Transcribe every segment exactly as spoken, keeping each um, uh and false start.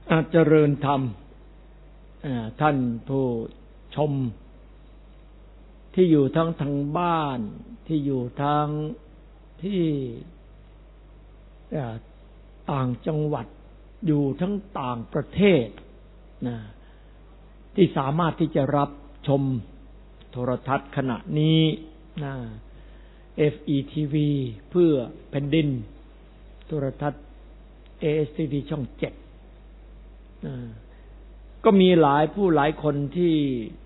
เจริญธรรมท่านผู้ชมที่อยู่ทั้งทางบ้านที่อยู่ทางที่ต่างจังหวัดอยู่ทั้งต่างประเทศนะที่สามารถที่จะรับชมโทรทัศน์ขณะนี้นะ เอฟ อี ที วี เพื่อแผ่นดินโทรทัศน์ เอ เอส ที วี ช่องเจ็ดก็มีหลายผู้หลายคนที่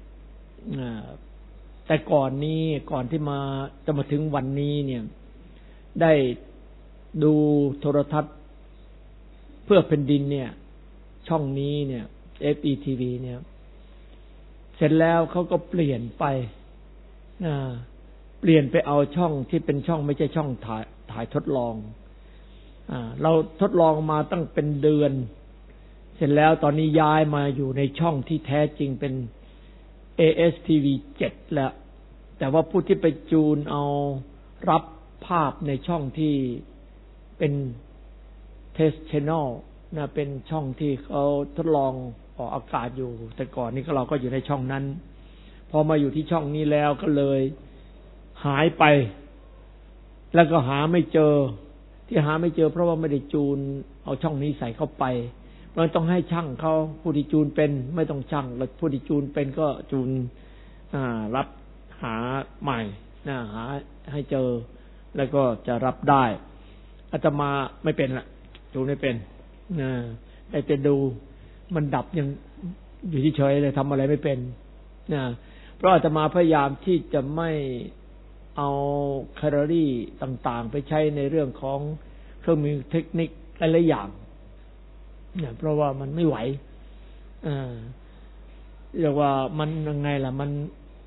แต่ก่อนนี้ก่อนที่มาจะมาถึงวันนี้เนี่ยได้ดูโทรทัศน์เพื่อแผ่นดินเนี่ยช่องนี้เนี่ย เอฟ อี ที วี เนี่ยเสร็จแล้วเขาก็เปลี่ยนไปนะเปลี่ยนไปเอาช่องที่เป็นช่องไม่ใช่ช่องถ่ายถ่ายทดลองอ่าเราทดลองมาตั้งเป็นเดือนเสร็จแล้วตอนนี้ย้ายมาอยู่ในช่องที่แท้จริงเป็น เอ เอส ที วี เจ็ดแล้วแต่ว่าผู้ที่ไปจูนเอารับภาพในช่องที่เป็นเทสต์ channel นะเป็นช่องที่เขาทดลองออกอากาศอยู่แต่ก่อนนี้ก็เราก็อยู่ในช่องนั้นพอมาอยู่ที่ช่องนี้แล้วก็เลยหายไปแล้วก็หาไม่เจอที่หาไม่เจอเพราะว่าไม่ได้จูนเอาช่องนี้ใส่เข้าไปเราต้องให้ช่างเขาผู้ที่จูนเป็นไม่ต้องช่างแล้วผู้ที่จูนเป็นก็จูนรับหาใหม่นะหาให้เจอแล้วก็จะรับได้อาตมาไม่เป็นละจูนไม่เป็นนะได้แต่ดูมันดับยังอยู่เฉยๆเลยทำอะไรไม่เป็นนะเพราะอาตมาพยายามที่จะไม่เอาแคลอรี่ต่างๆไปใช้ในเรื่องของเครื่องมือเทคนิคหลายๆอย่างเนี่ยเพราะว่ามันไม่ไหวอ่าเรียกว่ามันยังไงล่ะมัน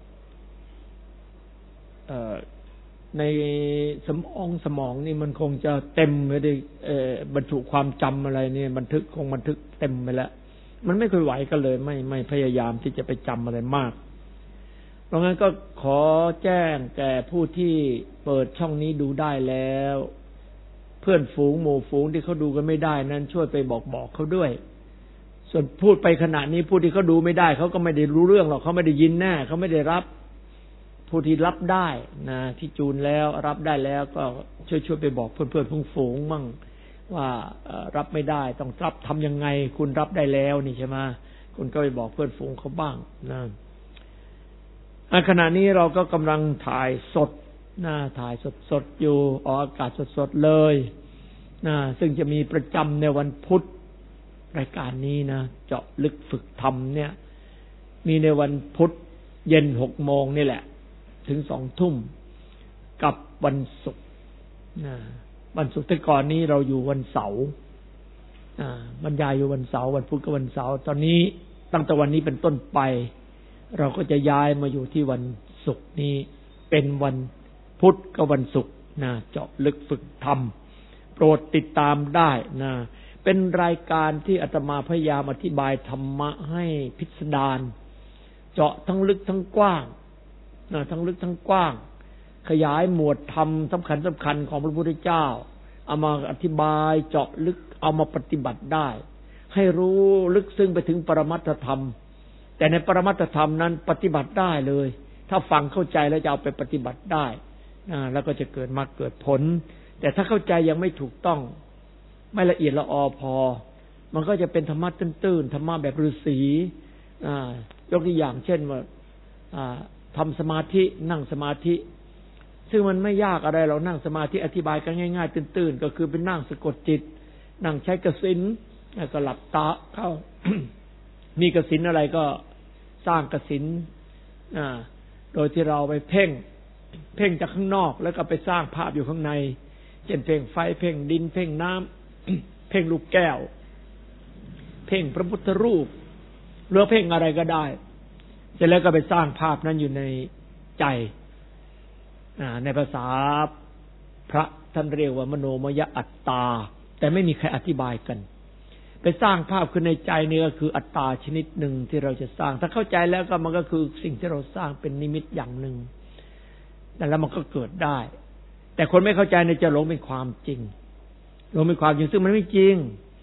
เอ่อในสมองสมองนี่มันคงจะเต็มไปด้วยเอ่อบรรจุความจำอะไรนี่บันทึกคงบันทึกเต็มไปแล้วมันไม่ค่อยไหวก็เลยไม่ไม่พยายามที่จะไปจำอะไรมากเพราะงั้นก็ขอแจ้งแก่ผู้ที่เปิดช่องนี้ดูได้แล้วเพื่อนฝูงหมู่ฝูงที่เขาดูกันไม่ได้นั้นช่วยไปบอกบอกเขาด้วยส่วนพูดไปขณะนี้ผู้ที่เขาดูไม่ได้เขาก็ไม่ได้รู้เรื่องหรอกเขาไม่ได้ยินแน่เขาไม่ได้รับผู้ที่รับได้นะที่จูนแล้วรับได้แล้วก็ช่วยช่วยไปบอกเพื่อนเพื่อนฝูงมั่งว่ารับไม่ได้ต้องรับทำยังไงคุณรับได้แล้วนี่ใช่ไหมคุณก็ไปบอกเพื่อนฝูงเขาบ้างนะขณะนี้เราก็กำลังถ่ายสดนะถ่ายสดๆอยู่ออกอากาศสดๆเลยนะซึ่งจะมีประจำในวันพุธรายการนี้นะเจาะลึกฝึกธรรมเนี่ยมีในวันพุธเย็นหกโมงนี่แหละถึงสองทุ่มกับวันศุกร์นะวันศุกร์แต่ก่อนนี้เราอยู่วันเสาร์บรรยายอยู่วันเสาร์วันพุธกับวันเสาร์ตอนนี้ตั้งแต่วันนี้เป็นต้นไปเราก็จะย้ายมาอยู่ที่วันศุกร์นี้เป็นวันพุธกับวันศุกร์นะเจาะลึกฝึกธรรมโปรดติดตามได้นะเป็นรายการที่อาตมาพยายามอธิบายธรรมะให้พิสดารเจาะทั้งลึกทั้งกว้างนะทั้งลึกทั้งกว้างขยายหมวดธรรมสำคัญสำคัญของพระพุทธเจ้าเอามาอธิบายเจาะลึกเอามาปฏิบัติได้ให้รู้ลึกซึ้งไปถึงปรมัตถธรรมแต่ในปรมัตถธรรมนั้นปฏิบัติได้เลยถ้าฟังเข้าใจแล้วจะเอาไปปฏิบัติได้นะแล้วก็จะเกิดมรรคเกิดผลแต่ถ้าเข้าใจยังไม่ถูกต้องไม่ละเอียดละออพอมันก็จะเป็นธรรมะตื้นๆธรรมะแบบฤาษีอ่ายกตัวอย่างเช่นว่าอ่าทำสมาธินั่งสมาธิซึ่งมันไม่ยากอะไรเรานั่งสมาธิอธิบายกันง่ายๆตื้นๆก็คือเป็นนั่งสะกดจิตนั่งใช้กสิณแล้วก็หลับตาเข้า มีกสิณอะไรก็สร้างกสิณอ่าโดยที่เราไปเพ่งเพ่งจากข้างนอกแล้วก็ไปสร้างภาพอยู่ข้างในเช่นเพ่งไฟเพ่งดินเพ่งน้ำ เพ่งลูกแก้วเพ่งพระพุทธรูปหรือเพ่งอะไรก็ได้เสร็จแล้วก็ไปสร้างภาพนั้นอยู่ในใจในภาษาพระท่านเรียกว่ามโนมยอัตตาแต่ไม่มีใครอธิบายกันไปสร้างภาพขึ้นในใจนี่ก็คืออัตตาชนิดหนึ่งที่เราจะสร้างถ้าเข้าใจแล้วก็มันก็คือสิ่งที่เราสร้างเป็นนิมิตอย่างหนึ่งแล้วมันก็เกิดได้แต่คนไม่เข้าใจเนี่ยจะหลงเป็นความจริงหลงเป็นความจริงซึ่งมันไม่จริง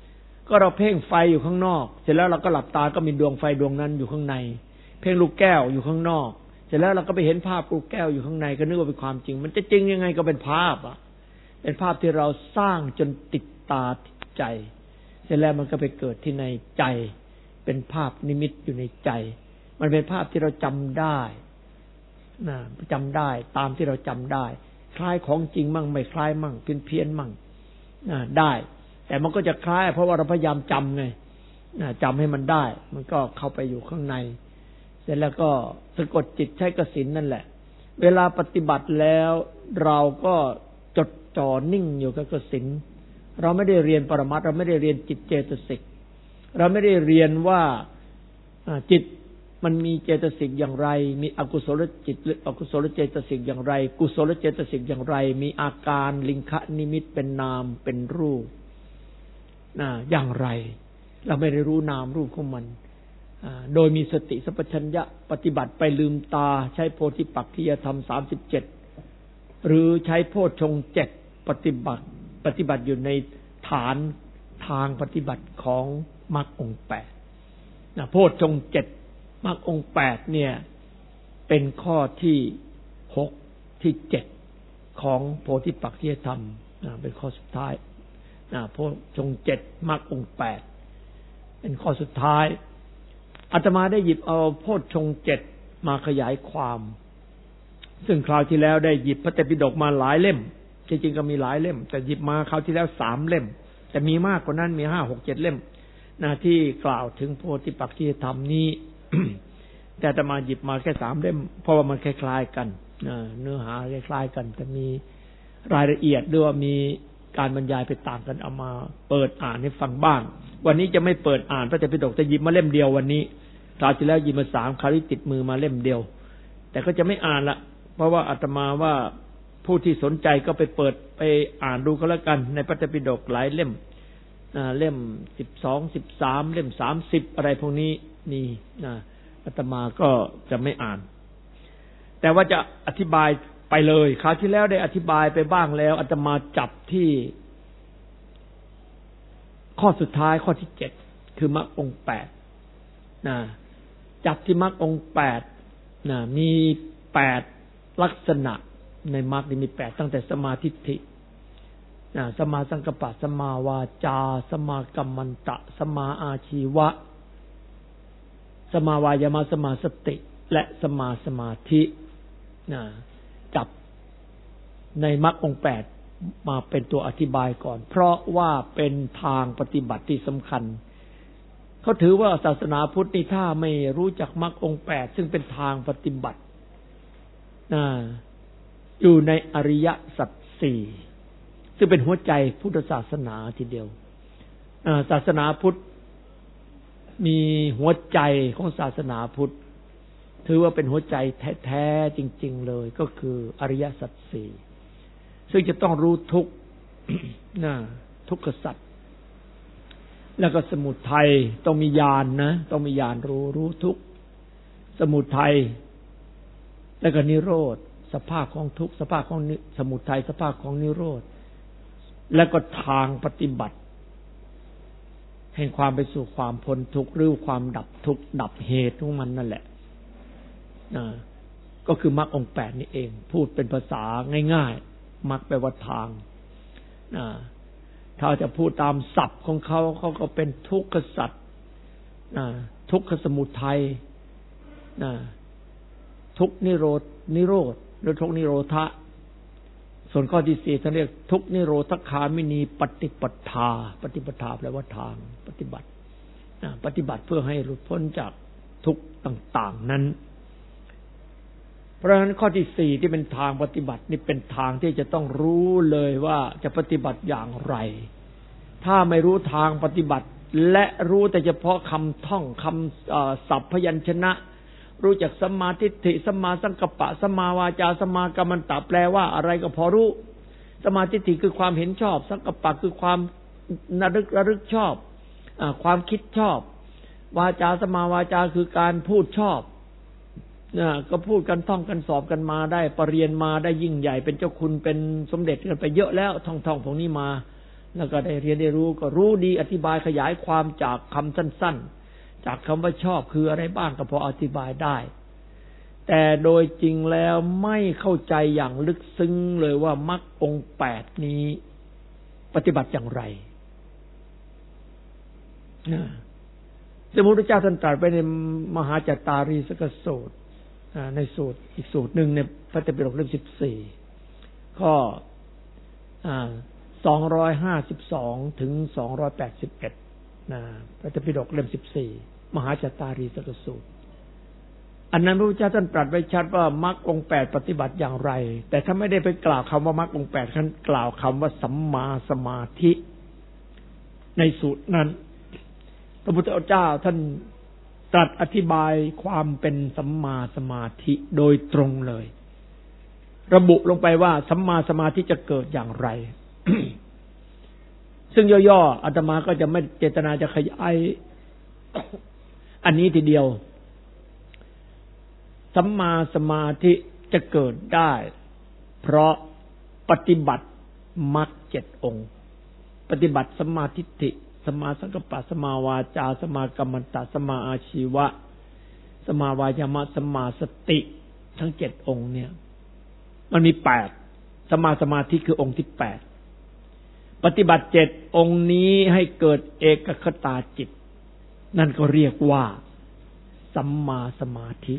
ก็เราเพ่งไฟอยู่ข้างนอกเสร็จแล้วเราก็หลับตาก็มีดวงไฟดวงนั้นอยู่ข้างในเพ่งลูกแก้วอยู่ข้างนอกเสร็จแล้วเราก็ไปเห็นภาพลูกแก้วอยู่ข้างในก็นึกว่าเป็นความจริงมันจะจริงยังไงก็เป็นภาพอ่ะเป็นภาพที่เราสร้างจนติดตาติดใจเสร็จแล้วมันก็ไปเกิดที่ในใจเป็นภาพนิมิตอยู่ในใจมันเป็นภาพที่เราจำได้นะจำได้ตามที่เราจำได้คล้ายของจริงมั่งไม่คล้ายมั่งเพี้ยนเพี้ยนมั่งนะได้แต่มันก็จะคล้ายเพราะว่าเราพยายามจำไงนะจำให้มันได้มันก็เข้าไปอยู่ข้างในเสร็จแล้วก็สะกดจิตใช้กสิณนั่นแหละเวลาปฏิบัติแล้วเราก็จดจ่อนิ่งอยู่กับกสิณเราไม่ได้เรียนปรมัตถ์เราไม่ได้เรียนจิตเจตสิกเราไม่ได้เรียนว่าจิตมันมีเจตสิกอย่างไรมีอกุศลจิตหรืออกุศลเจตสิกอย่างไรกุศลเจตสิกอย่างไรมีอาการลิงคะนิมิตเป็นนามเป็นรูปนะอย่างไรเราไม่ได้รู้นามรูปของมันโดยมีสติสัมปชัญญะปฏิบัติไปลืมตาใช้โพธิปักขิยธรรมสามสิบเจ็ดหรือใช้โพชฌงค์เจ็ดปฏิบัติปฏิบัติอยู่ในฐานทางปฏิบัติของมรรคองค์แปดนะโพชฌงค์เจ็ดมรรคองค์แปดเนี่ยเป็นข้อที่หกที่เจ็ดของโพธิปักขิยธรรมนะเป็นข้อสุดท้ายนะโพชฌงค์เจ็ดมรรคองค์แปดเป็นข้อสุดท้ายอาตมาได้หยิบเอาโพชฌงค์เจ็ดมาขยายความซึ่งคราวที่แล้วได้หยิบพระไตรปิฎกมาหลายเล่มจริงๆก็มีหลายเล่มแต่หยิบมาคราวที่แล้วสามเล่มแต่มีมากกว่านั้นมีห้าหกเจ็ดเล่มนะที่กล่าวถึงโพธิปักขิยธรรมนี้ แต่อาตมาหยิบมาแค่สามเล่มเพราะว่ามันคล้ายๆกันเนื้อหาคล้ายๆกันแต่มีรายละเอียดด้วยว่ามีการบรรยายไปต่างกันเอามาเปิดอ่านให้ฟังบ้างวันนี้จะไม่เปิดอ่านพระไตรปิฎกจะหยิบมาเล่มเดียววันนี้คราวที่แล้วหยิบมาสามคราวนี้ติดมือมาเล่มเดียวแต่ก็จะไม่อ่านละเพราะว่าอาตมาว่าผู้ที่สนใจก็ไปเปิดไปอ่านดูก็แล้วกันในพระไตรปิฎกหลายเล่มเล่มสิบสองสิบสามเล่มสามสิบอะไรพวกนี้นี่นะอาตมาก็จะไม่อ่านแต่ว่าจะอธิบายไปเลยคราวที่แล้วได้อธิบายไปบ้างแล้วอาตมาจับที่ข้อสุดท้ายข้อที่เจ็ดคือมรรคองค์แปดนะจับที่มรรคองค์แปดนะมีแปดลักษณะในมรรคนี่มีแปดตั้งแต่สมาธิทินะสมาสังกัปปะสมาวาจาสมากัมมันตะสมาอาชีวะสมาวายามะสมาสติและสมาสมาธินะจับในมรรคองค์แปดมาเป็นตัวอธิบายก่อนเพราะว่าเป็นทางปฏิบัติที่สำคัญเขาถือว่าศาสนาพุทธนี่ถ้าไม่รู้จักมรรคองค์แปดซึ่งเป็นทางปฏิบัตินะอยู่ในอริยสัจสี่ซึ่งเป็นหัวใจพุทธศาสนาทีเดียวศาสนาพุทธมีหัวใจของศาสนาพุทธถือว่าเป็นหัวใจแท้ๆจริงๆเลยก็คืออริยสัจสี่ซึ่งจะต้องรู้ทุกข์ นะทุกขสัจแล้วก็สมุทัยต้องมีญาณ นะต้องมีญาณรู้รู้ทุกข์สมุทัยแล้วก็นิโรธสภาพของทุกข์สภาพของสมุทัยสภาพของนิโรธแล้วก็ทางปฏิบัติแห่งความไปสู่ความพ้นทุกข์หรือความดับทุกข์ดับเหตุของมันนั่นแหละนะก็คือมรรคองค์แปดนี่เองพูดเป็นภาษาง่ายๆมรรคแปลว่าทางนะถ้าจะพูดตามศัพท์ของเขาเขาก็เป็นทุกขสัจนะทุกขสมุทัยนะทุกนิโรธนิโรธหรือทุกนิโรธะส่วนข้อที่สี่ท่านเรียกทุกนิโรธคามินีปฏิปทาปฏิปทาแปลว่าทางปฏิบัตินะปฏิบัติเพื่อให้หลุดพ้นจากทุกข์ต่างๆนั้นเพราะฉะนั้นข้อที่สี่ที่เป็นทางปฏิบัตินี่เป็นทางที่จะต้องรู้เลยว่าจะปฏิบัติอย่างไรถ้าไม่รู้ทางปฏิบัติและรู้แต่เฉพาะคำท่องคำศัพท์พยัญชนะรู้จักสัมมาทิฏฐิสัมมาสังกัปปะสัมมาวาจาสัมมากัมมันตะแปลว่าอะไรก็พอรู้สัมมาทิฏฐิคือความเห็นชอบสังกัปปะคือความระลึกระลึกชอบความคิดชอบวาจาสัมมาวาจาคือการพูดชอบนะก็พูดกันท่องกันสอบกันมาได้ปรริญญามาได้ยิ่งใหญ่เป็นเจ้าคุณเป็นสมเด็จกันไปเยอะแล้วท่องๆพวกนี้มาแล้วก็ได้เรียนได้รู้ก็รู้ดีอธิบายขยายความจากคำสั้นๆจากคำว่าชอบคืออะไรบ้างก็พออธิบายได้แต่โดยจริงแล้วไม่เข้าใจอย่างลึกซึ้งเลยว่ามรรคองค์แปดนี้ปฏิบัติอย่างไรซึ่งพระพุทธเจ้าท่านตรัสไว้ในมหาจัตตารีสกสูตรในสูตรอีกสูตรหนึ่งในพระไตรปิฎกเล่มสิบสี่ข้อสองร้อยห้าสิบสองถึงสองร้อยแปดสิบเอ็ดนะพระไตรปิฎกเล่มสิบสี่มหาจัตตารีสกสูตรอันนั้นพระพุทธเจ้าท่านตรัสไว้ชัดว่ามรรคองค์แปดปฏิบัติอย่างไรแต่ถ้าไม่ได้ไปกล่าวคำว่ามรรคองค์แปดท่านกล่าวคำว่าสัมมาสมาธิในสูตรนั้นพระพุทธเจ้าท่านตรัสอธิบายความเป็นสัมมาสมาธิโดยตรงเลยระบุลงไปว่าสัมมาสมาธิจะเกิดอย่างไร ซึ่งย่อๆอาตมาก็จะไม่เจตนาจะขยาย อันนี้ทีเดียวสัมมาสมาธิจะเกิดได้เพราะปฏิบัติมรรคเจ็ดองค์ปฏิบัติสัมมาทิฏฐิสัมมาสังกัปปะสัมมาวาจาสัมมากัมมันตะสัมมาอาชีวะสัมมาวายามะสัมมาสติทั้งเจ็ดองค์เนี่ยมันมีแปดสัมมาสมาธิคือองค์ที่แปดปฏิบัติเจ็ดองค์นี้ให้เกิดเอกคตาจิตนั่นก็เรียกว่าสัมมาสมาธิ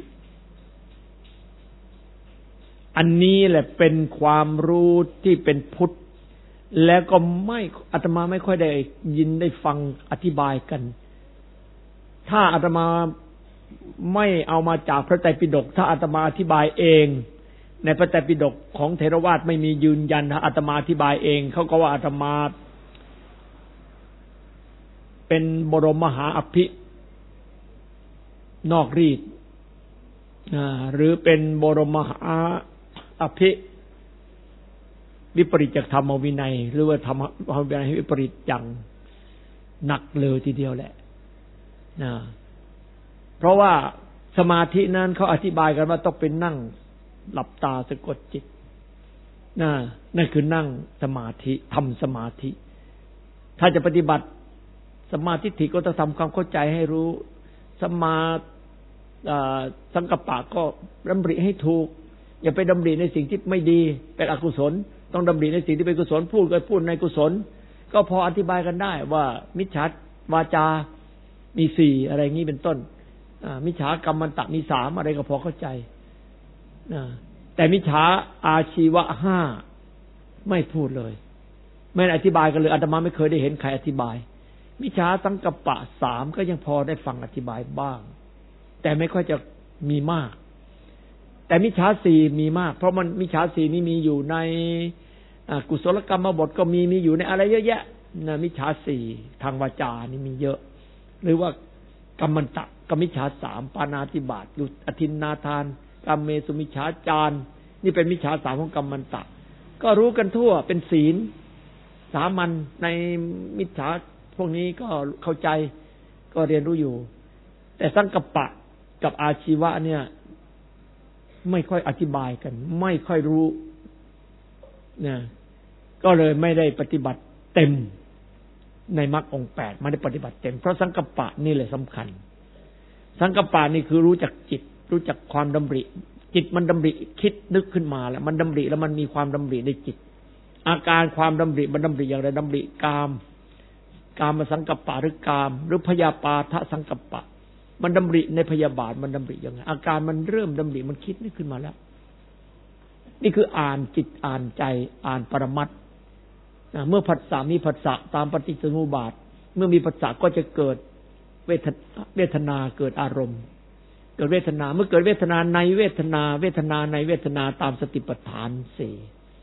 อันนี้แหละเป็นความรู้ที่เป็นพุทธแล้วก็ไม่อาตมาไม่ค่อยได้ยินได้ฟังอธิบายกันถ้าอาตมาไม่เอามาจากพระไตรปิฎกถ้าอาตมาอธิบายเองในพระไตรปิฎกของเถรวาทไม่มียืนยันถ้าอาตมาอธิบายเองเขาก็ว่าอาตมาเป็นบรมมหาอภินอกรีดหรือเป็นบรมมหาอภิวิปริตจากธรรมวินัยหรือว่าธรรมวินัยวิปริตอย่างหนักเลยทีเดียวแหละนะเพราะว่าสมาธินั้นเขาอธิบายกันว่าต้องเป็นนั่งหลับตาสะกดจิตนะนั่นคือนั่งสมาธิทำสมาธิถ้าจะปฏิบัติสมาธิก็ต้องทำความเข้าใจให้รู้สมาสังกัปปะก็ดำริให้ถูกอย่าไปดำริในสิ่งที่ไม่ดีเป็นอกุศลต้องดำริในสิ่งที่เป็นกุศลพูดก็พูดในกุศลก็พออธิบายกันได้ว่ามิจฉาวาจามีสี่อะไรงี้เป็นต้นมิจฉากรรมันตะมีสามอะไรก็พอเข้าใจแต่มิจฉาอาชีวะห้าไม่พูดเลยไม่อธิบายกันเลยอาตมาไม่เคยได้เห็นใครอธิบายมิจฉาสังกัปปะสามก็ยังพอได้ฟังอธิบายบ้างแต่ไม่ค่อยจะมีมากแต่มิจฉาสี่มีมากเพราะมันมิจฉาสี่นี่มีอยู่ในกุศลกรรมบทก็มีมีอยู่ในอะไรเยอะแยะนะมิจฉาสี่ทางวาจานี่มีเยอะหรือว่ากรรมันตะกมิจฉาสามปานาติบาตดุอทินนาทานกรรมเมสุมิจฉาจารนี่เป็นมิจฉาสามของกรรมันตะก็รู้กันทั่วเป็นศีลสามัญในมิจฉาพวกนี้ก็เข้าใจก็เรียนรู้อยู่แต่สังกัปปะกับอาชีวะเนี่ยไม่ค่อยอธิบายกันไม่ค่อยรู้นะก็เลยไม่ได้ปฏิบัติเต็มในมรรคองค์แปดไม่ได้ปฏิบัติเต็มเพราะสังกัปปะนี่แหละสำคัญสังกัปปะนี่คือรู้จักจิตรู้จักความดำริจิตมันดำริคิดนึกขึ้นมาแล้วมันดำริแล้วมันมีความดำริในจิตอาการความดำริมันดำริอย่างไรดำริกามกามสังกัปปะหรือกามหรือพยาปาทะสังกัปปะมันดำริในพยาบาทมันดำริยังไงอาการมันเริ่มดำริมันคิดนี่ขึ้นมาแล้วนี่คืออ่านจิตอ่านใจอ่านปรมัตถ์เมื่อผัสสะมีผัสสะตามปฏิจจสมุปบาทเมื่อมีผัสสะก็จะเกิดเวทเวทนาเกิดอารมณ์เกิดเวทนาเมื่อเกิดเวทนาในเวทนาเวทนาในเวทนาตามสติปัฏฐานสี่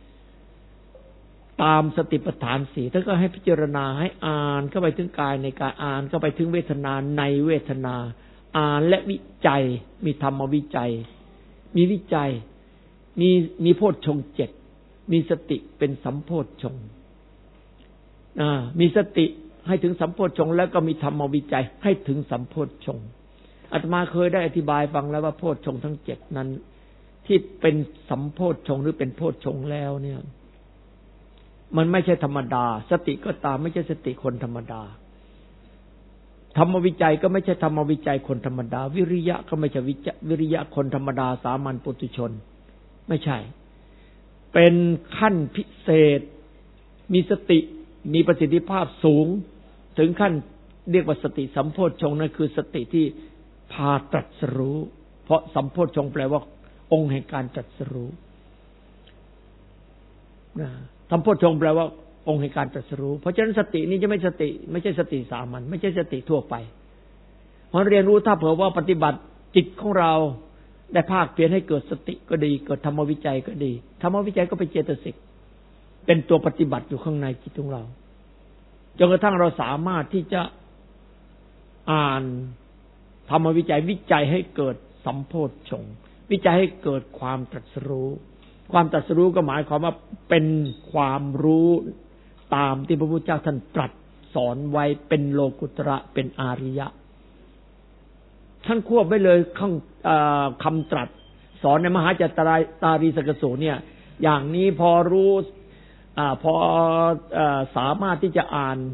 ตามสติปัฏฐานสี่ท่านก็ให้พิจารณาให้อ่านเข้าไปถึงกายในกายอ่านเข้าไปถึงเวทนาในเวทนาอ่านและวิจัยมีธรรมวิจัยมีวิจัยมีมีโพชฌงค์เจ็ดมีสติเป็นสัมโพชฌงค์อ่ามีสติให้ถึงสัมโพชฌงค์แล้วก็มีธรรมวิจัยให้ถึงสัมโพชฌงค์อาตมาเคยได้อธิบายฟังแล้วว่าโพชฌงค์ทั้งเจ็ดนั้นที่เป็นสัมโพชฌงค์หรือเป็นโพชฌงค์แล้วเนี่ยมันไม่ใช่ธรรมดาสติก็ตามไม่ใช่สติคนธรรมดาธรรมวิจัยก็ไม่ใช่ธรรมวิจัยคนธรรมดาวิริยะก็ไม่ใช่วิริยะคนธรรมดาสามัญปุถุชนไม่ใช่เป็นขั้นพิเศษมีสติมีประสิทธิภาพสูงถึงขั้นเรียกว่าสติสัมโพชฌงค์นั่นคือสติที่พาตรัสรู้เพราะสัมโพชฌงค์แปลว่าองค์แห่งการตรัสรู้นะสัมโพชฌงค์แปลว่าองค์แห่งการตรัสรู้เพราะฉะนั้นสตินี้จะไม่สติไม่ใช่สติสามัญไม่ใช่สติทั่วไปเพราะเรียนรู้ถ้าเผื่อว่าปฏิบัติจิตของเราได้ภาคเพียรให้เกิดสติก็ดีเกิดธรรมวิจัยก็ดีธรรมวิจัยก็เป็นเจตสิกเป็นตัวปฏิบัติอยู่ข้างในจิตของเราจนกระทั่งเราสามารถที่จะอ่านธรรมวิจัยวิจัยให้เกิดสัมโพชฌงค์วิจัยให้เกิดความตรัสรู้ความตรัสรู้ก็หมายความว่าเป็นความรู้ตามที่พระพุทธเจ้าท่านตรัสสอนไว้เป็นโลกุตระเป็นอาริยะท่านควบไว้เลยข้างคำตรัสสอนในมหาจัตตารีสกสูตรเนี่ยอย่างนี้พอรู้พอสามารถที่จะอ่าน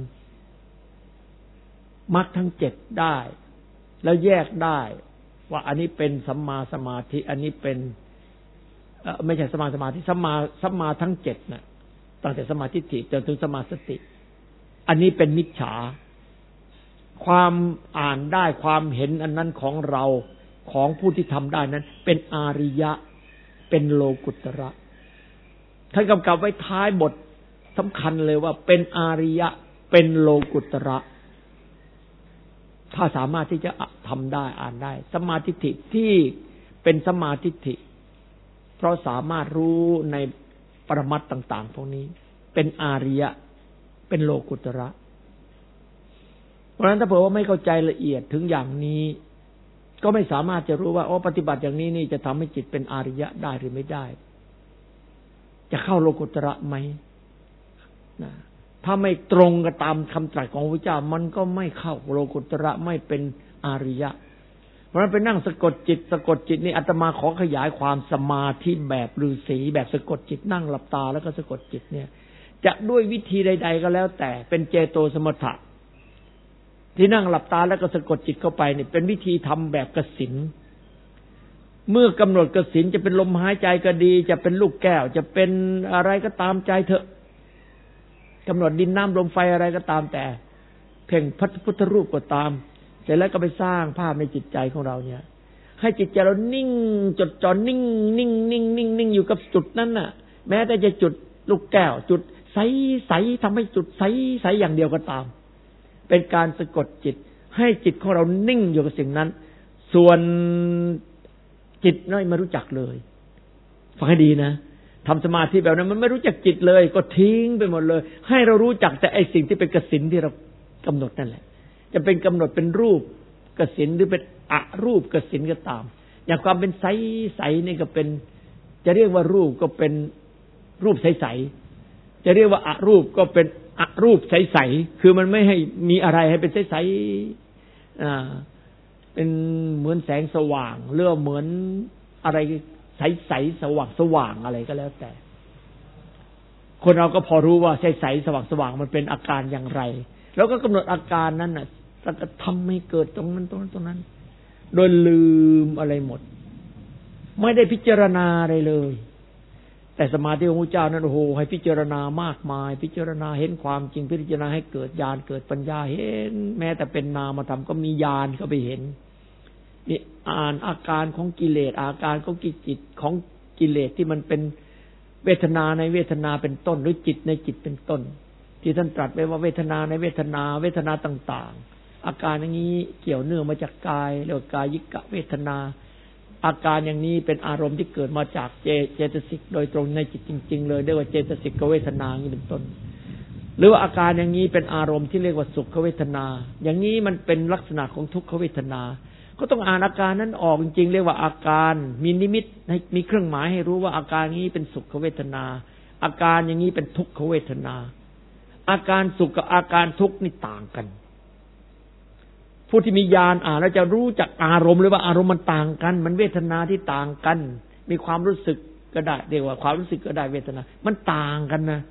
มรรคทั้งเจ็ดได้แล้วแยกได้ว่าอันนี้เป็นสัมมาสมาธิอันนี้เป็นไม่ใช่สัมมาสมาธิสัมมาสัมมาทั้งเจ็ดน่ะตั้งแต่สมาธิทิจนถึงสมาสติอันนี้เป็นมิจฉาความอ่านได้ความเห็นอันนั้นของเราของผู้ที่ทำได้นั้นเป็นอาริยะเป็นโลกุตระท่านกำกับไว้ท้ายบทสำคัญเลยว่าเป็นอาริยะเป็นโลกุตระถ้าสามารถที่จะทำได้อ่านได้สมาธิทิที่เป็นสมาธิทิเพราะสามารถรู้ในปรมัตถ์ต่างๆพวกนี้เป็นอาริยะเป็นโลกุตระเพราะฉะนั้นถ้าเผื่อว่าไม่เข้าใจละเอียดถึงอย่างนี้ก็ไม่สามารถจะรู้ว่าอ๋อปฏิบัติอย่างนี้นี่จะทำให้จิตเป็นอาริยะได้หรือไม่ได้จะเข้าโลกุตระไหมนะถ้าไม่ตรงกับตามคำตรัสของพระเจ้ามันก็ไม่เข้าโลกุตระไม่เป็นอาริยะเพราะฉะนั้นไปนั่งสะกดจิตสะกดจิตนี่อาตมาขอขยายความสมาธิแบบฤาษีแบบสะกดจิตนั่งหลับตาแล้วก็สะกดจิตเนี่ยจะด้วยวิธีใดๆก็แล้วแต่เป็นเจโตสมถะที่นั่งหลับตาแล้วก็สะกดจิตเข้าไปนี่เป็นวิธีทำแบบกสิณเมื่อกำหนดกสิณจะเป็นลมหายใจก็ดีจะเป็นลูกแก้วจะเป็นอะไรก็ตามใจเถอะกำหนดดินน้ำลมไฟอะไรก็ตามแต่เพ่งพระพุทธรูปก็ตามเสร็จแล้วก็ไปสร้างภาพในจิตใจของเราเนี่ยให้จิตใจเรานิ่งจดจ่อนิ่งนิ่งนิ่งนิ่งนิ่งอยู่กับจุดนั้นน่ะแม้แต่จะจุดลูกแก้วจุดใสใสทำให้จุดใสใสอย่างเดียวก็ตามเป็นการสะกดจิตให้จิตของเรานิ่งอยู่กับสิ่งนั้นส่วนจิตน้อยไม่รู้จักเลยฟังให้ดีนะทำสมาธิแบบนั้นมันไม่รู้จักจิตเลยก็ทิ้งไปหมดเลยให้เรารู้จักแต่ไอ้สิ่งที่เป็นกสิณที่เรากำหนดนั่นแหละจะเป็นกำหนดเป็นรูปกสิณหรือเป็นอรูปกสิณก็ตามอย่างความเป็นใสใสนี่ก็เป็นจะเรียกว่ารูปก็เป็นรูปใสใสจะเรียกว่าอรูปก็เป็นอรูปใสๆคือมันไม่ให้มีอะไรให้เป็นใสๆอ่าเป็นเหมือนแสงสว่างเรื่องเหมือนอะไรใสๆสว่างสว่างอะไรก็แล้วแต่คนเราก็พอรู้ว่าใสๆสว่างสว่างมันเป็นอาการอย่างไรแล้วก็กำหนดอาการนั้นน่ะจะทำให้เกิดตรงนั้นตรงนั้นตรงนั้นโดยลืมอะไรหมดไม่ได้พิจารณาอะไรเลยแต่สมาธิของพระเจ้านั้นโอ้โหให้พิจารณามากมายพิจารณาเห็นความจริงพิจารณาให้เกิดญาณเกิดปัญญาเห็นแม้แต่เป็นนามธรรมก็มีญาณเข้าไปเห็นนี่อ่านอาการของกิเลสอาการของกิจิตของกิเลสที่มันเป็นเวทนาในเวทนาเป็นต้นหรือจิตในจิตเป็นต้นที่ท่านตรัสไว้ว่าเวทนาในเวทนาเวทนาต่างๆอาการอย่างนี้เกี่ยวเนื่องมาจากกายเรียกว่ากายิกะเวทนาอาการอย่างนี้เป็นอารมณ์ที่เกิดมาจากเจเจตสิกโดยตรงในจิตจริงๆเลยเรียกว่าเจตสิกเวทนาอย่างนี้เป็นต้นหรือว่าอาการอย่างนี้เป็นอารมณ์ที่เรียกว่าสุขเวทนาอย่างนี้มันเป็นลักษณะของทุกขเวทนาก็ต้องอ่านอาการนั้นออกจริงๆเรียกว่าอาการมีนิมิตให้มีเครื่องหมายให้รู้ว่าอาการนี้เป็นสุขเวทนาอาการอย่างนี้เป็นทุกขเวทนาอาการสุขกับอาการทุกข์นี่ต่างกันผู้ที่มีญาณอ่านแล้วจะรู้จักอารมณ์เลยว่าอารมณ์มันต่างกันมันเวทนาที่ต่างกันมีความรู้สึกก็ได้เรียกว่าความรู้สึกก็ได้เวทนามันต่างกันนะ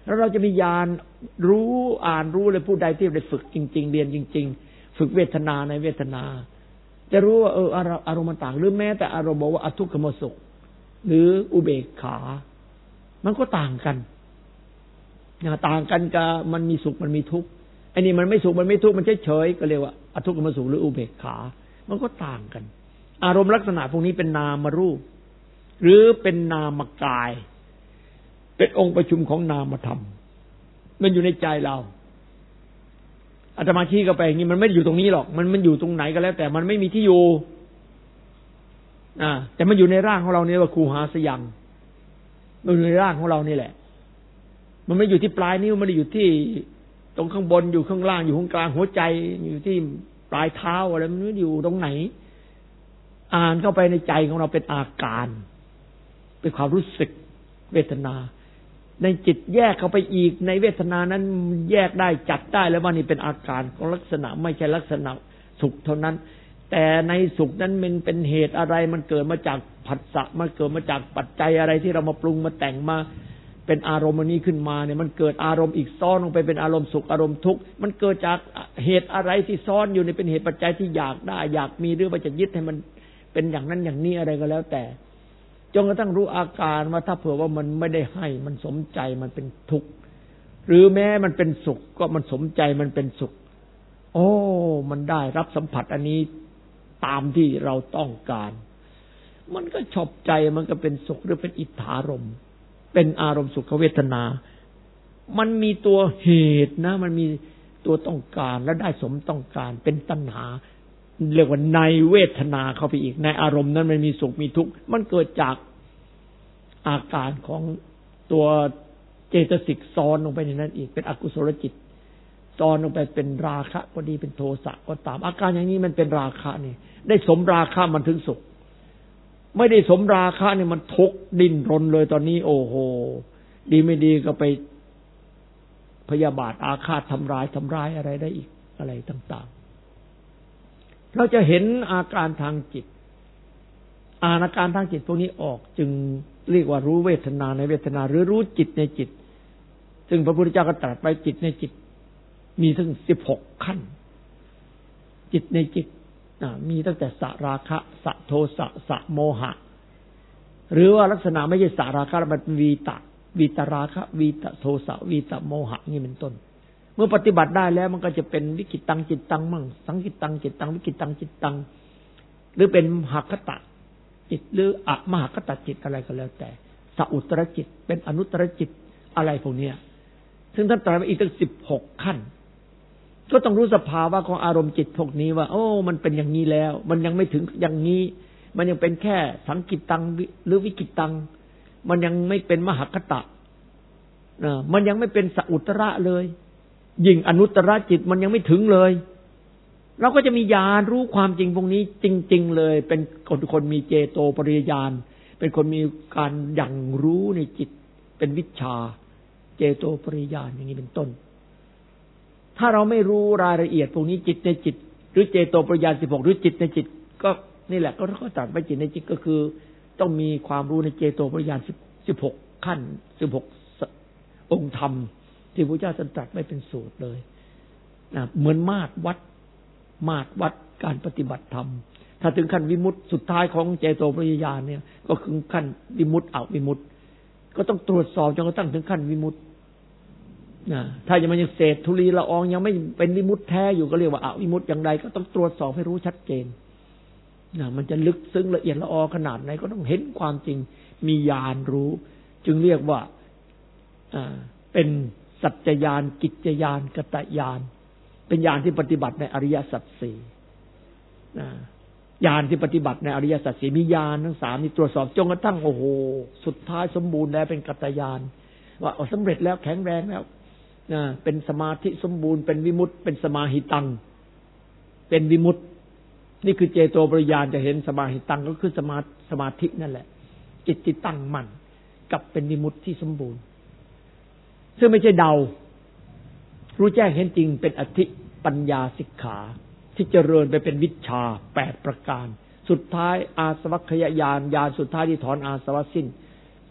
แล้วเราจะมีญาณรู้อ่านรู้เลยผู้ใดที่ได้ฝึกจริงๆเรียนจริงๆฝึกเวทนาในเวทนาจะรู้ว่าเอออารมณ์มันต่างหรือแม้แต่อารมณ์บอกว่าอทุกขมสุขหรืออุเบกขามันก็ต่างกันต่างกันกับมันมีสุขมันมีทุกข์ไอ้นี่มันไม่สุขมันไม่ทุกข์มันเฉยๆก็เรียกว่าอทุกขมสุขหรืออุเบกขามันก็ต่างกันอารมณ์ลักษณะพวกนี้เป็นนามรูปหรือเป็นนามกายเป็นองค์ประชุมของนามธรรมมันอยู่ในใจเราอาตมาชี้เข้าไปอย่างนี้มันไม่ได้อยู่ตรงนี้หรอกมันมันอยู่ตรงไหนก็แล้วแต่มันไม่มีที่อยู่อ่าแต่มันอยู่ในร่างของเราเนี่ยว่าคูหาสยังมันอยู่ในร่างของเรานี่แหละมันไม่อยู่ที่ปลายนิ้วมันไม่ได้อยู่ที่ตรงข้างบนอยู่ข้างล่างอยู่ตรงกลางหัวใจอยู่ที่ปลายเท้าอะไรมันไม่อยู่ตรงไหนอ่านเข้าไปในใจของเราเป็นอาการเป็นความรู้สึกเวทนาในจิตแยกเข้าไปอีกในเวทนานั้นแยกได้จัดได้แล้วว่านี่เป็นอาการของลักษณะไม่ใช่ลักษณะสุขเท่านั้นแต่ในสุขนั้นมันเป็นเหตุอะไรมันเกิดมาจากผัสสะมันเกิดมาจากปัจจัยอะไรที่เรามาปรุงมาแต่งมาเป็นอารมณ์อันนี้ขึ้นมาเนี่ยมันเกิดอารมณ์อีกซ้อนลงไปเป็นอารมณ์สุขอารมณ์ทุกข์มันเกิดจากเหตุอะไรที่ซ้อนอยู่ในเป็นเหตุปัจจัยที่อยากได้อยากมีหรือว่าจะยึดให้มันเป็นอย่างนั้นอย่างนี้อะไรก็แล้วแต่จนกระทั่งรู้อาการว่าถ้าเผื่อว่ามันไม่ได้ให้มันสมใจมันเป็นทุกข์หรือแม้มันเป็นสุขก็มันสมใจมันเป็นสุขโอ้มันได้รับสัมผัสอันนี้ตามที่เราต้องการมันก็ชอบใจมันก็เป็นสุขหรือเป็นอิทธารมณ์เป็นอารมณ์สุขเวทนามันมีตัวเหตุนะมันมีตัวต้องการและได้สมต้องการเป็นตัณหาเรียกว่าในเวทนาเข้าไปอีกในอารมณ์นั้นมันมีสุขมีทุกข์มันเกิดจากอาการของตัวเจตสิกซ้อนลงไปในนั้นอีกเป็นอกุศลจิตซ้อนลงไปเป็นราคะก็ดีเป็นโทสะก็ตามอาการอย่างนี้มันเป็นราคะนี่ได้สมราคะมันถึงสุขไม่ได้สมราคะเนี่ยมันทุกข์ดิ้นรนเลยตอนนี้โอ้โหดีไม่ดีก็ไปพยาบาทอาฆาตทำร้ายทำร้ายอะไรได้อีกอะไรต่างๆเราจะเห็นอาการทางจิตอ่านอาการทางจิตพวกนี้ออกจึงเรียกว่ารู้เวทนาในเวทนาหรือรู้จิตในจิตซึ่งพระพุทธเจ้าก็ตรัสไปจิตในจิตมีถึงสิบหกขั้นจิตในจิตมีตั้งแต่สราคะสโทสะสโมหะหรือว่าลักษณะไม่ใช่สราคะมันวีตะวีตราคะวีตโทสะวีตโมหะนี่เป็นต้นเมื่อปฏิบัติได้แล้วมันก็จะเป็นวิกิตตังจิตตังมั่งสังกิตตังจิตตังวิกิตตังจิตตังหรือเป็นมหคตะจิตหรืออะมหคตะจิตอะไรก็แล้วแต่สอุตตรจิตเป็นอนุตตรจิตอะไรพวกนี้ซึ่งท่านตรัสไว้อีกตั้งสิบหกขั้นก็ต้องรู้สภาวะของอารมณ์จิตพวกนี้ว่าโอ้มันเป็นอย่างนี้แล้วมันยังไม่ถึงอย่างนี้มันยังเป็นแค่สังกิตตังหรือวิกิตตังมันยังไม่เป็นมหคตะนะมันยังไม่เป็นสอุตตระเลยยิ่งอนุตตรจิตมันยังไม่ถึงเลยเราก็จะมีญาณรู้ความจริงพวกนี้จริงๆเลยเป็นคนคนมีเจโตปริยญาณเป็นคนมีการอย่างรู้ในจิตเป็นวิชชาเจโตปริยญาณอย่างนี้เป็นต้นถ้าเราไม่รู้รายละเอียดพวกนี้จิตในจิตหรือเจโตปริยญาณสิบหกหรือจิตในจิตก็นี่แหละก็เขาตรัสไปจิตในจิตก็คือต้องมีความรู้ในเจโตปริยญาณสิบหกขั้นสิบหกองค์ธรรมที่พระเจ้าตรัสไว้เป็นสูตรเลยนะเหมือนมาตรวัดมาตรวัดการปฏิบัติธรรมถ้าถึงขั้นวิมุตติสุดท้ายของเจโตปริยญาณเนี่ยก็คือขั้นวิมุตติอวิมุตติก็ต้องตรวจสอบจนกระทั่งถึงขั้นวิมุตตินะถ้ายังมันยังเศษธุลีละอองยังไม่เป็นวิมุตติแท้อยู่ก็เรียกว่าอวิมุตติอย่างใดก็ต้องตรวจสอบให้รู้ชัดเจนนะมันจะลึกซึ้งละเอียดละออขนาดไหนก็ต้องเห็นความจริงมีญาณรู้จึงเรียกว่าอ่าเป็นสัจจญาณกิจญาณกตญาณเป็นญาณที่ปฏิบัติในอริยสัจสี่ญาณที่ปฏิบัติในอริยสัจสี่มีญาณทั้งสามนี่ตรวจสอบจนกระทั่งโอ้โหสุดท้ายสมบูรณ์แล้วเป็นกตญาณว่าสำเร็จแล้วแข็งแรงแล้วเป็นสมาธิสมบูรณ์เป็นวิมุตติเป็นสมาหิตังเป็นวิมุตตินี่คือเจโตปริยญาณจะเห็นสมาหิตังก็คือสมาสมาธินั่นแหละจิตที่ตั้งมั่นกับเป็นวิมุตติที่สมบูรณ์ซึ่งไม่ใช่เดารู้แจ้งเห็นจริงเป็นอธิปัญญาสิกขาที่เจริญไปเป็นวิชชาแปดประการสุดท้ายอาสวัคยญาณญาณสุดท้ายที่ถอนอาสวะสิ้น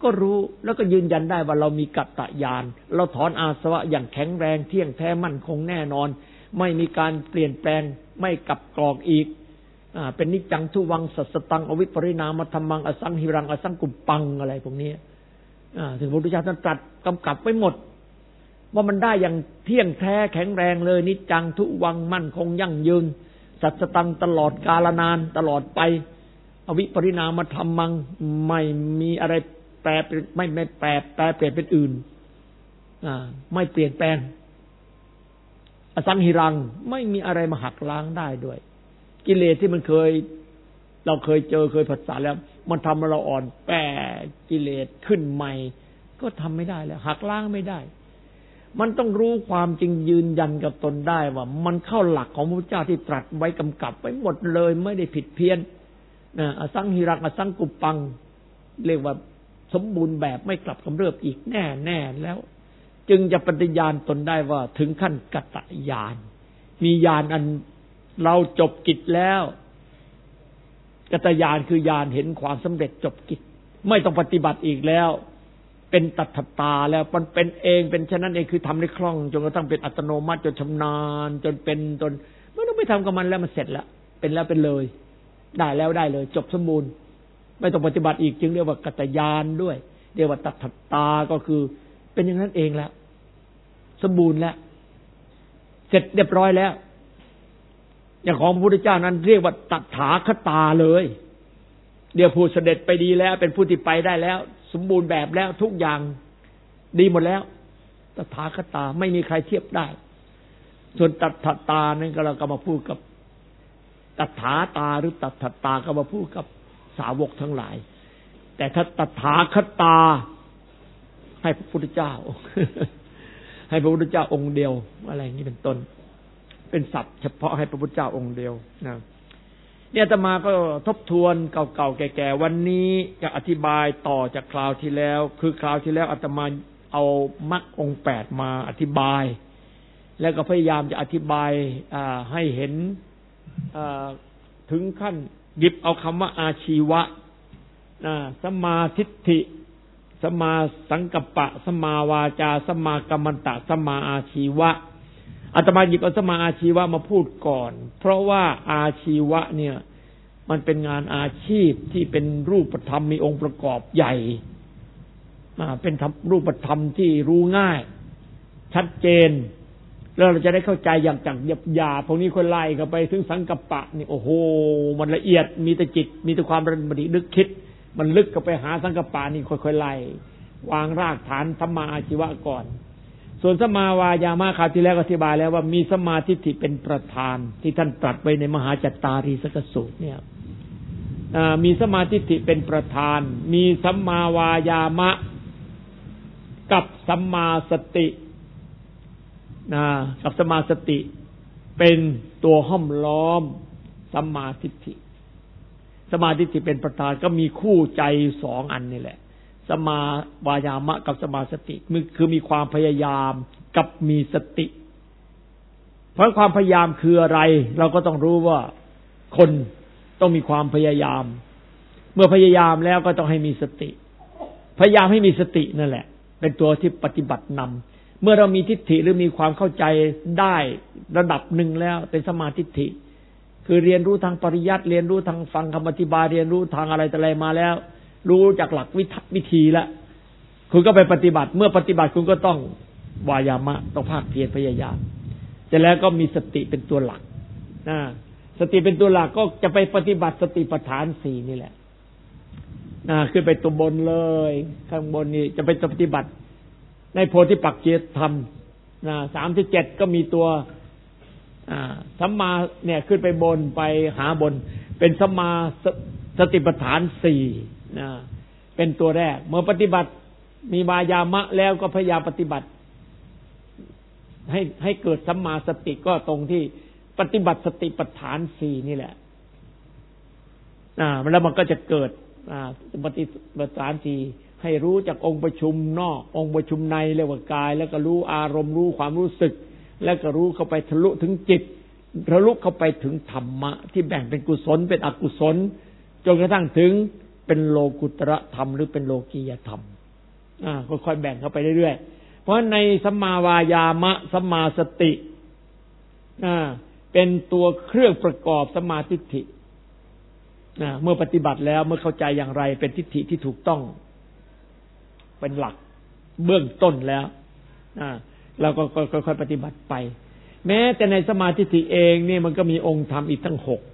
ก็รู้แล้วก็ยืนยันได้ว่าเรามีกัตตะญาณเราถอนอาสวะอย่างแข็งแรงเที่ยงแท้มั่นคงแน่นอนไม่มีการเปลี่ยนแปลงไม่กลับกรอกอีกอ่าเป็นนิจจังทุวังสัสสตังอวิปริณามธรรมังอสังหิรังอสังกุปปังอะไรพวกนี้อ่าถึงพระพุทธเจ้าท่านตรัสกำกับไว้หมดว่ามันได้อย่างเที่ยงแท้แข็งแรงเลยนิจจังทุวังมั่นคงยั่งยืนสัสสตังตลอดกาลนานตลอดไปอวิปริณามธรรมังไม่มีอะไรแปรไม่ไม่แปรแปรเปลี่ยนเป็นอื่นอ่าไม่เปลี่ยนแปลงอสังหิรังไม่มีอะไรมาหักล้างได้ด้วยกิเลสที่มันเคยเราเคยเจอเคยผัสสะแล้วมันทำให้เราอ่อนแปรกิเลสขึ้นใหม่ก็ทำไม่ได้แล้วหักล้างไม่ได้มันต้องรู้ความจริงยืนยันกับตนได้ว่ามันเข้าหลักของพระพุทธเจ้าที่ตรัสไว้กำกับไว้หมดเลยไม่ได้ผิดเพี้ยนนะอสังหิรังอสังกุปปังเรียกว่าสมบูรณ์แบบไม่กลับกำเริบอีกแน่แน่แล้วจึงจะปฏิญาณตนได้ว่าถึงขั้นกัตตญาณมีญาณอันเราจบกิจแล้วกัตตญาณคือญาณเห็นความสำเร็จจบกิจไม่ต้องปฏิบัติอีกแล้วเป็นตัทตาแล้วมันเป็นเองเป็นฉะนั้นเองคือทำได้คล่องจนกระทั่งเป็นอัตโนมัติจนชำนาญจนเป็นจนไม่ต้องไปทำกับมันแล้วมันเสร็จแล้วเป็นแล้วเป็นเลยได้แล้วได้เลยจบสมบูรณ์ไม่ต้องปฏิบัติอีกจึงเรียกว่ากัตตญาณด้วยเรียกว่าตัทตาก็คือเป็นอย่างนั้นเองแล้วสมบูรณ์แล้วเสร็จเรียบร้อยแล้วอย่างของพระพุทธเจ้านั้นเรียกว่าตถาคตาเลยเดี๋ยวผู้เสด็จไปดีแล้วเป็นผู้ที่ไปได้แล้วสมบูรณ์แบบแล้วทุกอย่างดีหมดแล้วตถาคตาไม่มีใครเทียบได้ส่วนตัทตานั้นก็เราก็มาพูดกับตถาตาหรือตัทตาก็มาพูดกับสาวกทั้งหลายแต่ถ้าตถาคตาให้พระพุทธเจ้า ให้พระพุทธเจ้าองค์เดียวอะไรอย่างนี้เป็นต้นเป็นศัพท์เฉพาะให้พระพุทธเจ้าองค์เดียวนะเนี่ยอาตมาก็ทบทวนเก่าๆแก่ๆวันนี้จะอธิบายต่อจากคราวที่แล้วคือคราวที่แล้วอาตมาเอามรรคองค์แปดมาอธิบายแล้วก็พยายามจะอธิบายให้เห็นถึงขั้นหยิบเอาคำว่าอาชีวะสัมมาทิฏฐิสัมมาสังกัปปะสัมมาวาจาสัมมากัมมันตะสัมมาอาชีวะอาตมาหยิบเอาสัมมาอาชีวะมาพูดก่อนเพราะว่าอาชีวะเนี่ยมันเป็นงานอาชีพที่เป็นรูปธรรมมีองค์ประกอบใหญ่เป็นรูปธรรมที่รู้ง่ายชัดเจนแล้วเราจะได้เข้าใจอย่างจังหยาบๆพวกนี้คนไล่กันไปถึงสังกัปปะนี่โอ้โหมันละเอียดมีแต่จิตมีแต่ความระลึกนึกคิดมันลึกเข้าไปหาสังกัปปะนี่ค่อยๆไล่วางรากฐานสัมมาอาชีวะก่อนส่วนสัมมาวายามะคราวที่แล้วอธิบายแล้วว่ามีสัมมาทิฏฐิเป็นประธานที่ท่านตรัสไว้ในมหาจัตตารีสกสูตรเนี่ยมีสัมมาทิฏฐิเป็นประธานมีสัมมาวายามะกับสัมมาสตินะกับสัมมาสติเป็นตัวห้อมล้อมสัมมาทิฏฐิสัมมาทิฏฐิเป็นประธานก็มีคู่ใจสองอันนี่แหละสัมมาวายามะกับสัมมาสติคือมีความพยายามกับมีสติเพราะความพยายามคืออะไรเราก็ต้องรู้ว่าคนต้องมีความพยายามเมื่อพยายามแล้วก็ต้องให้มีสติพยายามให้มีสตินั่นแหละเป็นตัวที่ปฏิบัตินำเมื่อเรามีทิฏฐิหรือมีความเข้าใจได้ระดับหนึ่งแล้วเป็นสัมมาทิฏฐิคือเรียนรู้ทางปริยัติเรียนรู้ทางฟังคำอธิบายเรียนรู้ทางอะไรแต่อะไรมาแล้วรู้จากหลักวิธีแล้วคุณก็ไปปฏิบัติเมื่อปฏิบัติคุณก็ต้องวายามะต้องภาคเพียรพยายามแต่แล้วก็มีสติเป็นตัวหลักนะสติเป็นตัวหลักก็จะไปปฏิบัติสติปัฏฐานสี่นี่แหละนะขึ้นไปตัวบนเลยข้างบนนี่จะไปปฏิบัติในโพธิปักขิยธรรมนะสามสิบเจ็ดก็มีตัวสัมมาเนี่ยขึ้นไปบนไปหาบนเป็นสัมมาสติปัฏฐานสี่นะเป็นตัวแรกเมื่อปฏิบัติมีวายามะแล้วก็พยายามปฏิบัติให้ให้เกิดสัมมาสติก็ตรงที่ปฏิบัติสติปัฏฐานสี่นี่แหละอ่าแล้วมันก็จะเกิดอ่าปฏิบัติปัฏฐานสี่ให้รู้จากองค์ประชุมนอกองค์ประชุมในเรียกว่ากายแล้วก็รู้อารมณ์รู้ความรู้สึกแล้วก็รู้เข้าไปทะลุถึงจิตทะลุเข้าไปถึงธรรมะที่แบ่งเป็นกุศลเป็นอกุศลจนกระทั่งถึงเป็นโลกุตระธรรมหรือเป็นโลกียธรรมอ่าค่อยๆแบ่งเข้าไปเรื่อยๆเพราะในสัมมาวายามะสัมมาสติอ่าเป็นตัวเครื่องประกอบสัมมาทิฏฐิอ่าเมื่อปฏิบัติแล้วเมื่อเข้าใจอย่างไรเป็นทิฏฐิที่ถูกต้องเป็นหลักเบื้องต้นแล้วอ่าเราก็ค่อยๆปฏิบัติไปแม้แต่ในสมาธิทิฏฐิเองนี่มันก็มีองค์ธรรมอีกทั้งหก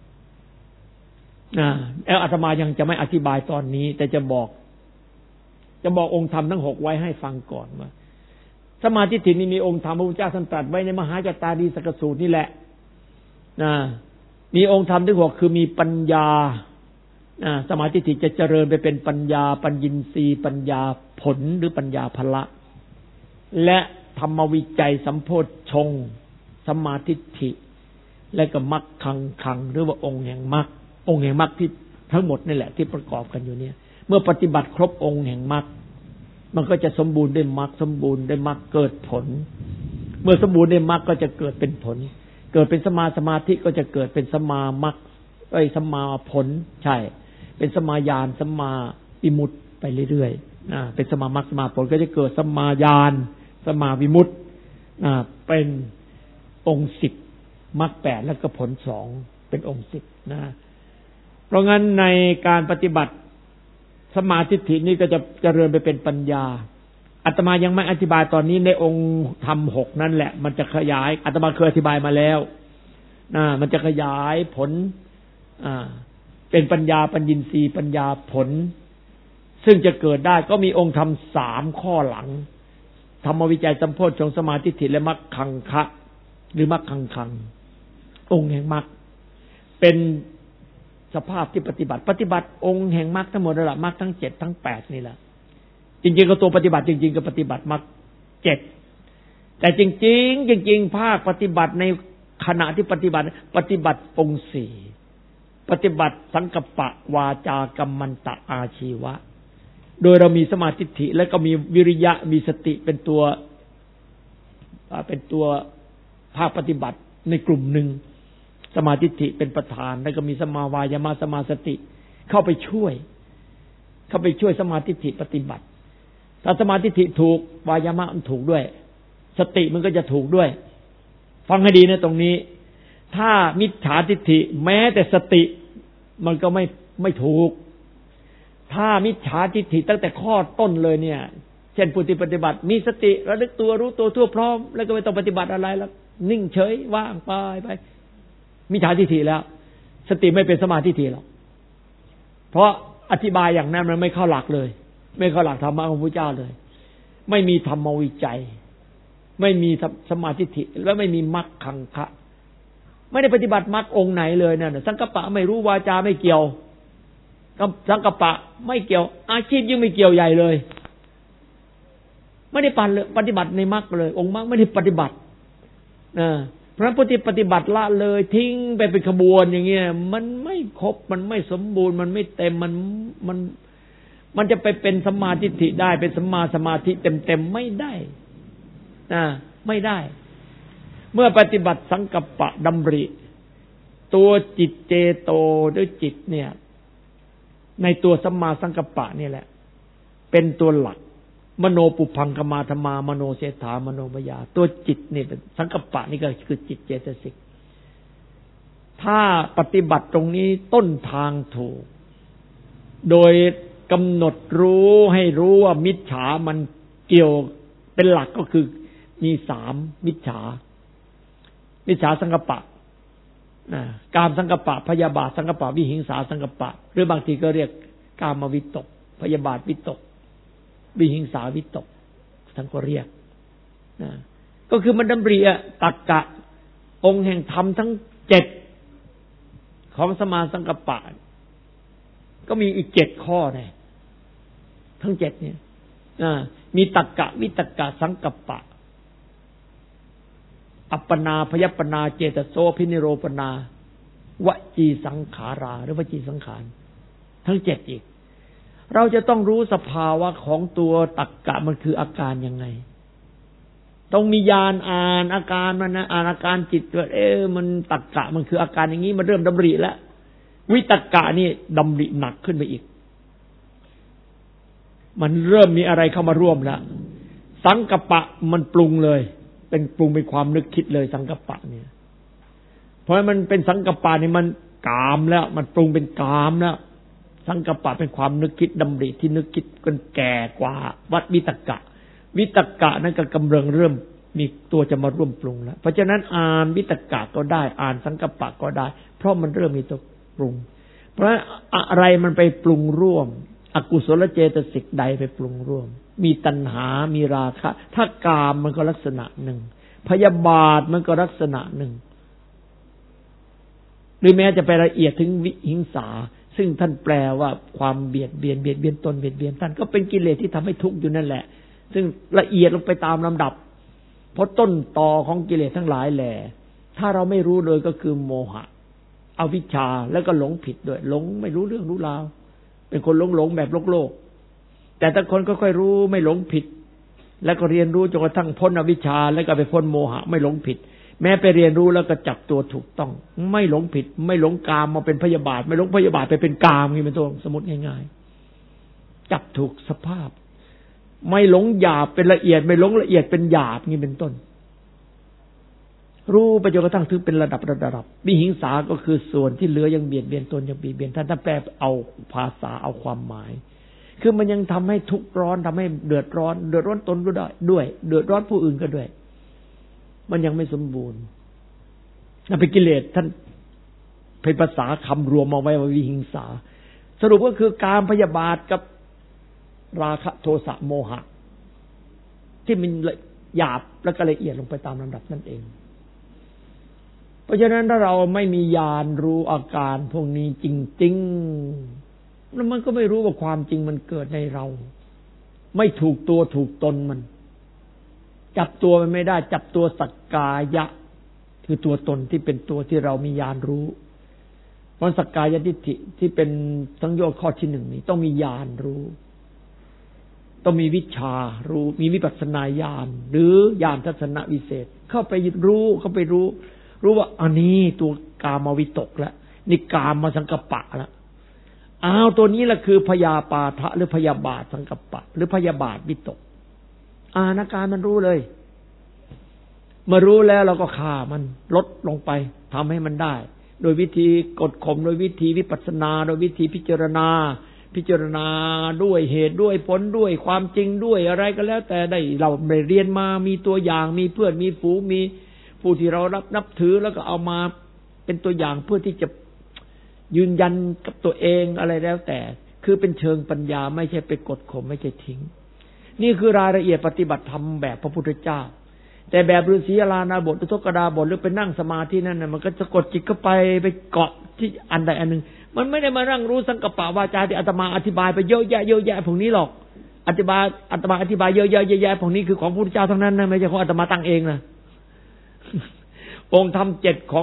อ่าแล้วอาตมายังจะไม่อธิบายตอนนี้แต่จะบอกจะบอกองค์ธรรมทั้งหกไว้ให้ฟังก่อนว่าสมาธิทิฏฐินี่มีองค์ธรรมพระพุทธเจ้าท่านตรัสไว้ในมหาจัตตารีสักสูตรนี่แหละนะมีองค์ธรรมทั้งหกคือมีปัญญาอ่าสมาธิทิฏฐิจะเจริญไปเป็นปัญญาปัญญินทรีย์ปัญญาผลหรือปัญญาพละและธรรมวิจัยสัมโพชฌงค์สัมมาทิฏฐิและก็มรรคคังคังหรือว่าองค์แห่งมรรคองค์แห่งมรรคที่ทั้งหมดนี่แหละที่ประกอบกันอยู่เนี่ยเมื่อปฏิบัติครบองค์แห่งมรรคมันก็จะสมบูรณ์ด้วยมรรคสมบูรณ์ด้วยมรรคเกิดผลเมื่อสมบูรณ์ด้วยมรรคก็จะเกิดเป็นผลเกิดเป็นสมาสมาธิก็จะเกิดเป็นสมามรรคเอ้ยสมาผลใช่เป็นสมาญาณสมาวิมุตติไปเรื่อยๆอ่าเป็นสมามรรคสมาผลก็จะเกิดสมาญาณสมาวิมุตติอ่าเป็นองค์สิบมรรคแปดแล้วก็ผลสองเป็นองค์สิบนะเพราะงั้นในการปฏิบัติสมาธิทิฏฐินี้ก็จะเจริญไปเป็นปัญญาอาตมายังไม่อธิบายตอนนี้ในองค์ธรรมหกนั่นแหละมันจะขยายอาตมาเคยอธิบายมาแล้วนะมันจะขยายผลอ่าเป็นปัญญาปัญญินทรีย์ปัญญาผลซึ่งจะเกิดได้ก็มีองค์ธรรมสามข้อหลังธรรมวิจัยสัมโพชฌงค์สมาธิทิฏฐิและมรรคคังคะหรือมรรคคังคังองค์แห่งมรรคเป็นสภาพที่ปฏิบัติปฏิบัติองค์แห่งมรรคทั้งหมดนั่นแหละมรรคทั้งเจ็ดทั้งแปดนี่แหละจริงๆก็ตัวปฏิบัติจริงๆก็ปฏิบัติมรรคเจ็ดแต่จริงๆจริงๆภาคปฏิบัติในขณะที่ปฏิบัติปฏิบัติองค์สี่ปฏิบัติสังกัปปะวาจากัมมันตะอาชีวะโดยเรามีสมาธิทิและก็มีวิริยะมีสติเป็นตัวเป็นตัวภาคปฏิบัติในกลุ่มหนึ่งสมาธิทิเป็นประธานแล้วก็มีสมาวายามะสมาสติเข้าไปช่วยเข้าไปช่วยสมาธิทิปฏิบัติถ้าสมาธิทิถูกวายามะมันถูกด้วยสติมันก็จะถูกด้วยฟังให้ดีนะตรงนี้ถ้ามิจฉาทิฏฐิแม้แต่สติมันก็ไม่ไม่ถูกถ้ามิจฉาทิฏฐิตั้งแต่ข้อต้นเลยเนี่ยเช่นผู้ที่ปฏิบัติมีสติระลึกตัวรู้ตัวทั่วพร้อมแล้วก็ไม่ต้องปฏิบัติอะไรแล้วนิ่งเฉยว่างไปไปมิจฉาทิฏฐิแล้วสติไม่เป็นสมาธิทิฏฐิหรอกเพราะอธิบายอย่างนั้นมันไม่เข้าหลักเลยไม่เข้าหลักธรรมะของพระเจ้าเลยไม่มีธรรมวิจัยไม่มีสมาธิทิฏฐิและไม่มีมรรคคังคะไม่ได้ปฏิบัติมรรคองค์ไหนเลยนั่นสังกัปปะไม่รู้วาจาไม่เกี่ยวสังกัปปะไม่เกี่ยวอาชีพยิ่งไม่เกี่ยวใหญ่เลยไม่ได้ปฏิบัติในมรรคเลยองค์มรรคไม่ได้ปฏิบัตินะเพราะผู้ที่ปฏิบัติละเลยทิ้งไปเป็นขบวนอย่างเงี้ยมันไม่ครบมันไม่สมบูรณ์มันไม่เต็มมันมันมันจะไปเป็นสัมมาทิฏฐิได้เป็นสัมมาสมาธิเต็มๆไม่ได้นะไม่ได้เมื่อปฏิบัติสังกัปปะดำริตัวจิตเจโตด้วยจิตเนี่ยในตัวสัมมาสังกัปปะนี่แหละเป็นตัวหลักมโนปุพังคมาธรรมามโนเสถามโนมยาตัวจิตนี่เป็นสังกัปปะนี่ก็คือจิตเจตสิกถ้าปฏิบัติตรงนี้ต้นทางถูกโดยกำหนดรู้ให้รู้ว่ามิจฉามันเกี่ยวเป็นหลักก็คือมีสามมิจฉามิจฉาสังกัปปะกามสังกัปปะพยาบาทสังกัปปะวิหิงสาสังกัปปะหรือบางทีก็เรียกกามวิตกพยาบาทวิตกวิหิงสาวิตกท่านก็เรียกนะก็คือมันดำริอะตักกะองค์แห่งธรรมทั้งเจ็ดของสมาสังกัปปะก็มีอีกเจ็ดข้อเนี่ยทั้งเจ็ดเนี่ยมีตักกะวิตกะสังกัปปะอัปปนาพยัปปนาเจตโสพินิโรปนาวจีสังขาราหรือวจีสังขารทั้งเจ็ดอีกเราจะต้องรู้สภาวะของตัวตักกะมันคืออาการยังไงต้องมีญาณอ่านอาการมันนะอ่านอาการจิตว่าเอ๊ะมันตักกะมันคืออาการอย่างนี้มันเริ่มดำริแล้ววิตกะนี่ดำริหนักขึ้นไปอีกมันเริ่มมีอะไรเข้ามาร่วมแล้วสังกัปปะมันปรุงเลยเป็นปรุงเป็นความนึกคิดเลยสังกัปปะเนี่ยเพราะมันเป็นสังกัปปะนี่มันกามแล้วมันปรุงเป็นกามแล้วสังกัปปะเป็นความนึกคิดดำริที่นึกคิดกันแก่กว่าวัดวิตกะวิตกะนั่นก็กำลังเริ่มมีตัวจะมาร่วมปรุงแล้วเพราะฉะนั้นอ่านวิตกะก็ได้อ่านสังกัปปะก็ได้เพราะมันเริ่มมีตัวปรุงเพราะอะไรมันไปปรุงร่วมอกุศลเจตสิกใดไปปรุงร่วมมีตัณหามีราคะถ้ากามมันก็ลักษณะหนึ่งพยาบาทมันก็ลักษณะหนึ่งหรือแม้จะไปละเอียดถึงวิหิงสาซึ่งท่านแปลว่าความเบียดเบียนเบียดเบียนตนเบียดเบียนท่านก็เป็นกิเลสที่ทำให้ทุกข์อยู่นั่นแหละซึ่งละเอียดลงไปตามลำดับเพราะต้นตอของกิเลสทั้งหลายแหละถ้าเราไม่รู้เลยก็คือโมหะอวิชชาแล้วก็หลงผิดด้วยหลงไม่รู้เรื่องรู้ราวเป็นคนหลงหลงแบบโลกโลกแต่ถ้าคนก็ค่อยรู้ไม่หลงผิดแล้วก็เรียนรู้จนกระทั่งพ้นอวิชชาแล้วก็ไปพ้นโมหะไม่หลงผิดแม้ไปเรียนรู้แล้วก็จับตัวถูกต้องไม่หลงผิดไม่หลงกามมาเป็นพยาบาทไม่หลงพยาบาทไปเป็นกามนี่เป็นตัวสมมติง่ายๆจับถูกสภาพไม่หลงหยาบเป็นละเอียดไม่หลงละเอียดเป็นหยาบนี่เป็นต้นรู้ไปจนกระทั่งถึงเป็นระดับระดับวิหิงสาก็คือส่วนที่เหลือยังเบียดเบียนตนยังเบียดเบียนท่านถ้าแปลเอาภาษาเอาความหมายคือมันยังทำให้ทุกข์ร้อนทำให้เดือดร้อนเดือดร้อนตนก็ได้ด้วยเดือดร้อนผู้อื่นก็ด้วยมันยังไม่สมบูรณ์นั่นเป็นกิเลสท่านเป็นภาษาคำรวมมาไว้ว่าวิหิงสาสรุปก็คือการพยาบาทกับราคะโทสะโมหะที่มันหยาบและก็ละเอียดลงไปตามลำดับนั่นเองเพราะฉะนั้นถ้าเราไม่มีญาณรู้อาการพวกนี้จริงๆแล้วมันก็ไม่รู้ว่าความจริงมันเกิดในเราไม่ถูกตัวถูกตนมันจับตัวมันไม่ได้จับตัวสักกายะคือตัวตนที่เป็นตัวที่เรามีญาณรู้เพราะสักกายทิฏฐิที่เป็นสังโยชน์ข้อที่หนึ่งนี้ต้องมีญาณรู้ต้องมีวิชารู้มีวิปัสสนาญาณหรือญาณทัศนวิเศษเข้าไปรู้เข้าไปรู้รู้ว่าอันนี้ตัวกามวิตกแล้วนี่กามมาสังกัปปะแล้วอ้าวตัวนี้แหละคือพยาปาทะหรือพยาบาทสังกัปปะหรือพยาบาทวิตกอานาการมันรู้เลยเมื่อรู้แล้วเราก็ฆ่ามันลดลงไปทำให้มันได้โดยวิธีกดข่มโดยวิธีวิปัสสนาโดยวิธีพิจารณาพิจารณาด้วยเหตุด้วยผลด้วยความจริงด้วยอะไรก็แล้วแต่ได้เราไปเรียนมามีตัวอย่างมีเพื่อนมีฝูงมีผู้ที่เรารับนับถือแล้วก็เอามาเป็นตัวอย่างเพื่อที่จะยืนยันกับตัวเองอะไรแล้วแต่คือเป็นเชิงปัญญาไม่ใช่ไปกดข่มไม่ใช่ทิ้งนี่คือรายละเอียดปฏิบัติธรรมแบบพระพุทธเจ้าแต่แบบฤาษีอรานาบทอุทกดาบทหรือไปนั่งสมาธินั่นน่ะมันก็จะกดจิตเข้าไปไปเกาะที่อันใดอันหนึ่งมันไม่ได้มานั่งรู้สังกัปปะวาจาที่อาตมาอธิบายไปเยอะแยะเยอะแยะพวกนี้หรอกอธิบายอาตมาอธิบายเยอะแยะเยอะแยะพวกนี้คือของพระพุทธเจ้าทั้งนั้นนะไม่ใช่ของอาตมาตั้งเองนะองค์ธรรมเจ็ดของ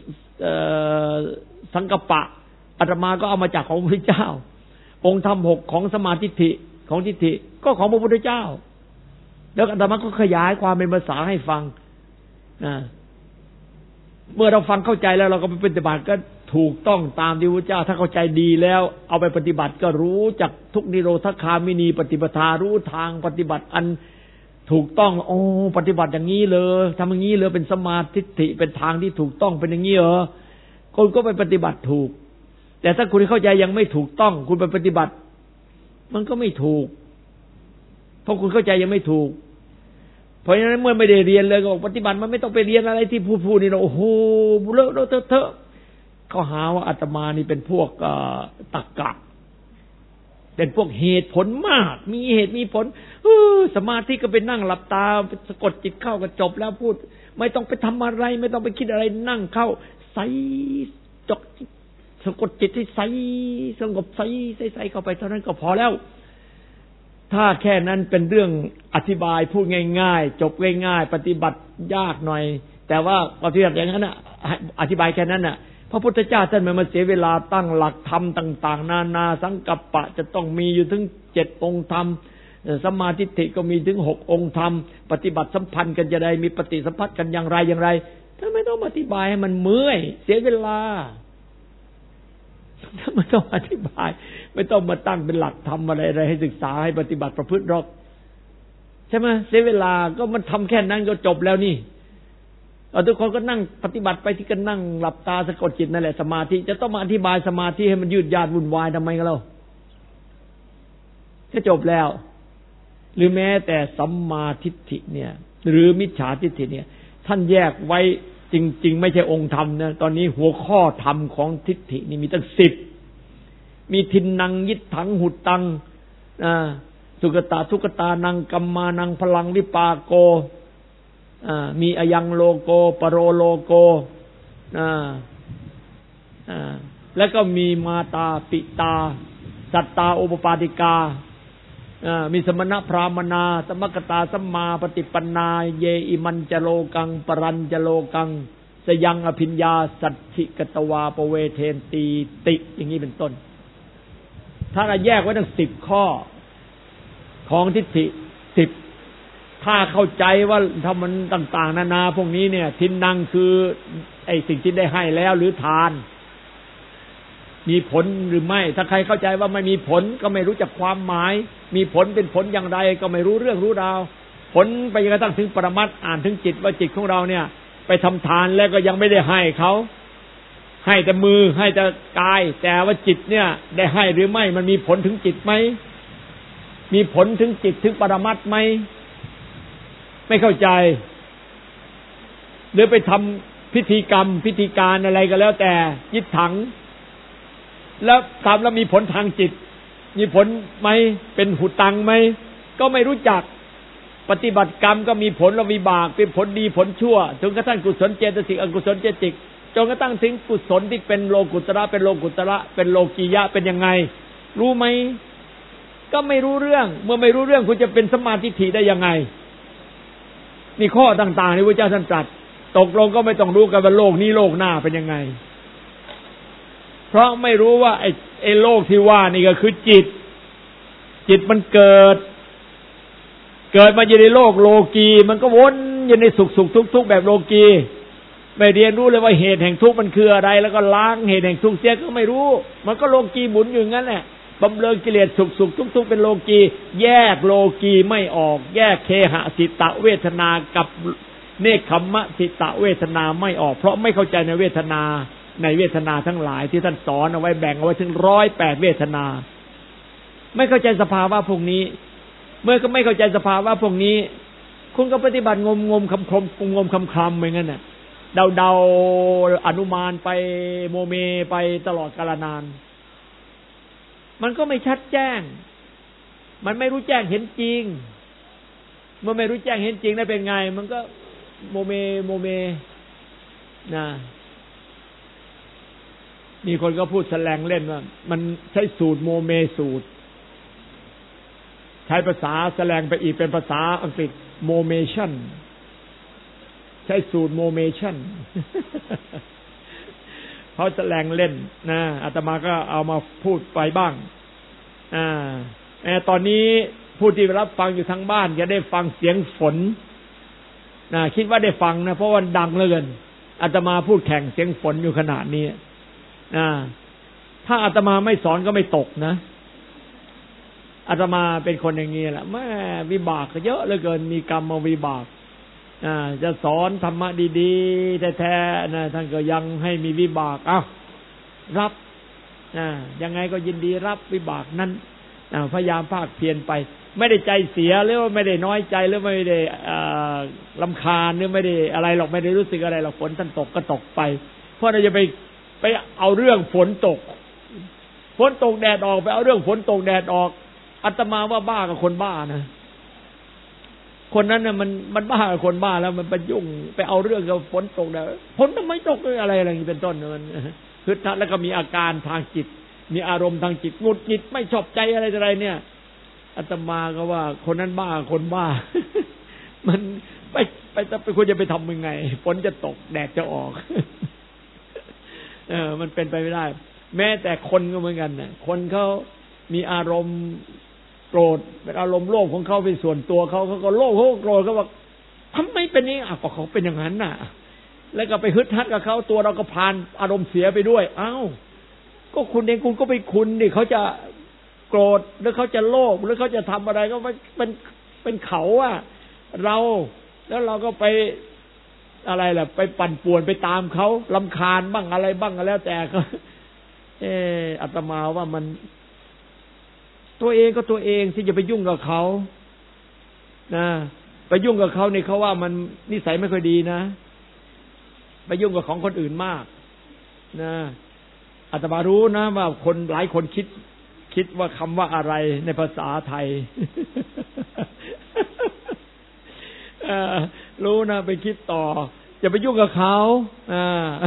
สังกัปปะอาตมาก็เอามาจากของพระพุทธเจ้าองค์ธรรมหกของสมาธิทิของทิฏฐิก็ของพระพุทธเจ้าแล้วอาตมาก็ขยายความเป็นภาษาให้ฟังนะเมื่อเราฟังเข้าใจแล้วเราก็ไปปฏิบัติก็ถูกต้องตามที่พระเจ้าถ้าเข้าใจดีแล้วเอาไปปฏิบัติก็รู้จักทุกนิโรธคามินีปฏิปทารู้ทางปฏิบัติอันถูกต้องโอ้ปฏิบัติอย่างนี้เลยทำอย่างนี้เลยเป็นสมาธิทิเป็นทางที่ถูกต้องเป็นอย่างนี้เหรอคนก็ไปปฏิบัติถูกแต่ถ้าคุณเข้าใจยังไม่ถูกต้องคุณไปปฏิบัติมันก็ไม่ถูกเพราะคุณเข้าใจยังไม่ถูกเพราะฉะนั้นเมื่อไม่ได้เรียนเลยก็ปฏิบัติมันไม่ต้องไปเรียนอะไรที่พูดๆนี่เราโอ้โหเลอะเลอะเทอะเขาหาว่าอาตมานี่เป็นพวกตรรกะเป็นพวกเหตุผลมากมีเหตุมีผลเออสมาธิก็ไปนั่งหลับตาสะกดจิตเข้าก็จบแล้วพูดไม่ต้องไปทำอะไรไม่ต้องไปคิดอะไรนั่งเข้าใสจดสะกดจิตให้ใสสงบใสใสเข้าไปเท่านั้นก็พอแล้วถ้าแค่นั้นเป็นเรื่องอธิบายพูดง่ายๆจบง่ายๆปฏิบัติยากหน่อยแต่ว่าปฏิบัติอย่างนั้นน่ะอธิบายแค่นั้นน่ะพระพุทธเจ้าท่านไม่มาเสียเวลาตั้งหลักธรรมต่างๆนานาสังกัปปะจะต้องมีอยู่ถึงเจ็ดองค์ธรรมสมาธิทิก็มีถึงหกองค์ธรรมปฏิบัติสัมพันธ์กันจะได้มีปฏิสัมพันธ์กันอย่างไรอย่างไรท่านไม่ต้องอธิบายให้มันเมื่อยเสียเวลาไม่ต้องอธิบายไม่ต้องมาตั้งเป็นหลักทำอะไรอะไรให้ศึกษาให้ปฏิบัติประพฤติหรอกใช่ไหมเสียเวลาก็มันทำแค่นั้นก็จบแล้วนี่เอาทุกคนก็นั่งปฏิบัติไปที่กันนั่งหลับตาสะกดจิตนั่นแหละสมาธิจะต้องมาอธิบายสมาธิให้มันยืดยาดวุ่นวายทำไมกันเราก็จบแล้วหรือแม้แต่สัมมาทิฏฐิเนี่ยหรือมิจฉาทิฏฐิเนี่ยท่านแยกไว้จริงๆไม่ใช่องค์ธรรมนะตอนนี้หัวข้อธรรมของทิฏฐินี่มีตั้งสิบมีทินนังยิตถังหุตตังสุกตาทุกตานังกัมมานังพลังวิปาโกมีอยังโลโกปโรโลโกแล้วก็มีมาตาปิตาสัตตาอุปปาติกามีสมณพราหมนาสมกตาสัมมาปฏิปันนาเยอิมันจโลกังปรัญจโลกังสยังอภิญญาสัตถิกตวาปเวเทนตีติอย่างนี้เป็นต้นถ้าเราแยกไว้ทั้งสิบข้อของทิฏฐิสิบถ้าเข้าใจว่าถ้ามันต่างๆนานาพวกนี้เนี่ยทินนังคือไอ้สิ่งที่ได้ให้แล้วหรือทานมีผลหรือไม่ถ้าใครเข้าใจว่าไม่มีผลก็ไม่รู้จักความหมายมีผลเป็นผลอย่างไรก็ไม่รู้เรื่องรู้ราวผลไปกระทั่งถึงปรมัตถ์อ่านถึงจิตว่าจิตของเราเนี่ยไปทำทานแล้วก็ยังไม่ได้ให้เขาให้แต่มือให้แต่กายแต่ว่าจิตเนี่ยได้ให้หรือไม่มันมีผลถึงจิตไหมมีผลถึงจิตถึงปรมัตถ์ไหมไม่เข้าใจหรือไปทำพิธีกรรมพิธีการอะไรก็แล้วแต่ยิดถังแล้วทำแล้วมีผลทางจิตมีผลไหมเป็นหุตังไหมก็ไม่รู้จักปฏิบัติกรรมก็มีผลและวิบากเป็นผลดีผลชั่วจนกระทั่งกุศลเจตสิกอกุศลเจตสิกจนกระทั่งถึงกุศลที่เป็นโลกุตระเป็นโลกุตระเป็นโลกียะเป็นยังไงรู้ไหมก็ไม่รู้เรื่องเมื่อไม่รู้เรื่องคุณจะเป็นสัมมาทิฏฐิได้ยังไงมีข้อต่างๆที่พระเจ้าท่านตรัสตกลงก็ไม่ต้องรู้กันว่าโลกนี้โลกหน้าเป็นยังไงเพราะไม่รู้ว่าไอ้ไอ้โลกที่ว่านี่ก็คือจิตจิตมันเกิดเกิดมาอยู่ในโลกโลกีมันก็วนอยู่ในสุขสุขทุกทุกแบบโลกีไม่เรียนรู้เลยว่าเหตุแห่งทุกข์มันคืออะไรแล้วก็ล้างเหตุแห่งทุกข์เสียก็ไม่รู้มันก็โลกีหมุนอยู่งั้นแหละบำเรอกิเลสสุขสุขทุกทุกเป็นโลกีแยกโลกีไม่ออกแยกเคหสิตเวทนากับเนคขมมะสิตเวทนาไม่ออกเพราะไม่เข้าใจในเวทนาในเวทนาทั้งหลายที่ท่านสอนเอาไว้แบ่งเอาไว้ถึงร้อยแปดเวทนาไม่เข้าใจสภาวะพวกนี้เมื่อก็ไม่เข้าใจสภาวะพวกนี้คุณก็ปฏิบัติงมงมคำคมงมคำคำเหมือนกันน่ะเดาเดาอนุมานไปโมเมไปตลอดกาลนานมันก็ไม่ชัดแจ้งมันไม่รู้แจ้งเห็นจริงเมื่อไม่รู้แจ้งเห็นจริงได้เป็นไงมันก็โมเมโมเมนะมีคนก็พูดแสลงเล่นว่ามันใช้สูตรโมเมสูตรใช้ภาษาแสลงไปอีกเป็นภาษาอังกฤษโมเมชั่นใช้สูตรโมเมชั่นเขาแสลงเล่นนะอาตมาก็เอามาพูดไปบ้างอ่าแต่ตอนนี้ผู้ที่รับฟังอยู่ทางบ้านจะได้ฟังเสียงฝนนะคิดว่าได้ฟังนะเพราะว่าดังเหลือเกินอาตมาพูดแข่งเสียงฝนอยู่ขนาดนี้อ่าถ้าอาตมาไม่สอนก็ไม่ตกนะอาตมาเป็นคนอย่างนี้แหละแม่วิบากเยอะเหลือเกินมีกรรมวิบากอ่าจะสอนธรรมะดีๆแท้ๆนะท่านก็ยังให้มีวิบากเอ้ารับอ่ายังไงก็ยินดีรับวิบากนั้นอ่าพยายามภาคเพียรไปไม่ได้ใจเสียหรือว่าไม่ได้น้อยใจหรือไม่ได้อ่ารำคาญหรือไม่ได้อะไรหรอกไม่ได้รู้สึกอะไรหรอกฝนท่านตกก็ตกไปเพราะเราจะไปไปเอาเรื่องฝนตกฝนตกแดดออกไปเอาเรื่องฝนตกแดดออกอาตมาว่าบ้ากับคนบ้านะคนนั้นน่ะมันมันบ้ากับคนบ้าแล้วมันไปยุ่งไปเอาเรื่องกับฝนตกแดดฝนทำไมตกอะไรอะไรอย่างนี้เป็นต้นมันคือถ้าแล้วก็มีอาการทางจิตมีอารมณ์ทางจิตหงุดหงิดไม่ชอบใจอะไรอะไรเนี่ยอาตมาก็ว่าคนนั้นบ้าคนบ้ามันไปไปไปควรจะไปทำยังไงฝนจะตกแดดจะออกเออมันเป็นไปไม่ได้แม้แต่คนก็เหมือนกันนะคนเขามีอารมณ์โกรธเป็นอารมณ์โลภของเขาเป็นส่วนตัวเขาเขาก็โลภเขาก็โกรธเขาบอกทำไมเป็นนี้อ่ะก็เขาเป็นอย่างนั้นน่ะแล้วก็ไปฮึดฮัดกับเขาตัวเราก็พานอารมณ์เสียไปด้วยเอ้าก็คุณเองคุณก็ไปคุณดิเขาจะโกรธหรือเขาจะโลภหรือเขาจะทำอะไรก็เป็นเป็นเขาอะเราแล้วเราก็ไปอะไรล่ะไปปั่นป่วนไปตามเขารำคาญบ้างอะไรบ้างก็แล้วแต่เขาเอออาตมาว่ามันตัวเองก็ตัวเองที่จะไปยุ่งกับเขานะไปยุ่งกับเขาเนี่ยเขาว่ามันนิสัยไม่ค่อยดีนะไปยุ่งกับของคนอื่นมากนะอาตมารู้นะว่าคนหลายคนคิดคิดว่าคำว่าอะไรในภาษาไทย รู้นะไปคิดต่ออย่าไปยุ่งกับเขาอ่า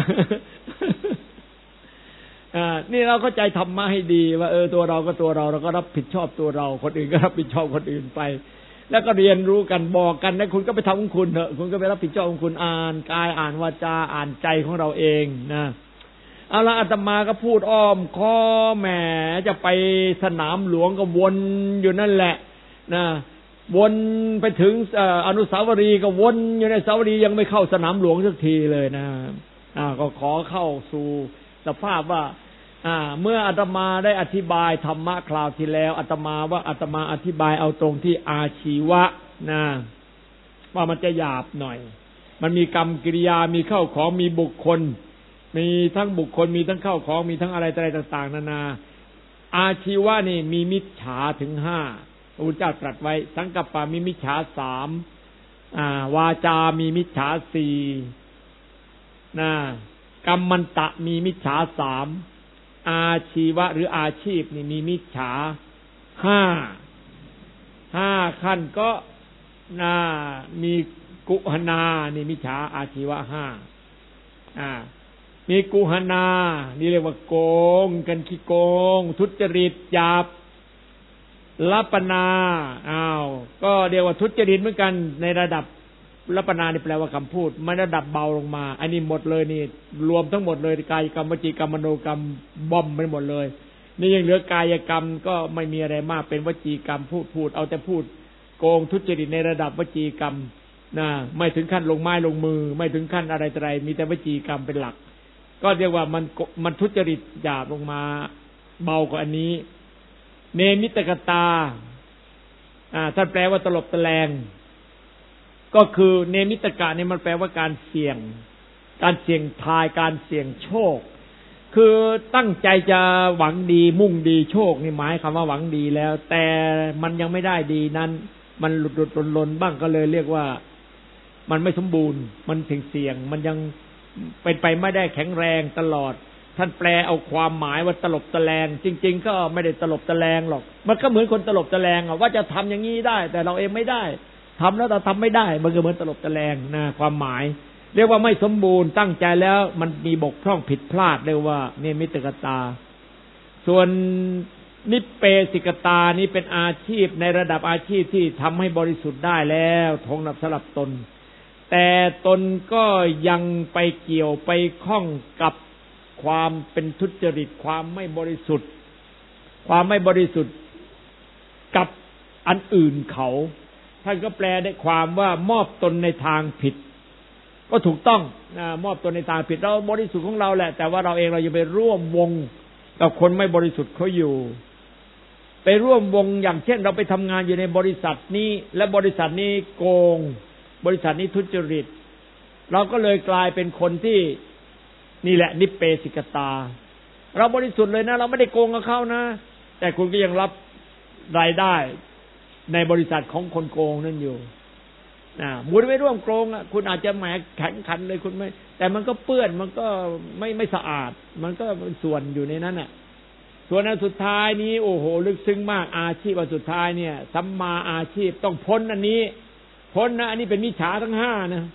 อ่านี่เราเข้าใจธรรมะให้ดีว่าเออตัวเราก็ตัวเราเราก็รับผิดชอบตัวเราคนอื่นก็รับผิดชอบคนอื่นไปแล้วก็เรียนรู้กันบอกกันนะคุณก็ไปทำของคุณเถอะคุณก็ไปรับผิดชอบของคุณอ่านกายอ่านวาจาอ่านใจของเราเองนะเอาละอาตมาก็พูดอ้อมค้อแหมจะไปสนามหลวงก็วนอยู่นั่นแหละนะวนไปถึงอนุสาวรีย์ก็วนอยู่ในอนุสาวรีย์ยังไม่เข้าสนามหลวงสักทีเลยนะอ่าก็ขอเข้าสู่สภาพว่าอ่าเมื่ออาตมาได้อธิบายธรรมะคราวที่แล้วอาตมาว่าอาตมาอธิบายเอาตรงที่อาชีวะนะว่ามันจะหยาบหน่อยมันมีกรรมกิริยามีเข้าของมีบุคคลมีทั้งบุคคลมีทั้งเข้าของมีทั้งอะไรอะไรต่างๆนานาอาชีวะนี่มีมิจฉาถึงห้าพระพุทธเจ้าตรัสไว้สังกัปปะมีมิจฉาสามอ่าวาจามีมิจฉาสี่นะกัมมันตะมีมิจฉาสามอาชีวะหรืออาชีพนี่มีมิจฉาห้าห้าขั้นก็น่ามีกุหนานี่มิจฉาอาชีวะห้าอ่ามีกุหนานี่เรียกว่าโกงกันขี้โกงทุจริตหยาบลัปนาอ้าวก็เรียกว่าทุจริตเหมือนกันในระดับลัปนานี่แปลว่าคำพูดมันระดับเบาลงมาอันนี้หมดเลยนี่รวมทั้งหมดเลยกายกรรมวจีกรรมมโนกรรมบ่มไปหมดเลยนี่ยังเหลือกายกรรมก็ไม่มีอะไรมากเป็นวจีกรรมพูดพูดเอาแต่พูดโกงทุจริตในระดับวจีกรรมนะไม่ถึงขั้นลงไม้ลงมือไม่ถึงขั้นอะไรอะไรมีแต่วจีกรรมเป็นหลักก็เรียกว่ามันมันทุจริตหยาบลงมาเบากว่าอันนี้เนมิตกตาอ่าท่านแปลว่าตลบตะแลงก็คือเนมิตกะเนี่ยมันแปลว่าการเสี่ยงการเสี่ยงทายการเสี่ยงโชคคือตั้งใจจะหวังดีมุ่งดีโชคนี่หมายคำว่าหวังดีแล้วแต่มันยังไม่ได้ดีนั้นมันหลุดหลุดหล่นหล่นบ้างก็เลยเรียกว่ามันไม่สมบูรณ์มันเสี่ยงเสี่ยงมันยังเป็นไปไม่ได้แข็งแรงตลอดท่านแปลเอาความหมายว่าตลบตะแลงจริงๆก็ไม่ได้ตลบตะแลงหรอกมันก็เหมือนคนตลบตะแลงอ่ะว่าจะทำอย่างนี้ได้แต่เราเองไม่ได้ทำแล้วแต่ทำไม่ได้มันก็เหมือนตลบตะแลงนะความหมายเรียกว่าไม่สมบูรณ์ตั้งใจแล้วมันมีบกพร่องผิดพลาดเรียกว่าเนมิตกตาส่วนนิเปสิกตานี้เป็นอาชีพในระดับอาชีพที่ทำให้บริสุทธิ์ได้แล้วทงนับสลับตนแต่ตนก็ยังไปเกี่ยวไปข้องกับความเป็นทุจริตความไม่บริสุทธิ์ความไม่บริสุทธิ์กับอันอื่นเขาท่านก็แปลได้ความว่ามอบตนในทางผิดก็ถูกต้องนะมอบตนในทางผิดเราบริสุทธิ์ของเราแหละแต่ว่าเราเองเราจะไปร่วมวงกับคนไม่บริสุทธิ์เขาอยู่ไปร่วมวงอย่างเช่นเราไปทำงานอยู่ในบริษัทนี้และบริษัทนี้โกงบริษัทนี้ทุจริตเราก็เลยกลายเป็นคนที่นี่แหละนิเปสิกตาเราบริสุทธิ์เลยนะเราไม่ได้โกงกับเขานะแต่คุณก็ยังรับรายได้ในบริษัทของคนโกงนั่นอยู่นะมุดไม่ร่วมโกงอ่ะคุณอาจจะแหมแข็งขันเลยคุณไม่แต่มันก็เปื้อนมันก็ไม่ไม่สะอาดมันก็เป็นส่วนอยู่ในนั้นน่ะส่วนอันสุดท้ายนี้โอ้โหลึกซึ้งมากอาชีพอันสุดท้ายเนี่ยสัมมาอาชีพต้องพ้นอันนี้พ้นนะอันนี้เป็นมิจฉาทั้งห้านะ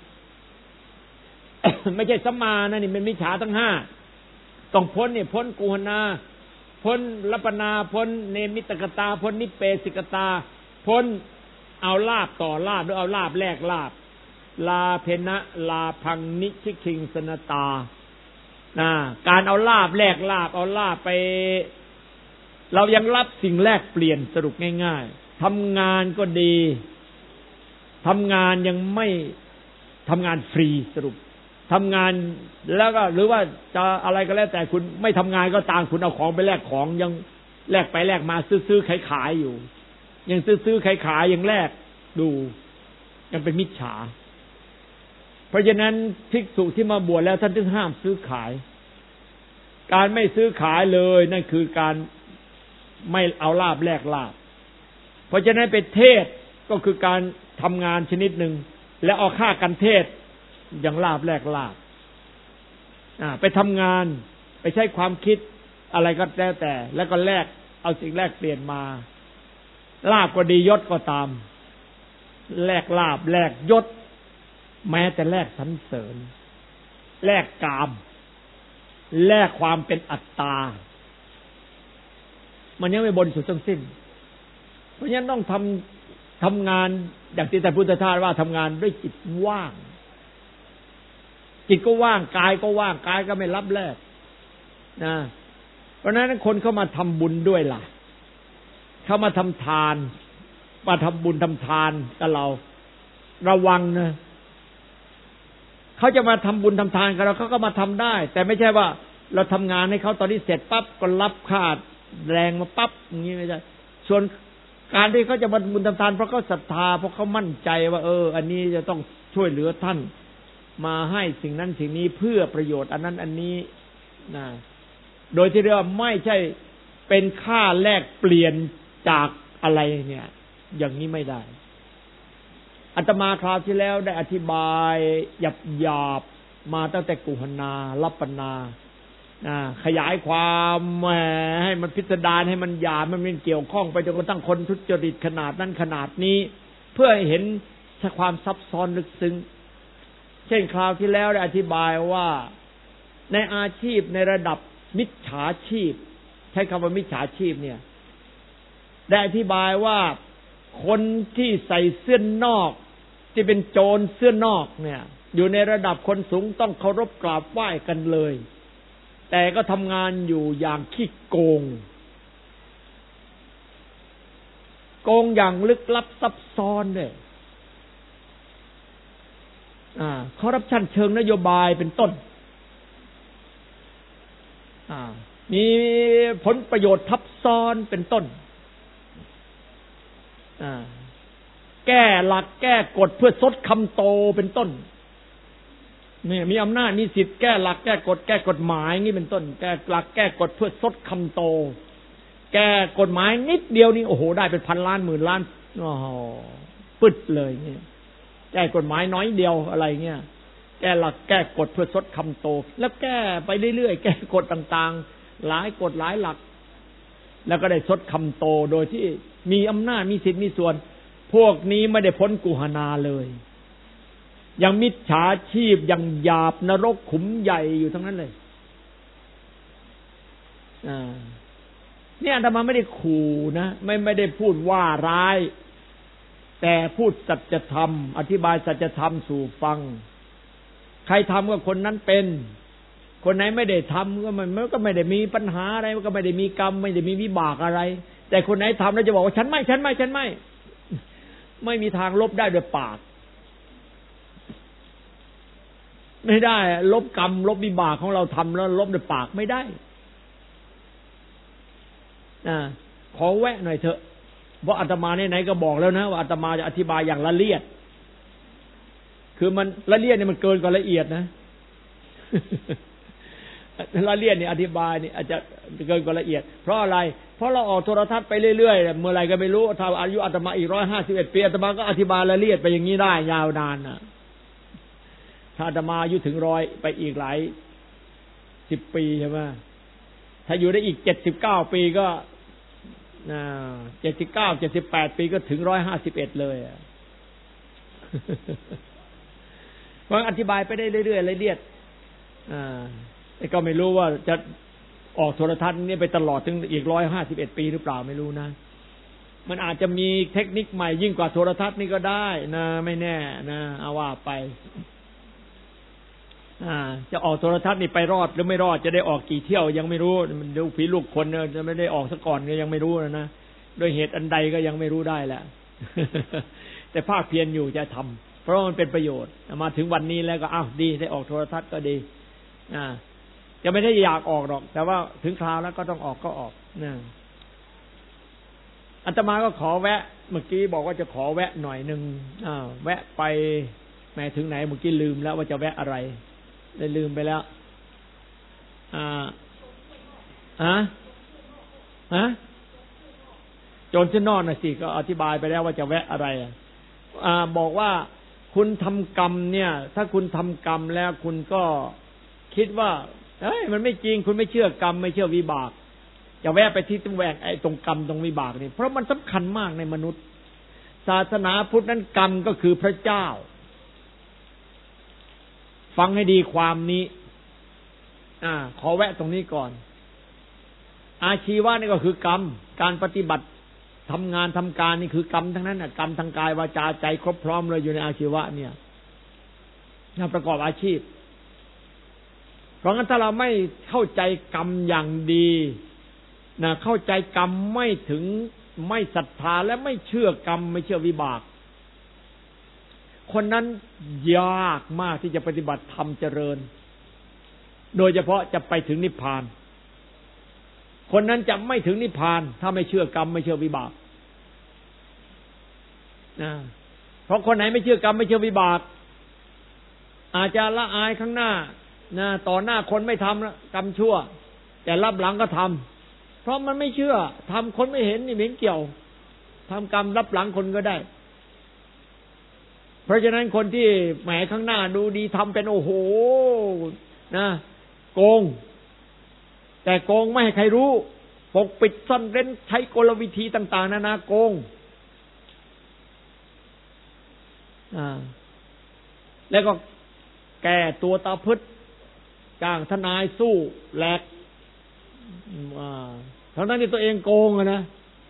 ไม่ใช่สัมมานะนี่เป็นมิจฉาทั้งห้าต้องพ้นเนี่ยพ้นกุหนาพ้นลัปนาพ้นเนมิตกตาพ้นนิเปสิกตาพ้นเอาลาบต่อลาบหรือเอาลาบแลกลาบลาเพนะลาพังนิชิคิงสนตานะการเอาลาบแลกลาบเอาลาบไปเรายังรับสิ่งแลกเปลี่ยนสรุปง่ายๆทำงานก็ดีทำงานยังไม่ทำงานฟรีสรุปทำงานแล้วก็หรือว่าจะอะไรก็แล้วแต่คุณไม่ทำงานก็ตามคุณเอาของไปแลกของยังแลกไปแลกมาซื้อๆขายๆอยู่ยังซื้อๆขายๆยังแลกดูยังเป็นมิจฉาเพราะฉะนั้นภิกษุที่มาบวชแล้วท่านถึงห้ามซื้อขายการไม่ซื้อขายเลยนั่นคือการไม่เอาลาภแลกลาภเพราะฉะนั้นเป็นเทศก็คือการทำงานชนิดหนึ่งและเอาค่ากันเทศอย่างลาภแลกลาภไปทำงานไปใช้ความคิดอะไรก็แล้วแต่แล้วก็แลกเอาสิ่งแลกเปลี่ยนมาลาภก็ดียศก็ตามแลกลาภแลกยศแม้แต่แลกสรรเสริญแลกกามแลกความเป็นอัตตามันยังไม่บริสุทธิ์ทั้งสิ้นเพราะฉะนั้นต้องทำทำงานอย่างที่ท่านพุทธทาสว่าทำงานด้วยจิตว่างจิตก็ว่างกายก็ว่างกายก็ไม่รับแลกนะเพราะฉะนั้นคนเข้ามาทำบุญด้วยล่ะเข้ามาทำทานมาทำบุญทำทานกับเราระวังนะเขาจะมาทำบุญทำทานกับเราเขาก็มาทำได้แต่ไม่ใช่ว่าเราทำงานให้เขาตอนนี้เสร็จปั๊บก็รับค่าแรงมาปั๊บอย่างนี้ไม่ใช่ส่วนการที่เขาจะมาบุญทำทานเพราะเขาศรัทธาเพราะเขามั่นใจว่าเอออันนี้จะต้องช่วยเหลือท่านมาให้สิ่งนั้นสิ่งนี้เพื่อประโยชน์อันนั้นอันนี้นะโดยที่เรียกว่าไม่ใช่เป็นค่าแลกเปลี่ยนจากอะไรเนี่ยอย่างนี้ไม่ได้อาตมาคราวที่แล้วได้อธิบายหยับหยาบมาตั้งแต่กุหนาลัปปนาขยายความแหมให้มันพิสดารให้มันหยาบมันเป็นเกี่ยวข้องไปจนกระทั่งคนทุจริตขนาดนั้นขนาดนี้เพื่อให้เห็นความซับซ้อนลึกซึ้งเช่นคราวที่แล้วได้อธิบายว่าในอาชีพในระดับมิจฉาชีพใช้คำว่ามิจฉาชีพเนี่ยได้อธิบายว่าคนที่ใส่เสื้อนอกที่เป็นโจรเสื้อนอกเนี่ยอยู่ในระดับคนสูงต้องเคารพกราบไหว้กันเลยแต่ก็ทำงานอยู่อย่างขี้โกงโกงอย่างลึกลับซับซ้อนเนี่ยอ่าคอร์รัปชันเชิงนโยบายเป็นต้นอ่ามีผลประโยชน์ทับซ้อนเป็นต้นอ่าแก้หลักแก้กฎเพื่อซดคำโตเป็นต้นนี่มีอำนาจมีสิทธิ์แก้หลักแก้กฎแก้กฎหมายงี้เป็นต้นแก้หลักแก้กฎเพื่อซดคำโตแก้กฎหมายนิดเดียวนี่โอ้โหได้เป็นพันล้านหมื่นล้านโอ้โหปึดเลยนี่แก้กฎหมายน้อยเดียวอะไรเงี้ยแก้หลักแก้กฎเพื่อซดคำโตแล้วแก้ไปเรื่อยๆแก้กฎต่างๆหลายกฎหลายหลักแล้วก็ได้ซดคำโตโดยที่มีอำนาจมีสิทธิ์มีส่วนพวกนี้ไม่ได้พ้นกุหนาเลยยังมิจฉาชีพยังหยาบนรกขุมใหญ่อยู่ทั้งนั้นเลยอ่าเนี่ยอาตมาไม่ได้ขู่นะไม่ไม่ได้พูดว่าร้ายแต่พูดสัจธรรมอธิบายสัจธรรมสู่ฟังใครทำก็คนนั้นเป็นคนไหนไม่ได้ทำก็มันก็ไม่ได้มีปัญหาอะไรก็ไม่ได้มีกรรมไม่ได้มีวิบากอะไรแต่คนไหนทำแล้วจะบอกว่าฉันไม่ฉันไม่ฉันไม่ไม่มีทางลบได้ด้วยปากไม่ได้ลบกรรมลบวิบากของเราทำแล้วลบด้วยปากไม่ได้อ่าขอแวะหน่อยเถอะเพราะอาตมาไหนๆก็บอกแล้วนะว่าอาตมาจะอธิบายอย่างละเอียดคือมันละเอียดเนี่ยมันเกินกว่าละเอียดนะ ละเอียดเนี่ยอธิบายเนี่ยอาจจะเกินกว่าละเอียดเพราะอะไรเพราะเราออกโทรทัศน์ไปเรื่อยๆเมื่อไรก็ไม่รู้ถ้าอายุอาตมาอีกร้อยห้าสิบเอ็ดปีอาตมาก็อธิบายละเอียดไปอย่างนี้ได้ยาวนานนะถ้าอาตมาอายุถึงร้อยไปอีกหลายสิบปีใช่ไหมถ้าอยู่ได้อีกเจ็ดสิบเก้าปีก็เจ็ดสิบเก้าเจ็ดสิบแปดปีก็ถึงร้อยห้าสิบเอ็ดเลยเพราะอธิบายไปได้เรื่อยๆละเอียดอ่าแต่ก็ไม่รู้ว่าจะออกโทรทัศน์นี่ไปตลอดถึงอีกร้อยห้าสิบเอ็ดปีหรือเปล่าไม่รู้นะมันอาจจะมีเทคนิคใหม่ยิ่งกว่าโทรทัศน์นี่ก็ได้นะไม่แน่นะเอาว่าไปอ่าจะออกโทรทัศน์นี่ไปรอดหรือไม่รอดจะได้ออกกี่เที่ยวยังไม่รู้มันดูผีลูกคนเนี่ยจะไม่ได้ออกซะก่อนก็ยังไม่รู้นะนะโดยเหตุอันใดก็ยังไม่รู้ได้แหละแต่ภาคเพียรอยู่จะทำราะว่ามันเป็นประโยชน์มาถึงวันนี้แล้วก็อ้าวดีได้ออกโทรทัศน์ก็ดีอ่าจะไม่ได้อยากออกหรอกแต่ว่าถึงคราวแล้วก็ต้องออกก็ออกนะอาตมาก็ขอแวะเมื่อกี้บอกว่าจะขอแวะหน่อยนึงอ่าแวะไปแม้ถึงไหนเมื่อกี้ลืมแล้วว่าจะแวะอะไรได้ลืมไปแล้วอ่าฮะฮะโจรชื่อนอกน่ะสิก็อธิบายไปแล้วว่าจะแวะอะไรอ่าบอกว่าคุณทำกรรมเนี่ยถ้าคุณทำกรรมแล้วคุณก็คิดว่าเอ้ยมันไม่จริงคุณไม่เชื่อกรรมไม่เชื่อวิบากจะแวะไปที่ตรงแหวกไอ้ตรงกรรมตรงวิบากนี่เพราะมันสำคัญมากในมนุษย์ศาสนาพุทธนั้นกรรมก็คือพระเจ้าฟังให้ดีความนี้อ่าขอแวะตรงนี้ก่อนอาชีวะนี่ก็คือกรรมการปฏิบัติทำงานทำการนี่คือกรรมทั้งนั้นน่ะกรรมทางกายวาจาใจครบพร้อมเลยอยู่ในอาชีวะเนี่ยงานประกอบอาชีพเพราะงั้นถ้าเราไม่เข้าใจกรรมอย่างดีนะเข้าใจกรรมไม่ถึงไม่ศรัทธาและไม่เชื่อกรรมไม่เชื่อวิบากคนนั้นยากมากที่จะปฏิบัติธรรมเจริญโดยเฉพาะจะไปถึงนิพพานคนนั้นจะไม่ถึงนิพพานถ้าไม่เชื่อกรรมไม่เชื่อวิบากนะเพราะคนไหนไม่เชื่อกรรมไม่เชื่อวิบากอาจจะละอายข้างหน้านะต่อหน้าคนไม่ทำกรรมชั่วแต่รับหลังก็ทำเพราะมันไม่เชื่อทำคนไม่เห็นนี่เหม็นเกี่ยวทำกรรมรับหลังคนก็ได้เพราะฉะนั้นคนที่แหมข้างหน้าดูดีทำเป็นโอ้โหนะโกงแต่โกงไม่ให้ใครรู้ปกปิดซ่อนเร้นใช้กลวิธีต่างๆนานาโกงอ่าแล้วก็แก้ตัวตาพึดจ้างทนายสู้แหลกอ่าทั้งนั้นที่ตัวเองโกงอะนะ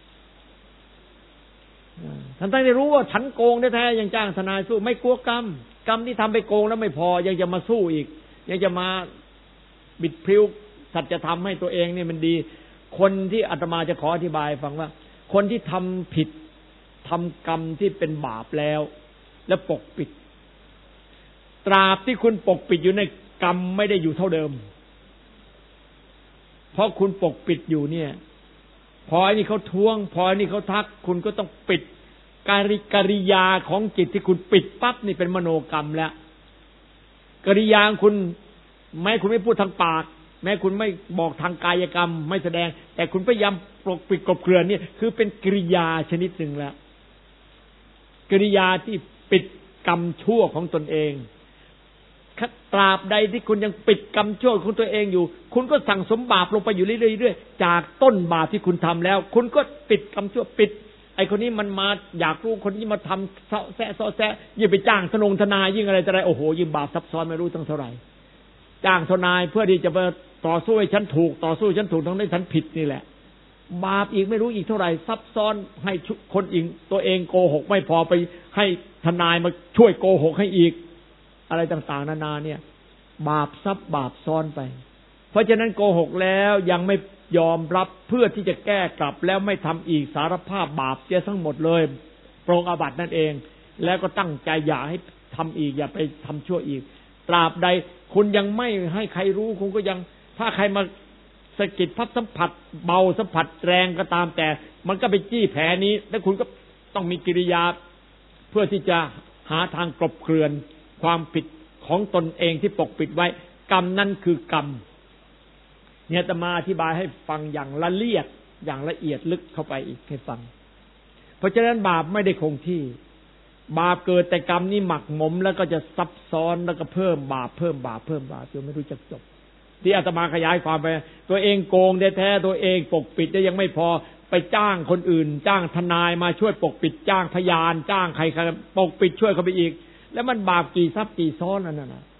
ทั้งที่รู้ว่าฉันโกงแท้ๆยังจ้างทนายสู้ไม่กลัวกรรมกรรมที่ทำไปโกงแล้วไม่พอยังจะมาสู้อีกยังจะมาบิดพลิ้วสัจธรรมให้ตัวเองนี่มันดีคนที่อาตมาจะขออธิบายฟังว่าคนที่ทำผิดทำกรรมที่เป็นบาปแล้วแล้วปกปิดตราบที่คุณปกปิดอยู่ในกรรมไม่ได้อยู่เท่าเดิมเพราะคุณปกปิดอยู่เนี่ยพออันนี้เขาท้วงพออันนี้เขาทักคุณก็ต้องปิดการิกริยาของจิตที่คุณปิดปั๊บนี่เป็นมโนกรรมแล้วกริยาคุณแม้คุณไม่พูดทางปากแม้คุณไม่บอกทางกายกรรมไม่แสดงแต่คุณพยายามปกปิดกลบเกลื่อนนี่คือเป็นกิริยาชนิดหนึ่งแล้วกิริยาที่ปิดกรรมชั่วของตนเองตราบใดที่คุณยังปิดกรรมชั่วของตัวเองอยู่คุณก็สั่งสมบาปลงไปอยู่เรื่อยๆจากต้นบาปที่คุณทำแล้วคุณก็ปิดกรรมชั่วปิดไอ้คนนี้มันมาอยากรู้คนนี้มาทำเซาะแซะเซาะแซะยิ่งไปจ้างทนงทนายยิ่งอะไรอะไรโอ้โหยิ่งบาปซับซ้อนไม่รู้ตั้งเท่าไหร่จ้างทนายเพื่อที่จะมาต่อสู้ให้ฉันถูกต่อสู้ฉันถูกทั้งที่ฉันผิดนี่แหละบาปอีกไม่รู้อีกเท่าไหร่ซับซ้อนให้คนอื่นตัวเองโกหกไม่พอไปให้ทนายมาช่วยโกหกให้อีกอะไรต่างๆนานาเนี่ยบาปซับบาปซ้อนไปเพราะฉะนั้นโกหกแล้วยังไม่ยอมรับเพื่อที่จะแก้กลับแล้วไม่ทำอีกสารภาพบาปเสียทั้งหมดเลยปรงอาบัตินั่นเองแล้วก็ตั้งใจอย่าให้ทำอีกอย่าไปทำชั่วอีกตราบใดคุณยังไม่ให้ใครรู้คุณก็ยังถ้าใครมาสะกิดพับสัมผัสเบาสัมผัสแรงก็ตามแต่มันก็ไปจี้แผลนี้แล้วคุณก็ต้องมีกิริยาเพื่อที่จะหาทางกลบเกลื่อนความผิดของตนเองที่ปกปิดไว้กรรมนั่นคือกรรมเนี่ยจะมาอธิบายให้ฟังอย่างละเอียดอย่างละเอียดลึกเข้าไปอีกให้ฟังเพราะฉะนั้นบาปไม่ได้คงที่บาปเกิดแต่กรรมนี่หมักหมมแล้วก็จะซับซ้อนแล้วก็เพิ่มบาปเพิ่มบาปเพิ่มบาปจนไม่รู้จักจบที่อาตมาขยายความไปตัวเองโกงแท้ๆตัวเองปกปิดได้ยังไม่พอไปจ้างคนอื่นจ้างทนายมาช่วยปกปิดจ้างพยานจ้างใครๆปกปิดช่วยเขาไปอีกแล้วมันบาปกี่ซับกี่ซ้อนนั่นน่ะ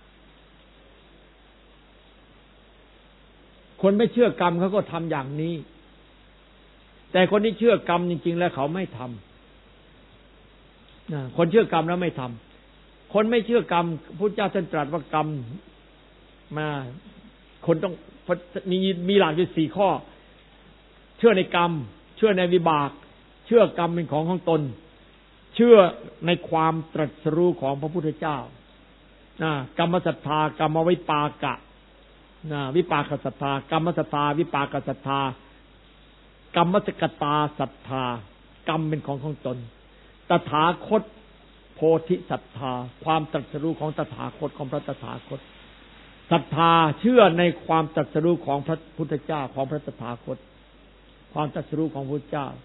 คนไม่เชื่อกรรมเขาก็ทำอย่างนี้แต่คนที่เชื่อกรรมจริงๆแล้วเขาไม่ทำนะคนเชื่อกรรมแล้วไม่ทำคนไม่เชื่อกรรมพุทธเจ้าท่านตรัสว่ากรรมมาคนต้องมีมีหลักอยู่สี่ข้อเชื่อในกรรมเชื่อในวิบากเชื่อกรรมเป็นของของตนเเชื่อในความตรัสรู้ของพระพุทธเจ้านะกรรมศรัทธากรรมวิปากะนะวิปากศรัทธากรรมศรัทธาวิปากศรัทธากรรมสกตาศรัทธากรรมเป็นของของตนตถาคตโพธิศรัทธาความตรัสรู้ของตถาคตของพระตถาคตศรัทธาเชื่อในความตรัสรู้ของพระพุทธเจ้าของพระตถาคตความตรัสรู้ของพระพุทธเจ้า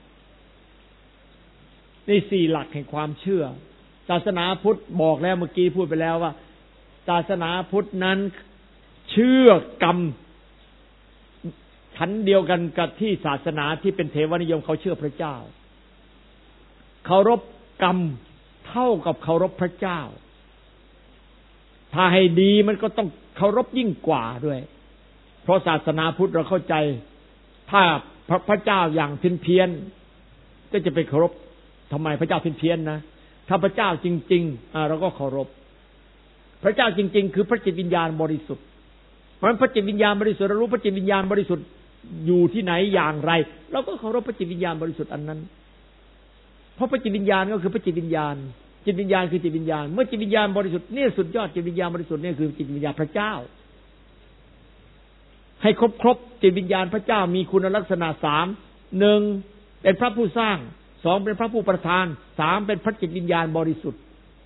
นี่สี่หลักแห่งความเชื่อศาสนาพุทธบอกแล้วเมื่อกี้พูดไปแล้วว่าศาสนาพุทธนั้นเชื่อกรรมชั้นเดียวกันกับที่ศาสนาที่เป็นเทวนิยมเขาเชื่อพระเจ้าเคารพกรรมเท่ากับเคารพพระเจ้าถ้าให้ดีมันก็ต้องเคารพยิ่งกว่าด้วยเพราะศาสนาพุทธเราเข้าใจถ้าพระพระเจ้าอย่างเพี้ยนๆก็จะไปเคารพทำไมพระเจ้าเพี้ยนๆนะถ้าพระเจ้าจริงๆเราก็เคารพพระเจ้าจริงๆคือพระจิตวิญญาณบริสุทธิ์เพราะฉะนั้นพระจิตวิญญาณบริสุทธิ์เรารู้พระจิตวิญญาณบริสุทธิ์อยู่ที่ไหนอย่างไรเราก็เคารพพระจิตวิญญาณบริสุทธิ์อันนั้นเพราะพระจิตวิญญาณก็คือพระจิตวิญญาณจิตวิญญาณคือจิตวิญญาณเมื่อจิตวิญญาณบริสุทธิ์นี่สุดยอดจิตวิญญาณบริสุทธิ์นี่คือจิตวิญญาณพระเจ้าให้ครบครบจิตวิญญาณพระเจ้ามีคุณลักษณะสามหนึ่งเป็นพระผู้สร้างสองเป็นพระผู้ประทานสามเป็นพระจิตวิญญาณบริสุทธิ์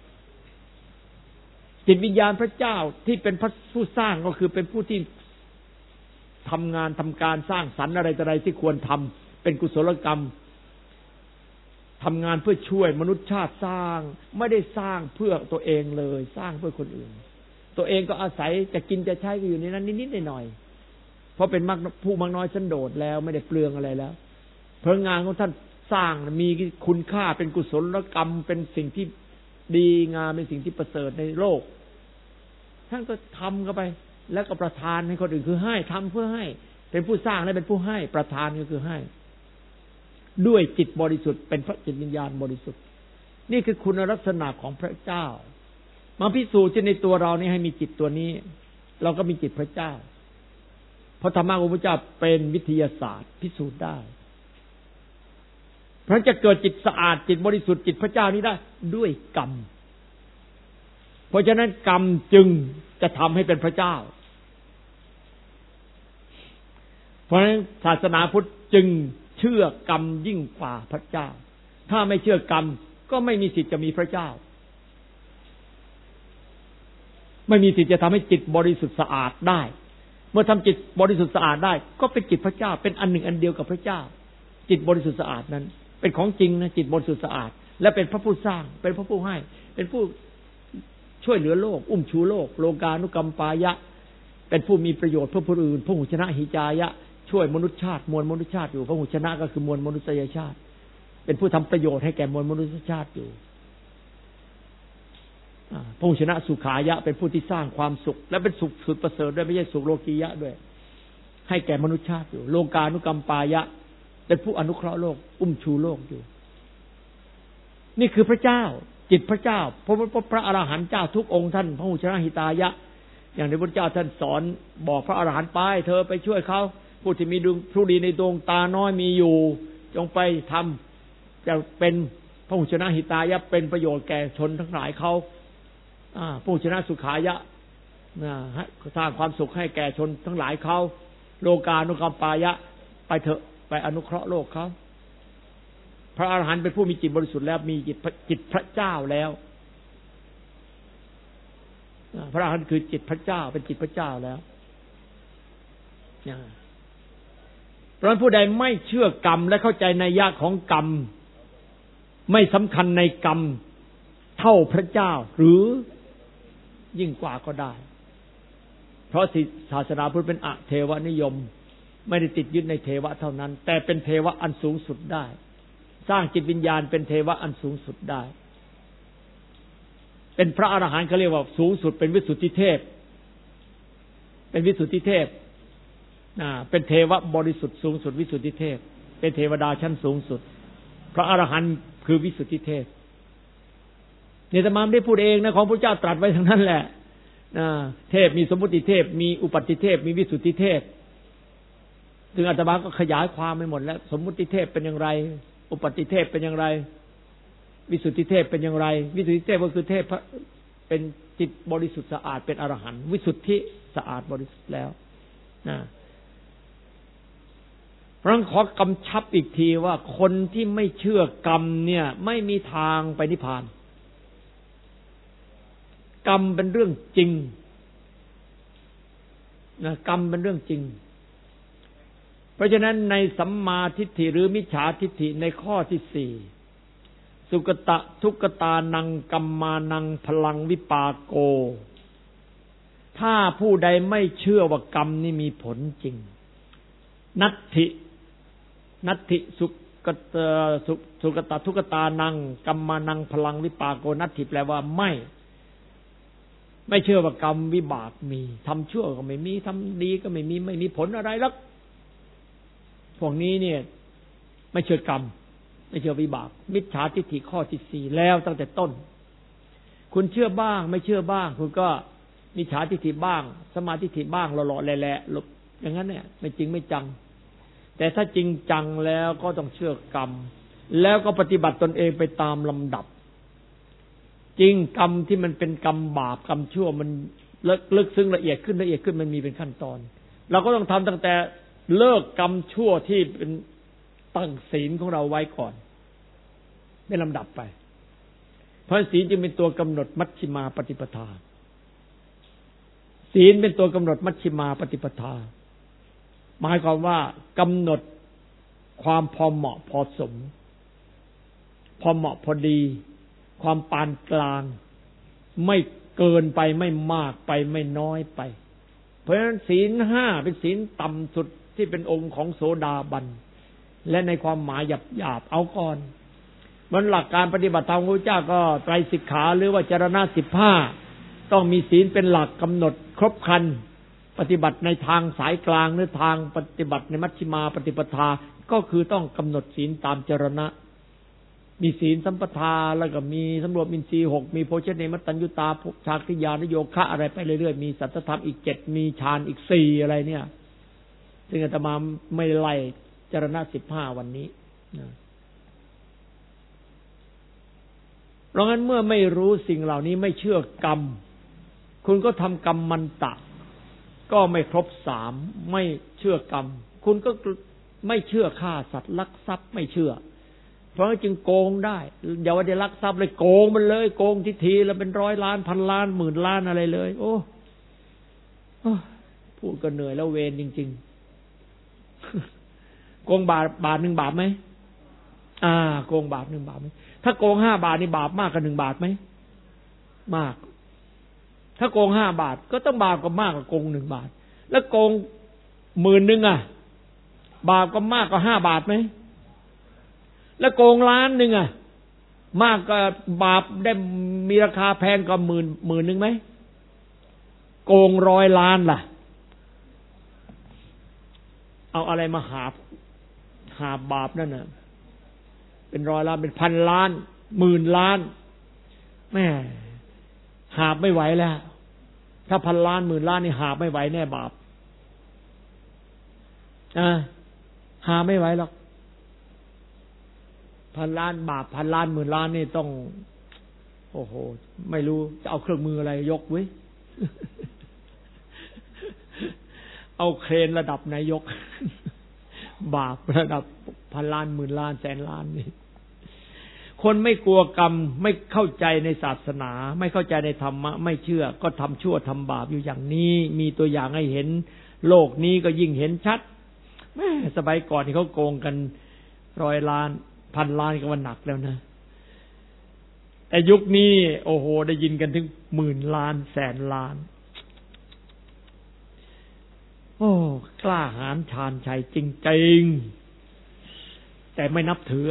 จิตวิญญาณพระเจ้าที่เป็นพระผู้สร้างก็คือเป็นผู้ที่ทำงานทำการสร้างสรรค์อะไรต่ออะไรที่ควรทำเป็นกุศลกรรมทำงานเพื่อช่วยมนุษยชาติสร้างไม่ได้สร้างเพื่อตัวเองเลยสร้างเพื่อคนอื่นตัวเองก็อาศัยจะกินจะใช้ก็อยู่ในนั้นนิดๆหน่อยๆเพราะเป็นผู้มักน้อยสันโดษแล้วไม่ได้เปลืองอะไรแล้วเพราะงานของท่านสร้างมีคุณค่าเป็นกุศลกรรมเป็นสิ่งที่ดีงามเป็นสิ่งที่ประเสริฐในโลกท่านก็ทำเข้าไปแล้วก็ประทานให้คนอื่นคือให้ทำเพื่อให้เป็นผู้สร้างและเป็นผู้ให้ประทานก็คือให้ด้วยจิตบริสุทธิ์เป็นพระจิตวิญญาณบริสุทธิ์นี่คือคุณลักษณะของพระเจ้ามาพิสูจน์ในตัวเรานี่ให้มีจิตตัวนี้เราก็มีจิตพระเจ้าเพราะธรรมะของพระเจ้าเป็นวิทยาศาสตร์พิสูจน์ได้เพราะจะเกิดจิตสะอาดจิตบริสุทธิ์จิตพระเจ้านี้ได้ด้วยกรรมเพราะฉะนั้นกรรมจึงจะทำให้เป็นพระเจ้าเพราะฉะนั้นศาสนาพุทธจึงเชื่อกรรมยิ่งกว่าพระเจ้าถ้าไม่เชื่อกรรมก็ไม่มีสิทธิ์จะมีพระเจ้าไม่มีสิทธิ์จะทำให้จิตบริสุทธิ์สะอาดได้เมื่อทำจิตบริสุทธิ์สะอาดได้ก็เป็นจิตพระเจ้าเป็นอันหนึ่งอันเดียวกับพระเจ้าจิตบริสุทธิ์สะอาดนั้นเป็นของจริงนะจิตบริสุทธิ์สะอาดและเป็นพระผู้สร้างเป็นพระผู้ให้เป็นผู้ช่วยเหลือโลกอุ้มชูโลกโลกานุกัมปายะเป็นผู้มีประโยชน์เพื่อผู้อื่นพระหุชนะหิจายะช่วยมนุษยชาติมวลมนุษยชาติอยู่พระหุชนะก็คือมวลมนุษยชาติเป็นผู้ทำประโยชน์ให้แก่มวลมนุษยชาติอยู่พระหุชนะสุขายะเป็นผู้ที่สร้างความสุขและเป็นสุขสุดประเสริฐด้วยไม่ใช่สุขโลกียะด้วยให้แก่มนุษยชาติอยู่โลกานุกัมปายะเป็นผู้อนุเคราะห์โลกอุ้มชูโลกอยู่นี่คือพระเจ้าจิตพระเจ้าพระพระอรหันต์เจ้าทุกองค์ท่านพระหุชนะหิตายะอย่างที่พระเจ้าท่านสอนบอกพระอรหันต์ไปเธอไปช่วยเขาผู้ที่มีดวงผู้ดีในดวงตาน้อยมีอยู่จงไปทำจะเป็นพระหุชนะหิตายะเป็นประโยชน์แก่ชนทั้งหลายเขาพระหุชนะสุขายะสร้างความสุขให้แก่ชนทั้งหลายเขาโลกานุกัมปายะไปเถอะไปอนุเคราะห์โลกเขาพระอรหันต์เป็นผู้มีจิตบริสุทธิ์แล้วมีจิตจิตพระเจ้าแล้วพระอรหันต์คือจิตพระเจ้าเป็นจิตพระเจ้าแล้วเพราะฉะนั้นผู้ใดไม่เชื่อกรรมและเข้าใจนัยยะของกรรมไม่สำคัญในกรรมเท่าพระเจ้าหรือยิ่งกว่าก็ได้เพราะศาสนาพุทธเป็นอเทวนิยมไม่ได้ติดยึดในเทวะเท่านั้นแต่เป็นเทวะอันสูงสุดได้สร้างจิตวิญญาณเป็นเทวะอันสูงสุดได้เป็นพระอรหันต์เขาเรียกว่าสูงสุดเป็นวิสุทธิเทพเป็นวิสุทธิเทพนะเป็นเทวะบริสุทธิ์สูงสุดวิสุทธิเทพเป็นเทวดาชั้นสูงสุดพระอรหันต์คือวิสุทธิเทพเนี่ยอาตมาไม่ได้พูดเองนะของพระเจ้าตรัสไว้ทั้งนั้นแหละนะเทพมีสมมุติเทพมีอุปัฏฐิเทพมีวิสุทธิเทพถึงอาตมาก็ขยายความไปหมดแล้วสมมุติเทพเป็นอย่างไรอุปัฏฐิเทพเป็นอย่างไรวิสุทธิเทพเป็นอย่างไรวิสุทธิเทพก็คือเทพเป็นจิตบริสุทธิ์สะอาดเป็นอรหันต์วิสุทธิสะอาดบริสุทธิ์แล้วนะเพราะฉะนั้นขอกำชับอีกทีว่าคนที่ไม่เชื่อกรรมเนี่ยไม่มีทางไปนิพพานกรรมเป็นเรื่องจริงนะกรรมเป็นเรื่องจริงเพราะฉะนั้นในสัมมาทิฏฐิหรือมิจฉาทิฏฐิในข้อที่สี่สุกตะทุกตานังกัมมานังพลังวิปากโกถ้าผู้ใดไม่เชื่อว่ากรรมนี่มีผลจริงนัตถินัตถิสุกตะสุกตะทุกตานังกัมมานังพลังวิปากโกนัตถิแปลว่าไม่ไม่เชื่อว่ากรรมวิบากมีทำชั่วก็ไม่มีทำดีก็ไม่มีไม่มีผลอะไรหรอกพวกนี้เนี่ยไม่เชื่อกรรมไม่เชื่อวิบากมิจฉาทิฏฐิข้อที่สี่แล้วตั้งแต่ต้นคุณเชื่อบ้างไม่เชื่อบ้างคุณก็มิจฉาทิฏฐิบ้างสมาทิฏฐิบ้างหล่อๆแหละๆหลบอย่างนั้นเนี่ยไม่จริงไม่จังแต่ถ้าจริงจังแล้วก็ต้องเชื่อกรรมแล้วก็ปฏิบัติตนเองไปตามลำดับจริงกรรมที่มันเป็นกรรมบาปกรรมชั่วมันลึกซึ้งละเอียดขึ้นละเอียดขึ้นมันมีเป็นขั้นตอนเราก็ต้องทำตั้งแต่เลิกกรรมชั่วที่เป็นตั้งศีลของเราไว้ก่อนเป็นลำดับไปเพราะศีลจึงเป็นตัวกำหนดมัชฌิมาปฏิปทาศีลเป็นตัวกำหนดมัชฌิมาปฏิปทาหมายความว่ากำหนดความพอเหมาะพอสมพอเหมาะพอดีความปานกลางไม่เกินไปไม่มากไปไม่น้อยไปเพราะฉะนั้นศีลห้าเป็นศีลต่ำสุดที่เป็นองค์ของโสดาบันและในความหมายหยาบๆเอาก่อนมันหลักการปฏิบัติธรรมของพระเจ้าก็ไตรสิกขาหรือว่าจรณะสิบห้าต้องมีศีลเป็นหลักกำหนดครบครันปฏิบัติในทางสายกลางหรือทางปฏิบัติในมัชฌิมาปฏิปทาก็คือต้องกำหนดศีลตามจรณะมีศีลสัมปทาแล้วก็มีสำรวมอินทรีย์หกมีโภชเนมัตตัญญุตาภุชาคริยานโยคะอะไรไปเรื่อยๆมีสัจธรรมอีกเจ็ดมีฌานอีกสี่อะไรเนี่ยซึ่งอาตมาไม่ไล่จรณะสิบห้าวันนี้นะเพราะงั้นเมื่อไม่รู้สิ่งเหล่านี้ไม่เชื่อกรรมคุณก็ทำกรรมมันตะก็ไม่ครบสามไม่เชื่อกรรมคุณก็ไม่เชื่อฆ่าสัตว์ลักทรัพย์ไม่เชื่อเพราะจึงโกงได้อย่าว่าได้ลักทรัพย์เลยโกงมันเลยโกงทีทีแล้วเป็นร้อยล้านพันล้านหมื่นล้านอะไรเลยโอ้พูดก็เหนื่อยแล้วเวรจริงๆโกงบาทบาทหนึ่งบาทไหมอ่าโกงบาทหนึ่งบาทไหมถ้าโกงห้าบาทนี่บาปมากกว่าหนึ่งบาทไหมมากถ้าโกงห้าบาทก็ต้องบาปก็มากกว่าโกงหนึ่งบาทแล้วโกงหมื่นหนึ่งอ่ะบาปก็มากกว่าห้าบาทไหมแล้วโกงล้านหนึ่งอ่ะมากกว่าบาปได้มีราคาแพงกว่าหมื่นหมื่นหนึ่งไหมโกงร้อยล้านล่ะเอาอะไรมาหาหาบาปนั่นน่ะเป็นร้อยล้านเป็นพันล้านหมื่นล้านแม่หาไม่ไหวแล้วถ้าพันล้านหมื่นล้านนี่หาไม่ไหวแน่บาปอ่าหาไม่ไหวหรอกพันล้านบาปพันล้านหมื่นล้านนี่ต้องโอ้โหไม่รู้จะเอาเครื่องมืออะไรยกเว้ยเอาเครนระดับนายกบาประดับพันล้านหมื่นล้านแสนล้านนี่คนไม่กลัวกรรมไม่เข้าใจในศาสนาไม่เข้าใจในธรรมะไม่เชื่อก็ทำชั่วทำบาปอยู่อย่างนี้มีตัวอย่างให้เห็นโลกนี้ก็ยิ่งเห็นชัดแม่สมัยก่อนที่เขาโกงกันร้อยล้านพันล้านก็ว่าหนักแล้วนะแต่ยุคนี้โอ้โหได้ยินกันถึงหมื่นล้านแสนล้านโอ้กล้าหาญชาญชัยจริงๆแต่ไม่นับถือ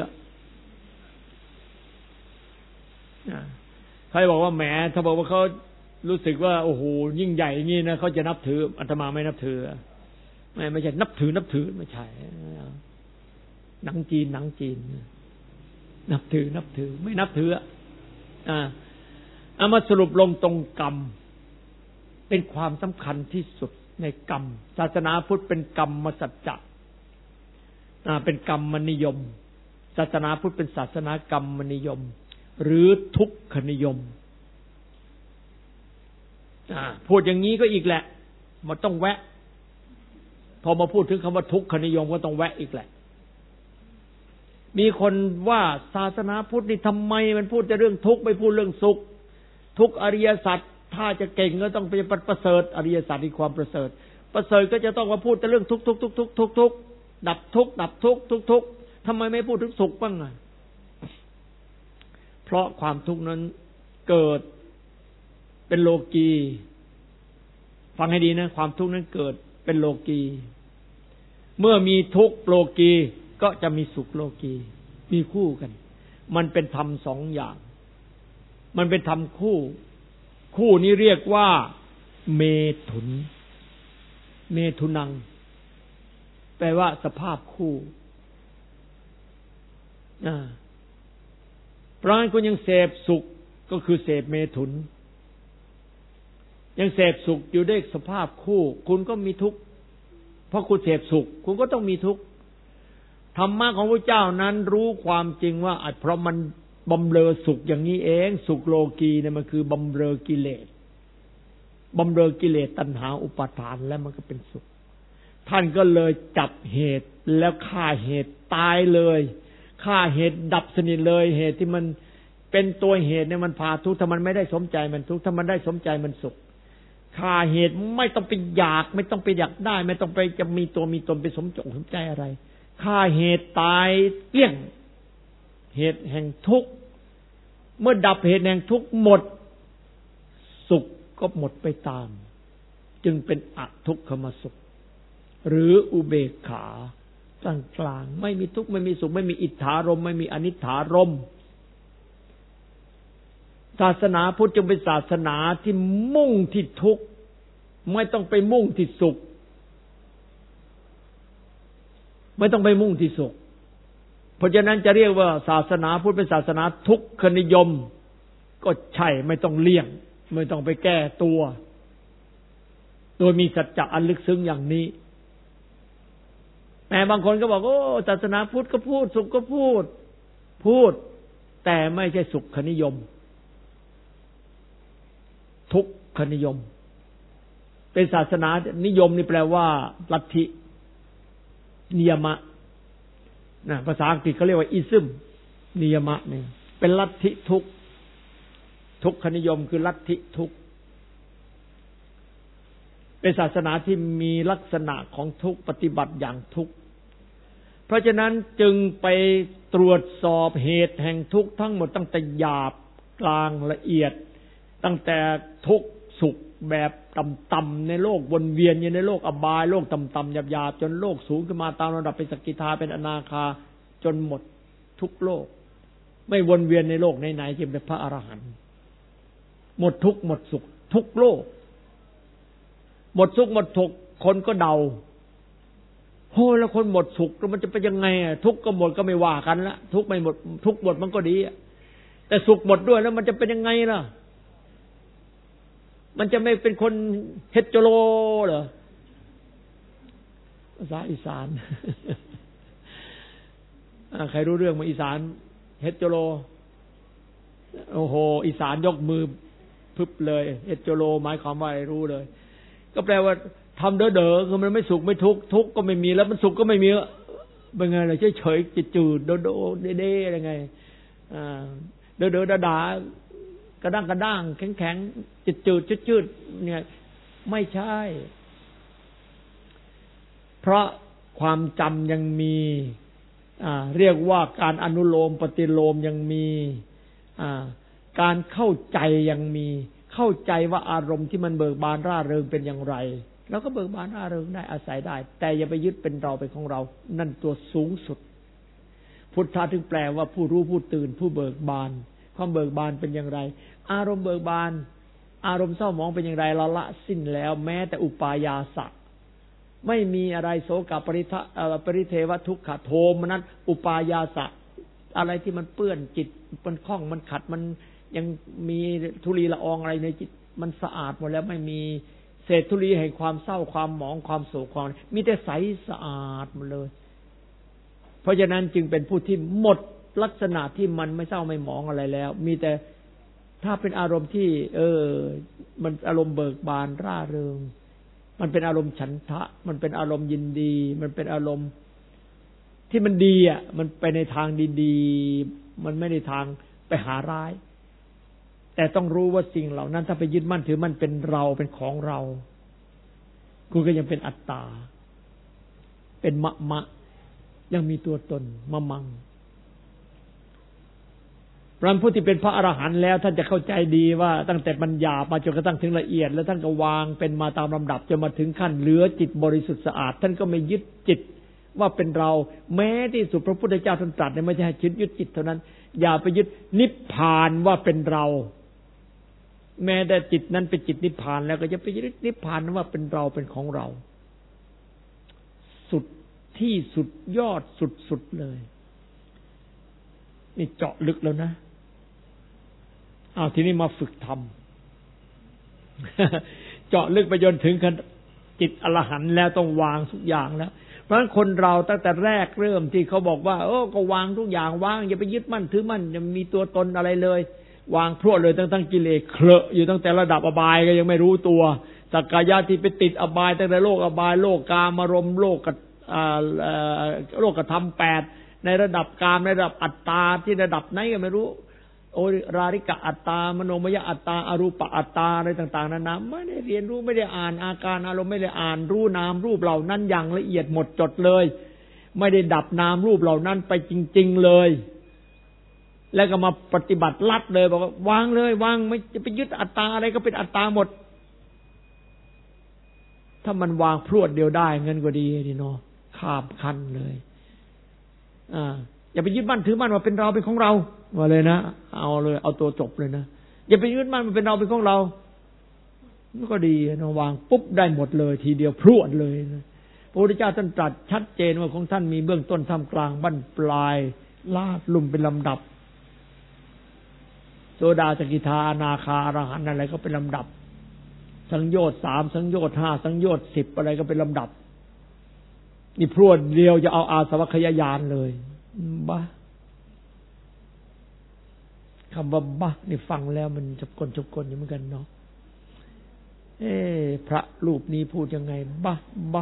ใครบอกว่าแหมถ้าบอกว่าเขารู้สึกว่าโอ้โหยิ่งใหญ่อย่างนี้นะเขาจะนับถืออาตมาไม่นับถือไม่ไม่ใช่นับถือนับถือไม่ใช่หนังจีนหนังจีนนับถือนับถือไม่นับถืออ่าเอามาสรุปลงตรงกรรมเป็นความสำคัญที่สุดในกรรมศาสนาพุทธเป็นกรรมสัจจะอ่าเป็นกรรมนิยมศาสนาพุทธเป็นศาสนากรรมนิยมหรือทุกขนิยมพูดอย่างนี้ก็อีกแหละมันต้องแวะพอมาพูดถึงคำว่าทุกขนิยมก็ต้องแวะอีกแหละมีคนว่าศาสนาพุทธนี่ทำไมมันพูดแต่เรื่องทุกข์ไม่พูดเรื่องสุขทุกอริยสัจถ้าจะเก่งก็ต้องไปประเสริฐอริยสัจที่ความประเสริฐประเสริฐก็จะต้องมาพูดแต่เรื่องทุกข์ทุกข์ทุกข์ทุกข์ทุกข์ทุกข์ดับทุกข์ดับทุกข์ทุกข์ทุกข์ทำไมไม่พูดถึงสุขบ้างอ่ะเพราะความทุกข์นั้นเกิดเป็นโลกีฟังให้ดีนะความทุกข์นั้นเกิดเป็นโลกีเมื่อมีทุกข์โลกีก็จะมีสุขโลกีมีคู่กันมันเป็นธรรมสองอย่างมันเป็นธรรมคู่คู่นี้เรียกว่าเมถุนเมถุนังแปลว่าสภาพคู่นะเพราะฉะนั้นคุณยังเสพสุขก็คือเสพเมถุนยังเสพสุขอยู่ด้วยสภาพคู่คุณก็มีทุกข์เพราะคุณเสพสุขคุณก็ต้องมีทุกข์ธรรมะของพระเจ้านั้นรู้ความจริงว่าอาจเพราะมันบำเรอสุขอย่างนี้เองสุขโลกีเนี่ยมันคือบำเรอกิเลสบำเรอกิเลสตัณหาอุปาทานแล้วมันก็เป็นสุขท่านก็เลยจับเหตุแล้วฆ่าเหตุตายเลยฆ่าเหตุดับสนิทเลยเหตุที่มันเป็นตัวเหตุเนี่ยมันพาทุกข์ถ้ามันไม่ได้สมใจมันทุกข์ถ้ามันได้สมใจมันสุขฆ่าเหตุไม่ต้องไปอยากไม่ต้องไปอยากได้ไม่ต้องไปจะมีตัวมีตนไปสมจงสมใจอะไรฆ่าเหตุตายเกลี้ยงเหตุแห่งทุกข์เมื่อดับเหตุแห่งทุกข์หมดสุขก็หมดไปตามจึงเป็นอทุกขมสุขหรืออุเบกขากลางกลางไม่มีทุกข์ไม่มีสุขไม่มีอิทธารมไม่มีอนิถารมศาสนาพุทธจึงเป็นศาสนาที่มุ่งที่ทุกข์ไม่ต้องไปมุ่งที่สุขไม่ต้องไปมุ่งที่สุขเพราะฉะนั้นจะเรียกว่าศาสนาพุทธเป็นศาสนาทุกขนิยมก็ใช่ไม่ต้องเลี่ยงไม่ต้องไปแก้ตัวโดยมีสัจจะอันลึกซึ้งอย่างนี้แม้บางคนก็บอกโอ้ศาสนาพุทธก็พูดสุขก็พูดพูดแต่ไม่ใช่สุขนิยมทุกขนิยมเป็นศาสนานิยมนี่แปลว่าลัทธินิยมะนะภาษาอังกฤษเขาเรียกว่าอิซึมนิยมะเนี่ยเป็นลัทธิทุกข์ทุกขนิยมคือลัทธิทุกข์เป็นศาสนาที่มีลักษณะของทุกข์ปฏิบัติอย่างทุกข์เพราะฉะนั้นจึงไปตรวจสอบเหตุแห่งทุกข์ทั้งหมดตั้งแต่หยาบกลางละเอียดตั้งแต่ทุกข์สุขแบบต่ำๆในโลกวนเวียนอยู่ในโลกอบายโลกต่ำๆหยาบๆจนโลกสูงขึ้นมาตามระดับเป็นสกิทาเป็นอนาคาจนหมดทุกโลกไม่วนเวียนในโลกไหนๆจึงเป็นพระอรหันต์หมดทุกข์หมดสุขทุกโลกหมดสุขหมดทุกข์คนก็เดาโหแล้วคนหมดสุขแล้วมันจะเป็นยังไงอ่ะทุกข์ก็หมดก็ไม่ว่ากันละทุกข์ไม่หมดทุกข์หมดมันก็ดีแต่สุขหมดด้วยแล้วมันจะเป็นยังไงล่ะมันจะไม่เป็นคนเฮดโจโลเหรอภาษาอีสาน ใครรู้เรื่องมาอีสานเฮดโจโลโอ้โหอีสานยกมือพึบเลยเฮดโจโลหมายความว่าอะไรรู้เลยก็แปลว่าทำเด้อเด้อคือมันไม่สุขไม่ทุกข์ทุกข์ก็ไม่มีแล้วมันสุขก็ไม่มีเป็นไงล่ะเฉยๆจืดๆโดโดเด้ๆอะไรไงอ่าเด้อเด้อด่ากระด้างกระด้างแข็งแข็งจืดจืดจืดจืดเนี่ยไม่ใช่เพราะความจำยังมีอ่าเรียกว่าการอนุโลมปฏิโลมยังมีอ่าการเข้าใจยังมีเข้าใจว่าอารมณ์ที่มันเบิกบานร่าเริงเป็นอย่างไรแล้วก็เบิกบานร่าเริงได้อาศัยได้แต่อย่าไปยึดเป็นเราเป็นของเรานั่นตัวสูงสุดพุทธะถึงแปลว่าผู้รู้ผู้ตื่นผู้เบิกบานความเบิกบานเป็นอย่างไรอารมณ์เบิกบานอารมณ์เศร้าหมองเป็นอย่างไรเราละสิ้นแล้วแม้แต่อุปายาสะไม่มีอะไรโสกปริทะปริเทวทุกขโทมนั้นอุปายาสะอะไรที่มันเปื้อนจิตมันคล้องมันขัดมันยังมีธุลีละอองอะไรในจิตมันสะอาดหมดแล้วไม่มีเศษธุลีแห่งความเศร้าความหมองความโศกความมีแต่ใสสะอาดหมดเลยเพราะฉะนั้นจึงเป็นผู้ที่หมดลักษณะที่มันไม่เศร้าไม่หมองอะไรแล้วมีแต่ถ้าเป็นอารมณ์ที่ เออมันอารมณ์เบิกบานร่าเริงมันเป็นอารมณ์ฉันทะมันเป็นอารมณ์ยินดีมันเป็นอารมณ์ที่มันดีอ่ะมันไปในทางดีๆมันไม่ในทางไปหาร้ายแต่ต้องรู้ว่าสิ่งเหล่านั้นถ้าไปยึดมั่นถือมันเป็นเราเป็นของเราคุณก็ยังเป็นอัตตาเป็นมะมะยังมีตัวตนมะมังพระผู้ที่เป็นพระอรหันต์แล้วท่านจะเข้าใจดีว่าตั้งแต่ปัญญามาจนกระทั่งถึงละเอียดแล้วท่านก็วางเป็นมาตามลำดับจนมาถึงขั้นเหลือจิตบริสุทธิ์สะอาดท่านก็ไม่ยึดจิตว่าเป็นเราแม้ที่สุดพระพุทธเจ้าท่านตรัสเนี่ยไม่ใช่ให้ยึดจิตเท่านั้นอย่าไปยึดนิพพานว่าเป็นเราแม้แต่จิตนั้นเป็นจิตนิพพานแล้วก็จะไปยึดนิพพานว่าเป็นเราเป็นของเราสุดที่สุดยอดสุดๆเลยนี่เจาะลึกแล้วนะอ้าวทีนี้มาฝึกทำ เจาะลึกไปจนถึงจิตอรหันต์แล้วต้องวางทุกอย่างแล้วเพราะฉะนั้นคนเราตั้งแต่แรกเริ่มที่เขาบอกว่าโอ้ก็วางทุกอย่างวางอย่าไปยึดมั่นถือมั่นอย่ามีตัวตนอะไรเลยวางพรวดเลยตั้งๆกิเลสเคลอะอยู่ตั้งแต่ระดับอบายก็ยังไม่รู้ตัวสักกายะที่ไปติดอบายตั้งแต่โลกอบายโลกกามารมณ์โลกกับโลกธรรมแปดในระดับกามในระดับอัตตาที่ระดับไหนก็ไม่รู้โอราริกะอัตตามโนมยอัตตาอรูปอัตตาอะไรต่างๆนั้นนะไม่ได้เรียนรู้ไม่ได้อ่านอาการอารมณ์ไม่ได้อ่านรู้นามรูปเหล่านั้นอย่างละเอียดหมดจดเลยไม่ได้ดับนามรูปเหล่านั้นไปจริงๆเลยแล้วก็มาปฏิบัติลัดเลยบอกว่าวางเลยวางไม่จะไปยึดอัตตาอะไรก็เป็นอัตตาหมดถ้ามันวางพรวดเดียวได้เงินก็ดีดีเนาะข้ามคันเลยอ่าอย่าไปยึดมั่นถือมั่นว่าเป็นเราเป็นของเราว่าเลยนะเอาเลยเอาตัวจบเลยนะอย่าไปยึดมั่นมันเป็นเราเป็นของเรามันก็ดีนะวางปุ๊บได้หมดเลยทีเดียวพรวดเลยนะพระพุทธเจ้าท่านตรัสชัดเจนว่าของท่านมีเบื้องต้นท่ามกลางบั้นปลายลาดลุ่มเป็นลำดับโสดาสกิทาอนาคาอรหันต์อะไรก็เป็นลำดับสังโยชน์สามสังโยชน์ห้าสังโยชน์สิบอะไรก็เป็นลำดับนี่พรวดเดียวจะเอาอาสวัคยายานเลยบ้าคำว่าบ้านี่ฟังแล้วมันจับกลจับกลอยู่เหมือนกันเนาะเอ๊ะพระรูปนี้พูดยังไงบ้าบ้า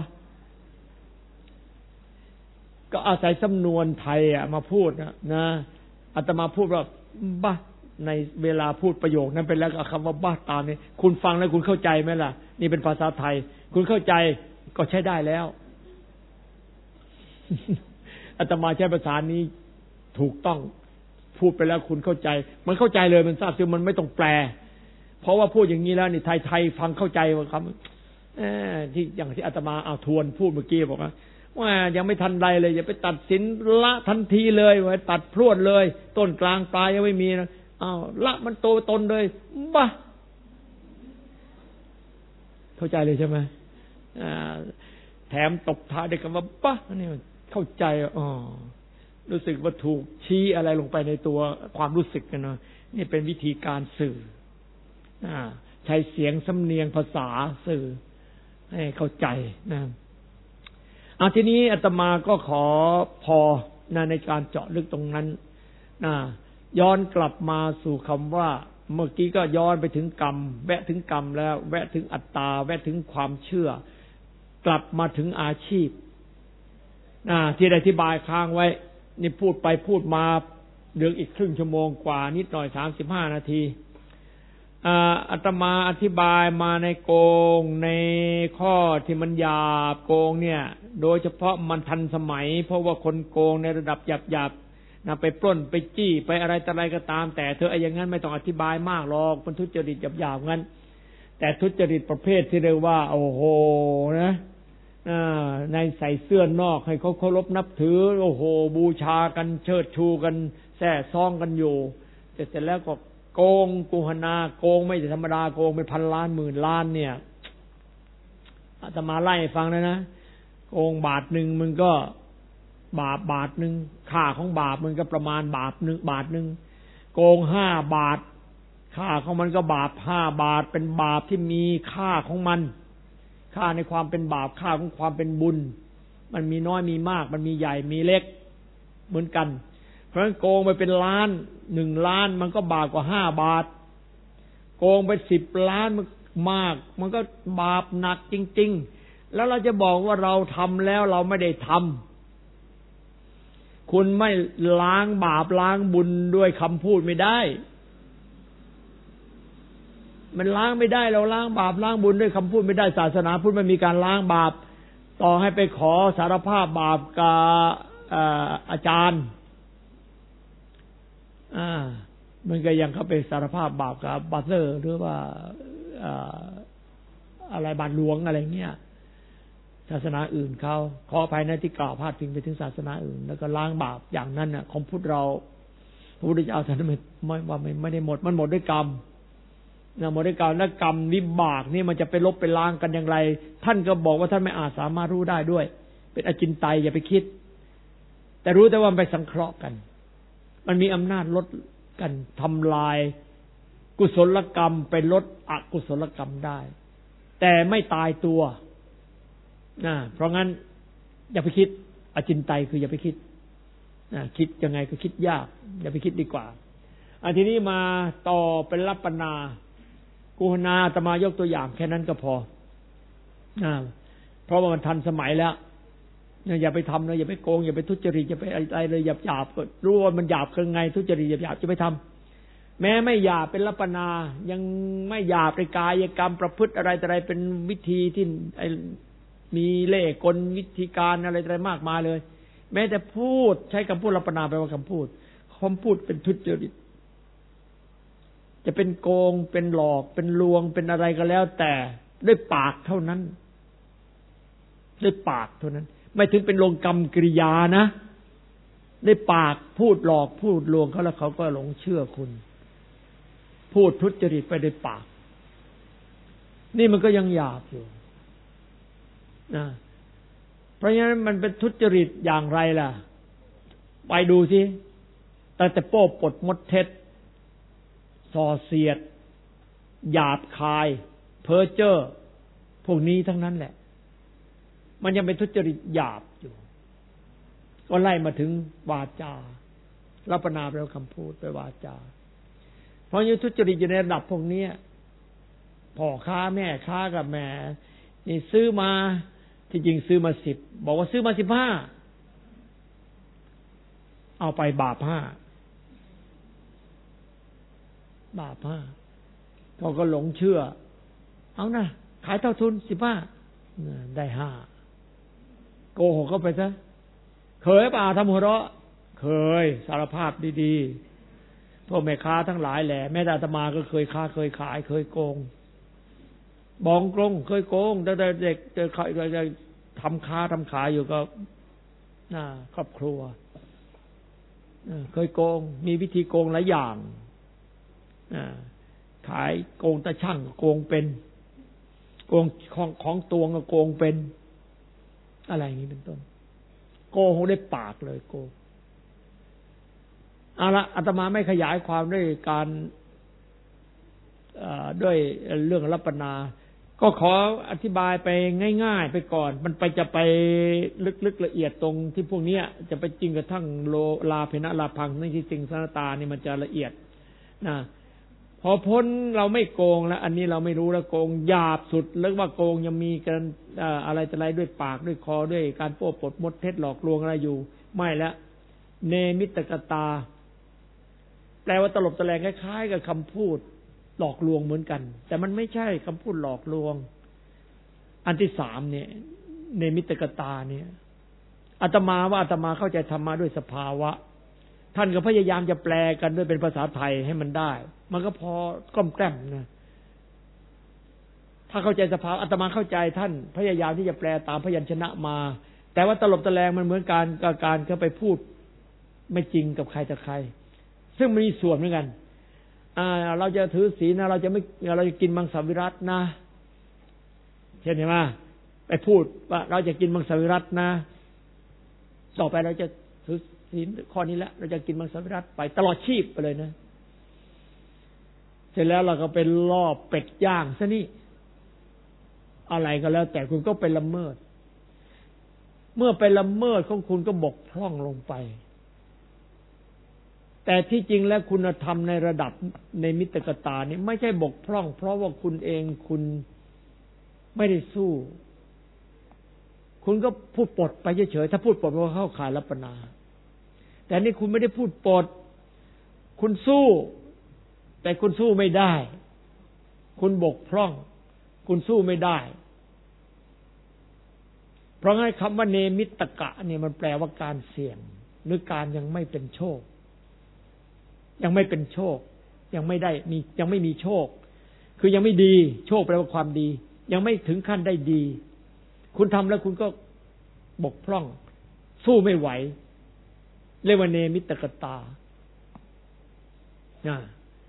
ก็อาศัยสำนวนไทยอ่ะมาพูดนะนะอาตมาพูดว่าบ้าในเวลาพูดประโยคนั้นไปแล้วก็คำว่าบ้าตามนี่คุณฟังแล้วคุณเข้าใจไหมล่ะนี่เป็นภาษาไทยคุณเข้าใจก็ใช้ได้แล้วอาตมาใช้ภาษานี้ถูกต้องพูดไปแล้วคุณเข้าใจมันเข้าใจเลยมันทราบซึ่งมันไม่ต้องแปลเพราะว่าพูดอย่างนี้แล้วนี่ไทยๆฟังเข้าใจว่าคำที่อย่างที่อาตมาเอาทวนพูดเมื่อกี้บอกว่าว่ายังไม่ทันไรเลยอย่าไปตัดสินละทันทีเลยว่าตัดพรวดเลยต้นกลางปลายยังไม่มีนะอ้าวละมันโตตนเลยบ้าเข้าใจเลยใช่ไหมแถมตบท้ายด้วยคำว่าบ้านี่เข้าใจอ๋อรู้สึกว่าถูกชี้อะไรลงไปในตัวความรู้สึกกันเนาะนี่เป็นวิธีการสื่อใช้เสียงสำเนียงภาษาสื่อให้เข้าใจนะอาทีนี้อาตมาก็ขอพอนะในการเจาะลึกตรงนั้นนะย้อนกลับมาสู่คำว่าเมื่อกี้ก็ย้อนไปถึงกรรมแวะถึงกรรมแล้วแวะถึงอัตตาแวะถึงความเชื่อกลับมาถึงอาชีพนะที่ได้อธิบายค้างไว้นี่พูดไปพูดมาเดือนอีกครึ่งชั่วโมงกว่านิดหน่อยสามสิบห้านาทีอาตมาอธิบายมาในโกงในข้อที่มันหยาบโกงเนี่ยโดยเฉพาะมันทันสมัยเพราะว่าคนโกงในระดับหยาบๆนะไปปล้นไปจี้ไปอะไรต่ออะไรก็ตามแต่เธอไอ้อย่างนั้นไม่ต้องอธิบายมากหรอกมันทุจริตหยาบๆงั้นแต่ทุจริตประเภทที่เรียกว่าโอ้โหนะในใส่เสื้อนอกให้เขาเคารพนับถือโอ้โหบูชากันเชิดชูกันแซ่ซ่องกันอยู่แต่เสร็จแล้วก็โกงกุหนาโกงไม่ใช่ธรรมดาโกงเป็นพันล้านหมื่นล้านเนี่ยอาตมาไล่ฟังเลยนะโกงบาทหนึ่งมันก็บาทบาทหนึ่งค่าของบาทมันก็ประมาณบาทหนึ่งบาทหนึ่งโกงห้าบาทค่าของมันก็บาทห้าบาทเป็นบาปที่มีค่าของมันค่าในความเป็นบาปค่าของความเป็นบุญมันมีน้อยมีมากมันมีใหญ่มีเล็กเหมือนกันเพเพราะฉะนั้นโกงไปเป็นล้านหนึ่งล้านมันก็บาปกว่าห้าบาทโกงไปสิบล้านมันมากมันก็บาปหนักจริงๆแล้วเราจะบอกว่าเราทำแล้วเราไม่ได้ทำคุณไม่ล้างบาปล้างบุญด้วยคำพูดไม่ได้มันล้างไม่ได้เราล้างบาปล้างบุญด้วยคำพูดไม่ได้ศาสนาพุทธไม่มีการล้างบาปต่อให้ไปขอสารภาพบาปกับอาจารย์อ่ามันก็ยังเขาไปสารภาพบาปกับบัตเตอร์หรือว่าอะไรบาทหลวงอะไรเงี้ยศาสนาอื่นเขาขออภัยนะที่กล่าวพาดพิงไปถึงศาสนาอื่นแล้วก็ล้างบาปอย่างนั้นน่ะของพุทธเราพระพุทธเจ้าท่านไม่ไม่ว่าไม่ไม่ได้หมดมันหมดด้วยกรรมนะหมดด้วยกรรมและกรรมวิบากนี่มันจะไปลบไปล้างกันอย่างไรท่านก็บอกว่าท่านไม่อาจสามารถรู้ได้ด้วยเป็นอจินไตยอย่าไปคิดแต่รู้แต่ว่ามันไปสังเคราะห์กันมันมีอำนาจลดกันทำลายกุศลกรรมไปลดอกุศลกรรมได้แต่ไม่ตายตัวนะเพราะงั้นอย่าไปคิดอจินไตยคืออย่าไปคิดนะคิดยังไงก็คิดยากอย่าไปคิดดีกว่าอันทีนี้มาต่อเป็นรัปปนากุหนาอาตมายกตัวอย่างแค่นั้นก็พอนะเพราะว่ามันทันสมัยแล้วอย่าไปทำเลยอย่าไปโกงอย่าไปทุจริตอย่าไปอะไรเลยหยาบหยาบก็รู้ว่ามันหยาบคือไงทุจริตหยาบหยาบจะไปทำแม้ไม่หยาบเป็นรัปปนายังไม่หยาบในกายกรรมประพฤติอะไรแต่อะไรเป็นวิธีที่มีเล่ห์กลวิธีการอะไรอะไรมากมายเลยแม้แต่พูดใช้คำพูดรัปปนาแปลว่าคำพูดคำพูดเป็นทุจริตจะเป็นโกงเป็นหลอกเป็นลวงเป็นอะไรก็แล้วแต่ด้วยปากเท่านั้นด้วยปากเท่านั้นไม่ถึงเป็นลงกรรมกิริยานะด้วยปากพูดหลอกพูดลวงเขาแล้วเขาก็หลงเชื่อคุณพูดทุจริตไปด้วยปากนี่มันก็ยังหยาบอยู่นะเพราะฉะนั้นมันเป็นทุจริตอย่างไรล่ะไปดูสิตั้งแต่โป้ปดมดเท็จส่อเสียดหยาบคายเพ้อเจ้อพวกนี้ทั้งนั้นแหละมันยังเป็นทุจริตหยาบอยู่ก็ไล่มาถึงวาจารัปปนาแปลว่าคำพูดไปวาจาเพราะยุทุจริตอยู่ในระดับพวกนี้พ่อค้าแม่ค้ากับแม่นี่ซื้อมาที่จริงซื้อมาสิบบอกว่าซื้อมาสิบห้าเอาไปบาปห้าบาปห้าเขาก็หลงเชื่อเอานะขายเท่าทุนสิบห้าได้ห้าโกหกเข้าไปซะเคยป่าทำหัวเราะเคยสารภาพดีๆพวกแม่ค้าทั้งหลายแหละแม่อาตมาก็เคยค้าเคยขายเคยโกงบองกงเคยโกงแต่เด็กจะจะทำค้าทำขายอยู่ก็ครอบครัวเคยโกงมีวิธีโกงหลายอย่างขายโกงตะช่างโกงเป็นโกงของของตวงก็โกงเป็นอะไรอย่างนี้เป็นต้นโกงได้ปากเลยโกงเอาละอาตมาไม่ขยายความด้วยการด้วยเรื่องรัปปนาก็ขออธิบายไปง่ายๆไปก่อนมันไปจะไปลึกๆละเอียดตรงที่พวกนี้จะไปจริงกระทั่งโลลาเพนะลาพังนี่ที่สิงสารตานี่มันจะละเอียดนะพอพ้นเราไม่โกงแล้วอันนี้เราไม่รู้แล้วโกงหยาบสุดแล้วว่าโกงยังมีกันอะไรจะอะไรด้วยปากด้วยคอด้วยการโป้ปดมดเท็จหลอกลวงอะไรอยู่ไม่ละเนมิตกตาแปลว่าตลบตะแลงคล้ายๆกับคำพูดหลอกลวงเหมือนกันแต่มันไม่ใช่คำพูดหลอกลวงอันที่สามเนี่ยเนมิตกตาเนี่ยอาตมาว่าอาตมาเข้าใจธรรมะด้วยสภาวะท่านก็พยายามจะแปลกันด้วยเป็นภาษาไทยให้มันได้มันก็พอกล้อมแกล้มนะถ้าเข้าใจสภาวะอาตมาเข้าใจท่านพยายามที่จะแปลตามพยัญชนะมาแต่ว่าตลบตะแลงมันเหมือนการการเข้าไปพูดไม่จริงกับใครแต่ใครซึ่งมีส่วนเหมือนกันอ่าเราจะถือศีลนะเราจะไม่เราจะกินมังสวิรัตินะเห็นไหมไปพูดว่าเราจะกินมังสวิรัตินะต่อไปเราจะถือศีลข้อนี้แล้วเราจะกินมังสวิรัติไปตลอดชีพไปเลยนะเสร็จแล้วเราก็เป็นล่อเป็ดย่างซะนี่อะไรก็แล้วแต่คุณก็ไปละเมิดเมื่อไปละเมิดของคุณก็บกพร่องลงไปแต่ที่จริงแล้วคุณธรรมในระดับในมิตรกตานี่ไม่ใช่บกพร่องเพราะว่าคุณเองคุณไม่ได้สู้คุณก็พูดปดไปเฉยๆถ้าพูดปดก็เข้าข่ายลัปปนาแต่นี่คุณไม่ได้พูดปดคุณสู้แต่คุณสู้ไม่ได้คุณบกพร่องคุณสู้ไม่ได้เพราะงั้นคำว่าเนมิตตกะเนี่ยมันแปลว่าการเสี่ยงหรือการยังไม่เป็นโชคยังไม่เป็นโชคยังไม่ได้มียังไม่มีโชคคือยังไม่ดีโชคแปลว่าความดียังไม่ถึงขั้นได้ดีคุณทำแล้วคุณก็บกพร่องสู้ไม่ไหวเรียกว่าเนมิตกตานะ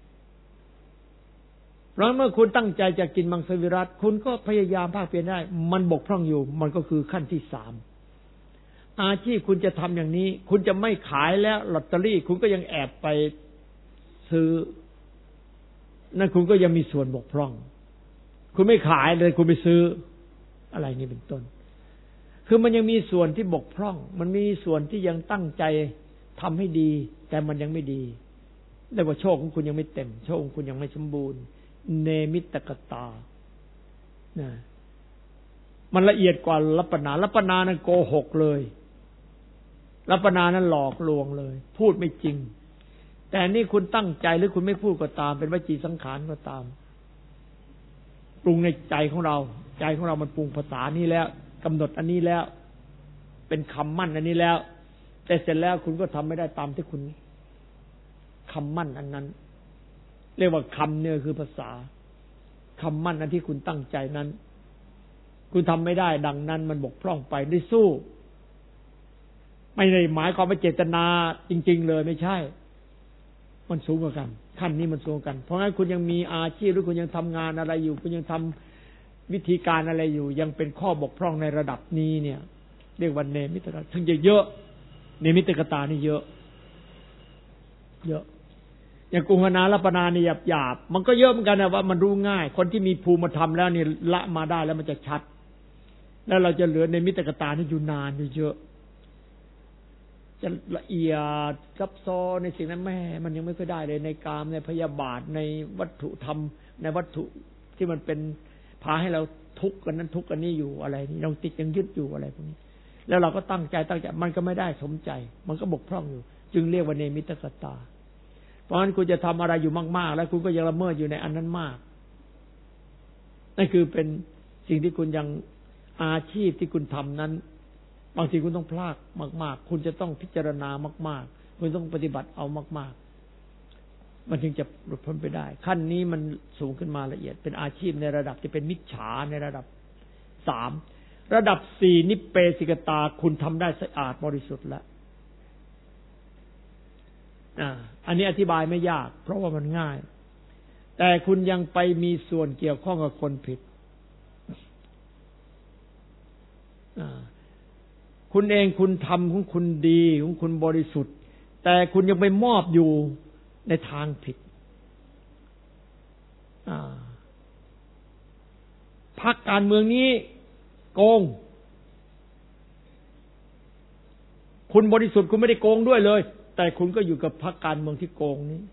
เพราะเมื่อคุณตั้งใจจะกินมังสวิรัติคุณก็พยายามภาคเพียรได้มันบกพร่องอยู่มันก็คือขั้นที่สามอาชีพคุณจะทำอย่างนี้คุณจะไม่ขายแล้วลอตเตอรี่คุณก็ยังแอบไปซื้อนั่นคุณก็ยังมีส่วนบกพร่องคุณไม่ขายเลยคุณไปซื้ออะไรนี่เป็นต้นคือมันยังมีส่วนที่บกพร่องมันมีส่วนที่ยังตั้งใจทำให้ดีแต่มันยังไม่ดีเรียกว่าโชคของคุณยังไม่เต็มโชคของคุณยังไม่สมบูรณ์เนมิตกตานะมันละเอียดกว่าลัปปนาลัปปนานั้นโกหกเลยลัปปนานั้นหลอกลวงเลยพูดไม่จริงแต่นี่คุณตั้งใจหรือคุณไม่พูดก็ตามเป็นวจีสังขารก็ตามปรุงในใจของเราใจของเรามันปรุงภาษานี้แล้วกำหนดอันนี้แล้วเป็นคำมั่นอันนี้แล้วแต่เสร็จแล้วคุณก็ทำไม่ได้ตามที่คุณคำมั่นอันนั้นเรียกว่าคำเนี่ยคือภาษาคำมั่นอันที่คุณตั้งใจนั้นคุณทำไม่ได้ดังนั้นมันบกพร่องไปได้สู้ไม่ได้หมายความว่าเจตนาจริงๆเลยไม่ใช่มันสูงกว่ากันขั้นนี้มันสูงกันเพราะงั้นคุณยังมีอาชีพหรือคุณยังทำงานอะไรอยู่คุณยังทำวิธีการอะไรอยู่ยังเป็นข้อบกพร่องในระดับนี้เนี่ยเรียกว่าเนมิตกตาถึงจะเยอะเนมิตกตานี่เยอะเยอะอย่างกุหนาลัปปนานี่หยาบๆมันก็เยอะเหมือนกันนะว่ามันรู้ง่ายคนที่มีภูมิธรรมแล้วนี่ละมาได้แล้วมันจะชัดแล้วเราจะเหลือเนมิตกตานี่อยู่นานอยู่เยอะจะละเอียดซับซ้อนในสิ่งนั้นแม่มันยังไม่ค่อยได้เลยในกามในพยาบาทในวัตถุธรรมในวัตถุที่มันเป็นพาให้เราทุกข์กันนั้นทุกข์กันนี้อยู่อะไรนี่เราติดยังยึดอยู่อะไรพวกนี้แล้วเราก็ตั้งใจตั้งใจมันก็ไม่ได้สมใจมันก็บกพร่องอยู่จึงเรียกว่าเนมิตกตาเพราะฉะนั้นคุณจะทำอะไรอยู่มากๆแล้วคุณก็ยังละเมิดอยู่ในอันนั้นมากนั่นคือเป็นสิ่งที่คุณยังอาชีพที่คุณทำนั้นบางทีคุณต้องพลากมากๆคุณจะต้องพิจารณามากๆคุณต้องปฏิบัติเอามากๆมันจึงจะหลุดพ้นไปได้ขั้นนี้มันสูงขึ้นมาละเอียดเป็นอาชีพในระดับที่เป็นมิจฉาในระดับสามระดับสี่นิเปสิกตาคุณทำได้สะอาดบริสุทธิ์แล้วอันนี้อธิบายไม่ยากเพราะว่ามันง่ายแต่คุณยังไปมีส่วนเกี่ยวข้องกับคนผิดคุณเองคุณทำของคุณดีของคุณบริสุทธิ์แต่คุณยังไปมอบอยู่ในทางผิดพรรคการเมืองนี้โกงคุณบริสุทธิ์คุณไม่ได้โกงด้วยเลยแต่คุณก็อยู่กับพรรคการเมืองที่โกงนี้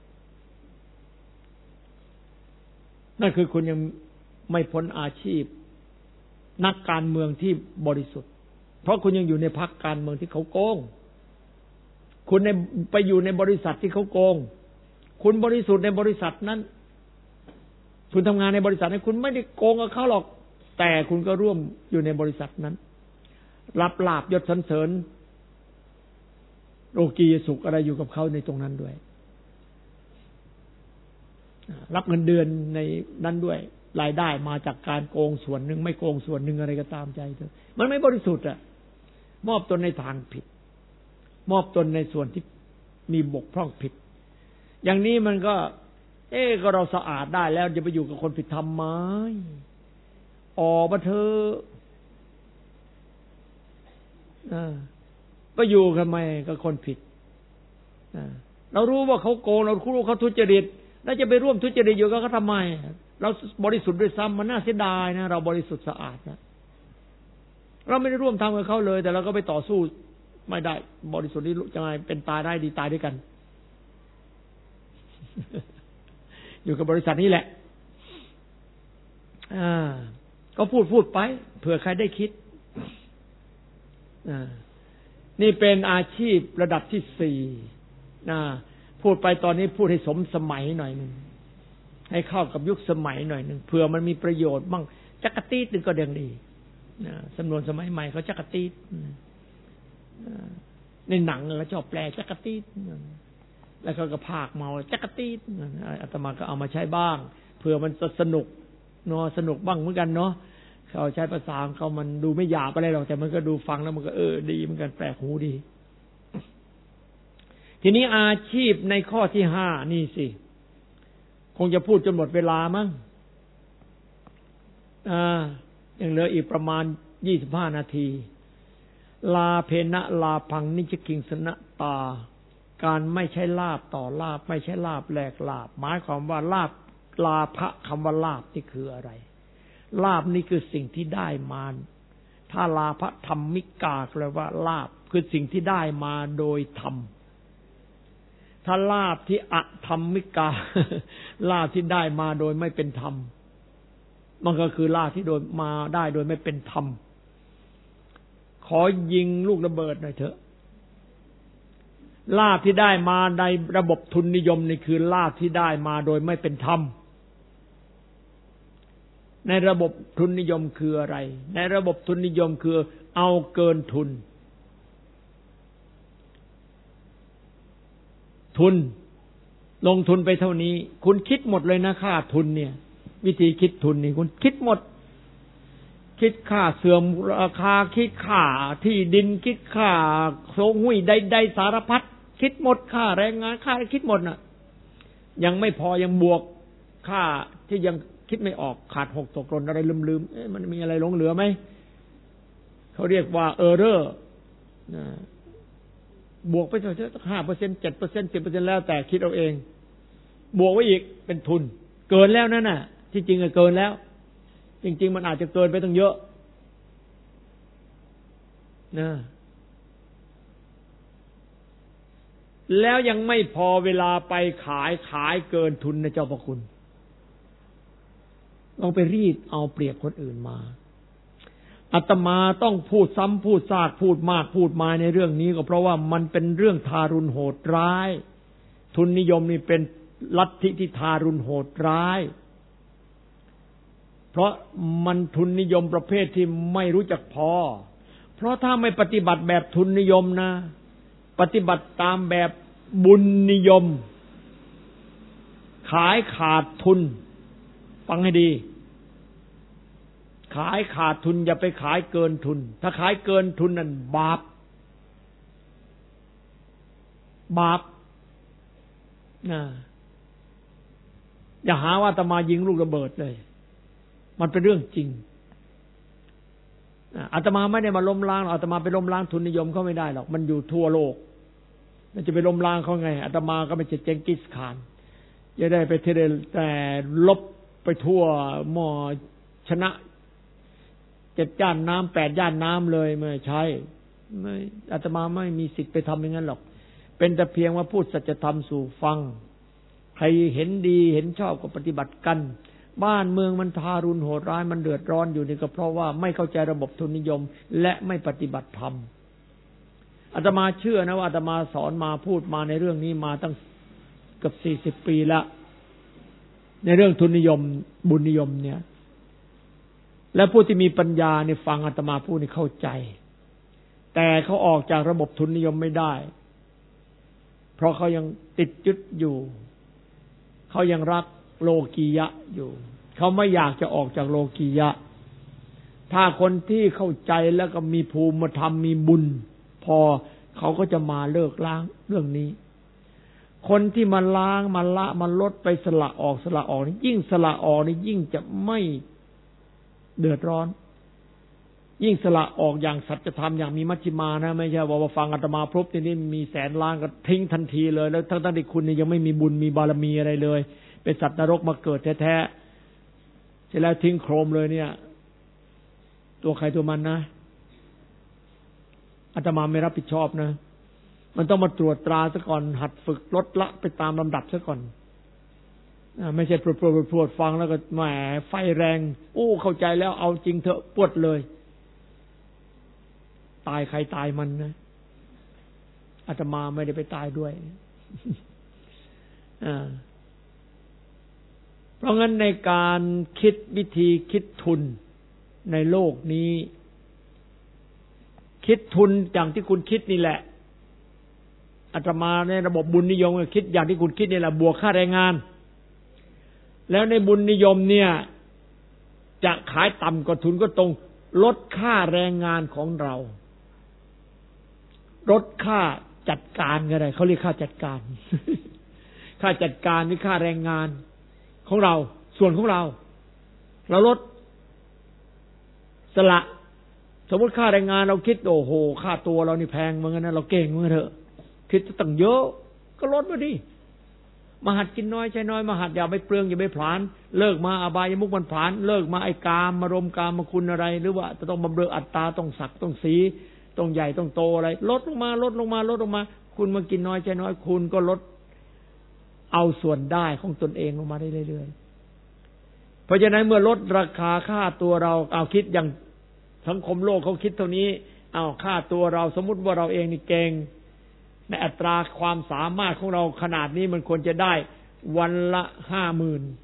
นั่นคือคุณยังไม่พ้นอาชีพนักการเมืองที่บริสุทธิ์เพราะคุณยังอยู่ในพรรคการเมืองที่เขาโกงคุณในไปอยู่ในบริษัทที่เขาโกงคุณบริสุทธิ์ในบริษัทนั้นคุณทำงานในบริษัทนั้นคุณไม่ได้โกงกับเขาหรอกแต่คุณก็ร่วมอยู่ในบริษัทนั้นรับลาภยศสรรเสริญโลกียสุขอะไรอยู่กับเขาในตรงนั้นด้วยรับเงินเดือนในนั้นด้วยรายได้มาจากการโกงส่วนหนึ่งไม่โกงส่วนหนึ่งอะไรก็ตามใจเถอะมันไม่บริสุทธิ์อ่ะมอบตนในทางผิดมอบตนในส่วนที่มีบกพร่องผิดอย่างนี้มันก็เอ๊ะก็เราสะอาดได้แล้วจะไปอยู่กับคนผิดทำไมออกมาเถอะอ่าก็อยู่ทำไมกับคนผิดเรารู้ว่าเขาโกงเรารู้เขาทุจริตแล้วจะไปร่วมทุจริตอยู่กับเขาทำไมเราบริสุทธิ์ด้วยซ้ำมันน่าเสียดายนะเราบริสุทธิ์สะอาดนะเราไม่ได้ร่วมทำกับเขาเลยแต่เราก็ไปต่อสู้ไม่ได้บริสุทธิ์นี้จะไงเป็นตายได้ดีตายด้วยกันอยู่กับบริษัทนี้แหละอ่าก็พูดพูดไปเผื่อใครได้คิดอ่านี่เป็นอาชีพระดับที่สี่นะพูดไปตอนนี้พูดให้สมสมัยหน่อยนึงให้เข้ากับยุคสมัยหน่อยนึงเผื่อมันมีประโยชน์บ้างจักรตีนึงก็เดียงดีนะสำนวนสมัยใหม่เขาจักรตีในหนังเขาชอบแปลจักรตีแล้วเขาก็พากเมาจักรตีอาตมาก็เอามาใช้บ้างเผื่อมันจะสนุกเนาะสนุกบ้างเหมือนกันเนาะเขาใช้ภาษาเขามันดูไม่หยาบอะไรหรอกแต่มันก็ดูฟังแล้วมันก็เออดีเหมือนกันแปลกหูดีทีนี้อาชีพในข้อที่ห้านี่สิคงจะพูดจนหมดเวลามั้งอ่ายังเหลืออีกประมาณยี่สิบห้านาทีลาเพนะลาพังนิจกิงสนะตาการไม่ใช่ลาภต่อลาภไม่ใช่ลาภแลกลาภหมายความว่าลาภลาภะคำว่าลาภนี่คืออะไรลาภนี่คือสิ่งที่ได้มาถ้าลาภธรรมิกาแปลว่าลาภคือสิ่งที่ได้มาโดยธรรมถ้าลาภที่อธรรมิกาลาภที่ได้มาโดยไม่เป็นธรรมมันก็คือลาภที่โดยมาได้โดยไม่เป็นธรรมขอยิงลูกระเบิดหน่อยเถอะลาภที่ได้มาในระบบทุนนิยมนี่คือลาภที่ได้มาโดยไม่เป็นธรรมในระบบทุนนิยมคืออะไรในระบบทุนนิยมคือเอาเกินทุนทุนลงทุนไปเท่านี้คุณคิดหมดเลยนะค่าทุนเนี่ยวิธีคิดทุนนี่คุณคิดหมดคิดค่าเสื่อมราคาคิดค่าที่ดินคิดค่าโซหุ้ยใดๆสารพัดคิดหมดค่าแรงงานค่าคิดหมดน่ะยังไม่พอยังบวกค่าที่ยังคิดไม่ออกขาดหกตกหล่นอะไรลืมๆเอ๊ะมันมีอะไรหลงเหลือไหมเขาเรียกว่าเออร์เรอร์นะบวกไปเถอะห้าเปอร์เซ็นต์เจ็ดเปอร์เซ็นต์สิบเปอร์เซ็นต์แล้วแต่คิดเอาเองบวกไว้อีกเป็นทุนเกินแล้วนั่นน่ะที่จริงก็เกินแล้วจริงๆมันอาจจะเกินไปตั้งเยอะนะแล้วยังไม่พอเวลาไปขายขายเกินทุนนะเจ้าพระคุณลองไปรีดเอาเปรียบคนอื่นมาอาตมาต้องพูดซ้ำพูดซากพูดมากพูดมาในเรื่องนี้ก็เพราะว่ามันเป็นเรื่องทารุณโหดร้ายทุนนิยมนี่เป็นลัทธิที่ทารุณโหดร้ายเพราะมันทุนนิยมประเภทที่ไม่รู้จักพอเพราะถ้าไม่ปฏิบัติแบบทุนนิยมนะปฏิบัติตามแบบบุญนิยมขายขาดทุนฟังให้ดีขายขาดทุนอย่าไปขายเกินทุนถ้าขายเกินทุนนั่นบาปบาปนะอย่าหาว่าอาตมายิงลูกระเบิดเลยมันเป็นเรื่องจริงอาตมาไม่ได้มาล้มล้างอาตมาไปล้มล้างทุนนิยมเขาไม่ได้หรอกมันอยู่ทั่วโลกมันจะไปล้มล้างเขาไงอาตมาก็ไม่ใช่เจงกิสข่านจะได้ไปเทเดแต่ลบไปทั่วหม้อชนะเจ็ดย่านน้ำแปดย่านน้ำเลยไม่ใช่ไม่อาตมาไม่มีสิทธิ์ไปทำอย่างนั้นหรอกเป็นแต่เพียงว่าพูดสัจธรรมสู่ฟังใครเห็นดีเห็นชอบก็ปฏิบัติกันบ้านเมืองมันทารุณโหดร้ายมันเดือดร้อนอยู่นี่ก็เพราะว่าไม่เข้าใจระบบทุนนิยมและไม่ปฏิบัติธรรมอาตมาเชื่อนะว่าอาตมาสอนมาพูดมาในเรื่องนี้มาตั้งเกือบสี่สิบปีแล้วในเรื่องทุนนิยมบุญนิยมเนี่ยและผู้ที่มีปัญญาเนี่ยฟังอาตมาพูดนี่เข้าใจแต่เขาออกจากระบบทุนนิยมไม่ได้เพราะเขายังติดยึดอยู่เขายังรักโลกียะอยู่เขาไม่อยากจะออกจากโลกียะถ้าคนที่เข้าใจแล้วก็มีภูมิธรรมมีบุญพอเขาก็จะมาเลิกล้างเรื่องนี้คนที่มาล้างมาละมาลดไปสละออกสละออกนี่ยิ่งสละออกนี่ยิ่งจะไม่เดือดร้อนยิ่งสละออกอย่างสัจธรรมอย่างมีมัชฌิมานะไม่ใช่ว่าฟังอาตมาพรบทีนี้มีแสนล้านก็ทิ้งทันทีเลยแล้วทั้งๆที่คุณนี่ยังไม่มีบุญมีบารมีอะไรเลยเป็นสัตว์นรกมาเกิดแท้ๆเสร็จแล้วทิ้งโครมเลยเนี่ยตัวใครตัวมันนะอาตมาไม่รับผิดชอบนะมันต้องมาตรวจตราซะก่อนหัดฝึกลดละไปตามลำดับซะก่อนไม่ใช่ปวดปวดปวดฟังแล้วก็แหมไฟแรงโอ้เข้าใจแล้วเอาจริงเถอะปวดเลยตายใครตายมันนะอาตมาไม่ได้ไปตายด้วยเพราะงั้นในการคิดวิธีคิดทุนในโลกนี้คิดทุนอย่างที่คุณคิดนี่แหละอาตมาในระบบบุญนิยมคิดอย่างที่คุณคิดนี่แหละบวกค่าแรงงานแล้วในบุญนิยมเนี่ยจะขายต่ำกว่าทุนก็ตรงลดค่าแรงงานของเราลดค่าจัดการก็ได้เขาเรียกค่าจัดการ ค่าจัดการนี่ค่าแรงงานของเราส่วนของเราเราลดสละสมมติค่าแรงงานเราคิดโอ้โหค่าตัวเรานี่แพงเหมือนกันนะเราเก่งเหมือนกันเถอะคิดจะตั้งเยอะก็ลดมาดิมาหัดกินน้อยใช้น้อยมาหัดอย่าไปเปลืองอย่าไปผลาญเลิกมาอบายมุกมันผลาญเลิกมาไอ้กามมารมกามมาคุณอะไรหรือว่าจะต้องบำเรออัตตาต้องสักต้องสีต้องใหญ่ต้องโตอะไรลดลงมาลดลงมาลดลงมาคุณมากินน้อยใช้น้อยคุณก็ลดเอาส่วนได้ของตนเองลงมาได้เรื่อยๆเพราะฉะนั้นเมื่อลดราคาค่าตัวเราเอาคิดอย่างสังคมโลกเขาคิดเท่านี้เอาค่าตัวเราสมมุติว่าเราเองนี่เก่งในอัตราความสามารถของเราขนาดนี้มันควรจะได้วันละห้าหมื่น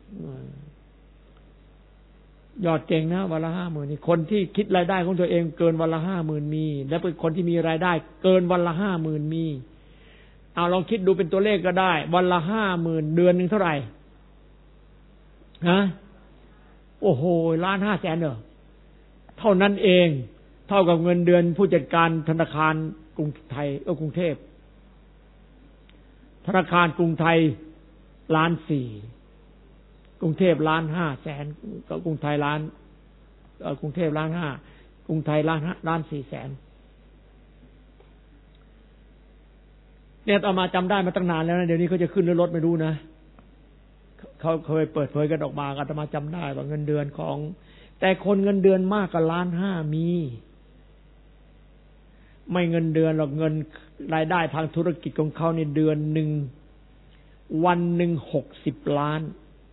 ยอดเก่งนะวันละห้าหมื่นนี่คนที่คิดรายได้ของตัวเองเกินวันละห้าหมื่นมีและเป็นคนที่มีรายได้เกินวันละห้าหมื่นมีเอาลองคิดดูเป็นตัวเลขก็ได้วันละห้าหมื่นเดือนหนึ่งเท่าไหร่ฮะโอ้โหล้านห้าแสนเหรอเท่านั้นเองเท่ากับเงินเดือนผู้จัดการธนาคารกรุงไทยเออกรุงเทพธนาคารกรุงไทยล้านสี่กรุงเทพล้านห้าแสนก็กรุงไทยล้านเออกรุงเทพล้านห้ากรุงไทยล้านล้านสี่แสนเนี่ยเอามาจำได้มาตั้งนานแล้วนะเดี๋ยวนี้เขาจะขึ้นหรือลดไม่รู้นะเขาเคยเปิดเผยกันออกมาอาตมาจำได้ว่าเงินเดือนของแต่คนเงินเดือนมากกว่าล้านห้ามีไม่เงินเดือนหรอกเงินรายได้ทางธุรกิจของเขาในเดือนหนึ่งวันหนึ่งหกสิบล้าน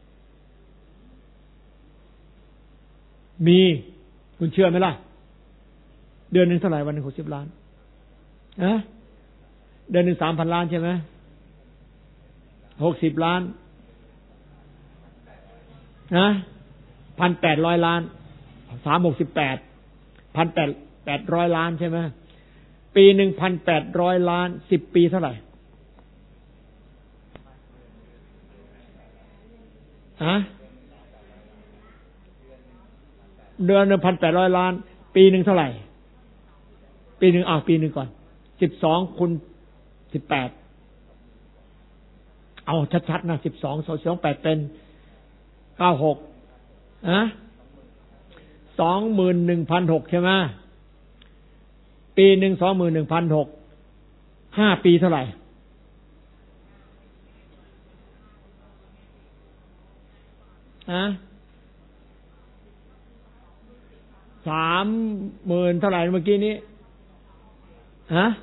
มีคุณเชื่อไหมล่ะเดือนหนึ่งเท่าไหร่วันหนึ่งหกสิบล้านนะเดือนหนึ่งสามพันล้านใช่ไหมหกสิบล้านนะพันแปดร้อยล้านสามหกสิบแปดพันแปดแปดร้อยล้านใช่ไหมปีหนึ่งพันแปดร้อยล้านสิบปีเท่าไหร่ฮะเดือนหนึ่งพันแปดร้อยล้านปีหนึ่งเท่าไหร่ปีหนึ่งอ้าวปีหนึ่งก่อนสิบสองคูณสิบแปดเอาชัดๆนะสิบสองสองสองแปดเป็นเก้าหกอะสองหมื่นหนึ่งพันหกใช่ไหมปีหนึ่งสองหมื่นหนึ่งพันหกห้าปีเท่าไหร่อะสามหมื่นเท่าไหร่เมื่อกี้นี้ฮะ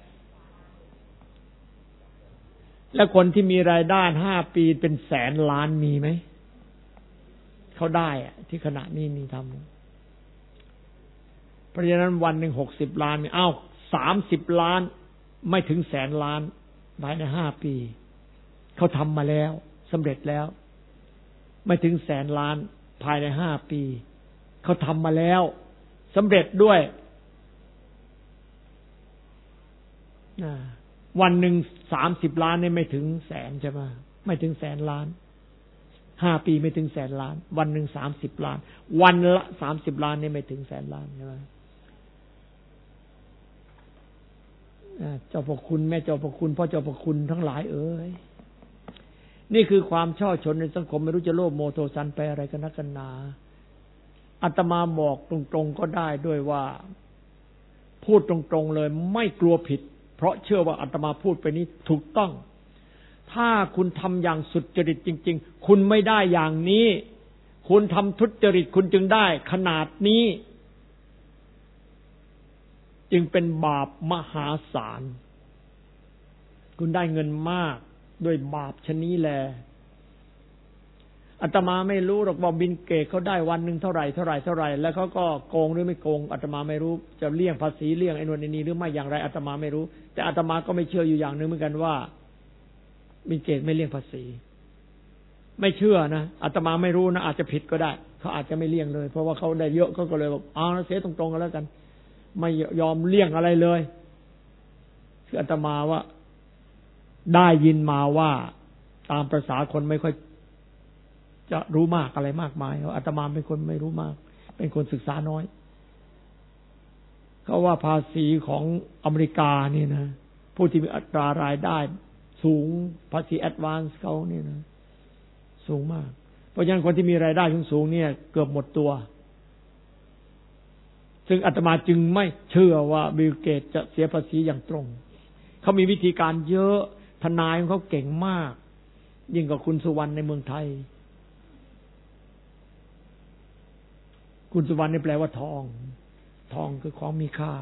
แล้วคนที่มีรายได้ห้าปีเป็นแสนล้านมีไหมเขาได้อะที่ขณะนี้นี่ทำเพราะฉะนั้นวันหนึ่งหกสิบล้านนี่อ้าวสามสิบล้านไม่ถึงแสนล้านภายในห้าปีเขาทำมาแล้วสำเร็จแล้วไม่ถึงแสนล้านภายในห้าปีเขาทำมาแล้วสำเร็จด้วยวันหนึ่งสามสิบล้านนี่ไม่ถึงแสนใช่ไหมไม่ถึงแสนล้านห้าปีไม่ถึงแสนล้านวันหนึ่งสามสิบล้านวันละสามสิบล้านนี่ไม่ถึงแสนล้านใช่ไหมเจ้าพระคุณแม่เจ้าพระคุณพ่อเจ้าพระคุณทั้งหลายเอ๋ยนี่คือความช่อชนในสังคมไม่รู้จะโลภโมโทสันไปอะไรกันนักกันหนาอาตมาบอกตรงๆก็ได้ด้วยว่าพูดตรงๆเลยไม่กลัวผิดเพราะเชื่อว่าอาตมาพูดไปนี้ถูกต้องถ้าคุณทำอย่างสุจริตจริงๆคุณไม่ได้อย่างนี้คุณทำทุจริตคุณจึงได้ขนาดนี้จึงเป็นบาปมหาศาลคุณได้เงินมากด้วยบาปชนี้แลอาตมาไม่รู้หรอกว่าบิลเกตเขาได้วันหนึ่งเท่าไหร่เท่าไหร่เท่าไหร่แล้วเขาก็โกงหรือไม่โกงอาตมาไม่รู้จะเลี่ยงภาษีเลี่ยงไอ้นวลนี้หรือไม่อย่างไรอาตมาไม่รู้แต่อาตมาก็ไม่เชื่ออยู่อย่างหนึ่งเหมือนกันว่าบิลเกตไม่เลี่ยงภาษีไม่เชื่อนะอาตมาไม่รู้นะอาจจะผิดก็ได้เขาอาจจะไม่เลี่ยงเลยเพราะว่าเขาได้เยอะเขาก็เลยบอกเอาเสียตรงๆกันแล้วกันไม่ยอมเลี่ยงอะไรเลยคืออาตมาว่าได้ยินมาว่าตามประสาคนไม่ค่อยจะรู้มากอะไรมากมายอาตมาเป็นคนไม่รู้มากเป็นคนศึกษาน้อยเขาว่าภาษีของอเมริกานี่นะผู้ที่มีอัตรารายได้สูงภาษีแอดวานซ์เขาเนี่ยนะสูงมากเพราะฉะนั้นคนที่มีรายได้สูงๆเนี่ยเกือบหมดตัวซึ่งอาตมาจึงไม่เชื่อว่าบิลเกตจะเสียภาษีอย่างตรงเขามีวิธีการเยอะทนายของเขาเก่งมากยิ่งกว่าคุณสุวรรณในเมืองไทยคุณสุวรรณนี่แปลว่าทองทองคือของมีค่า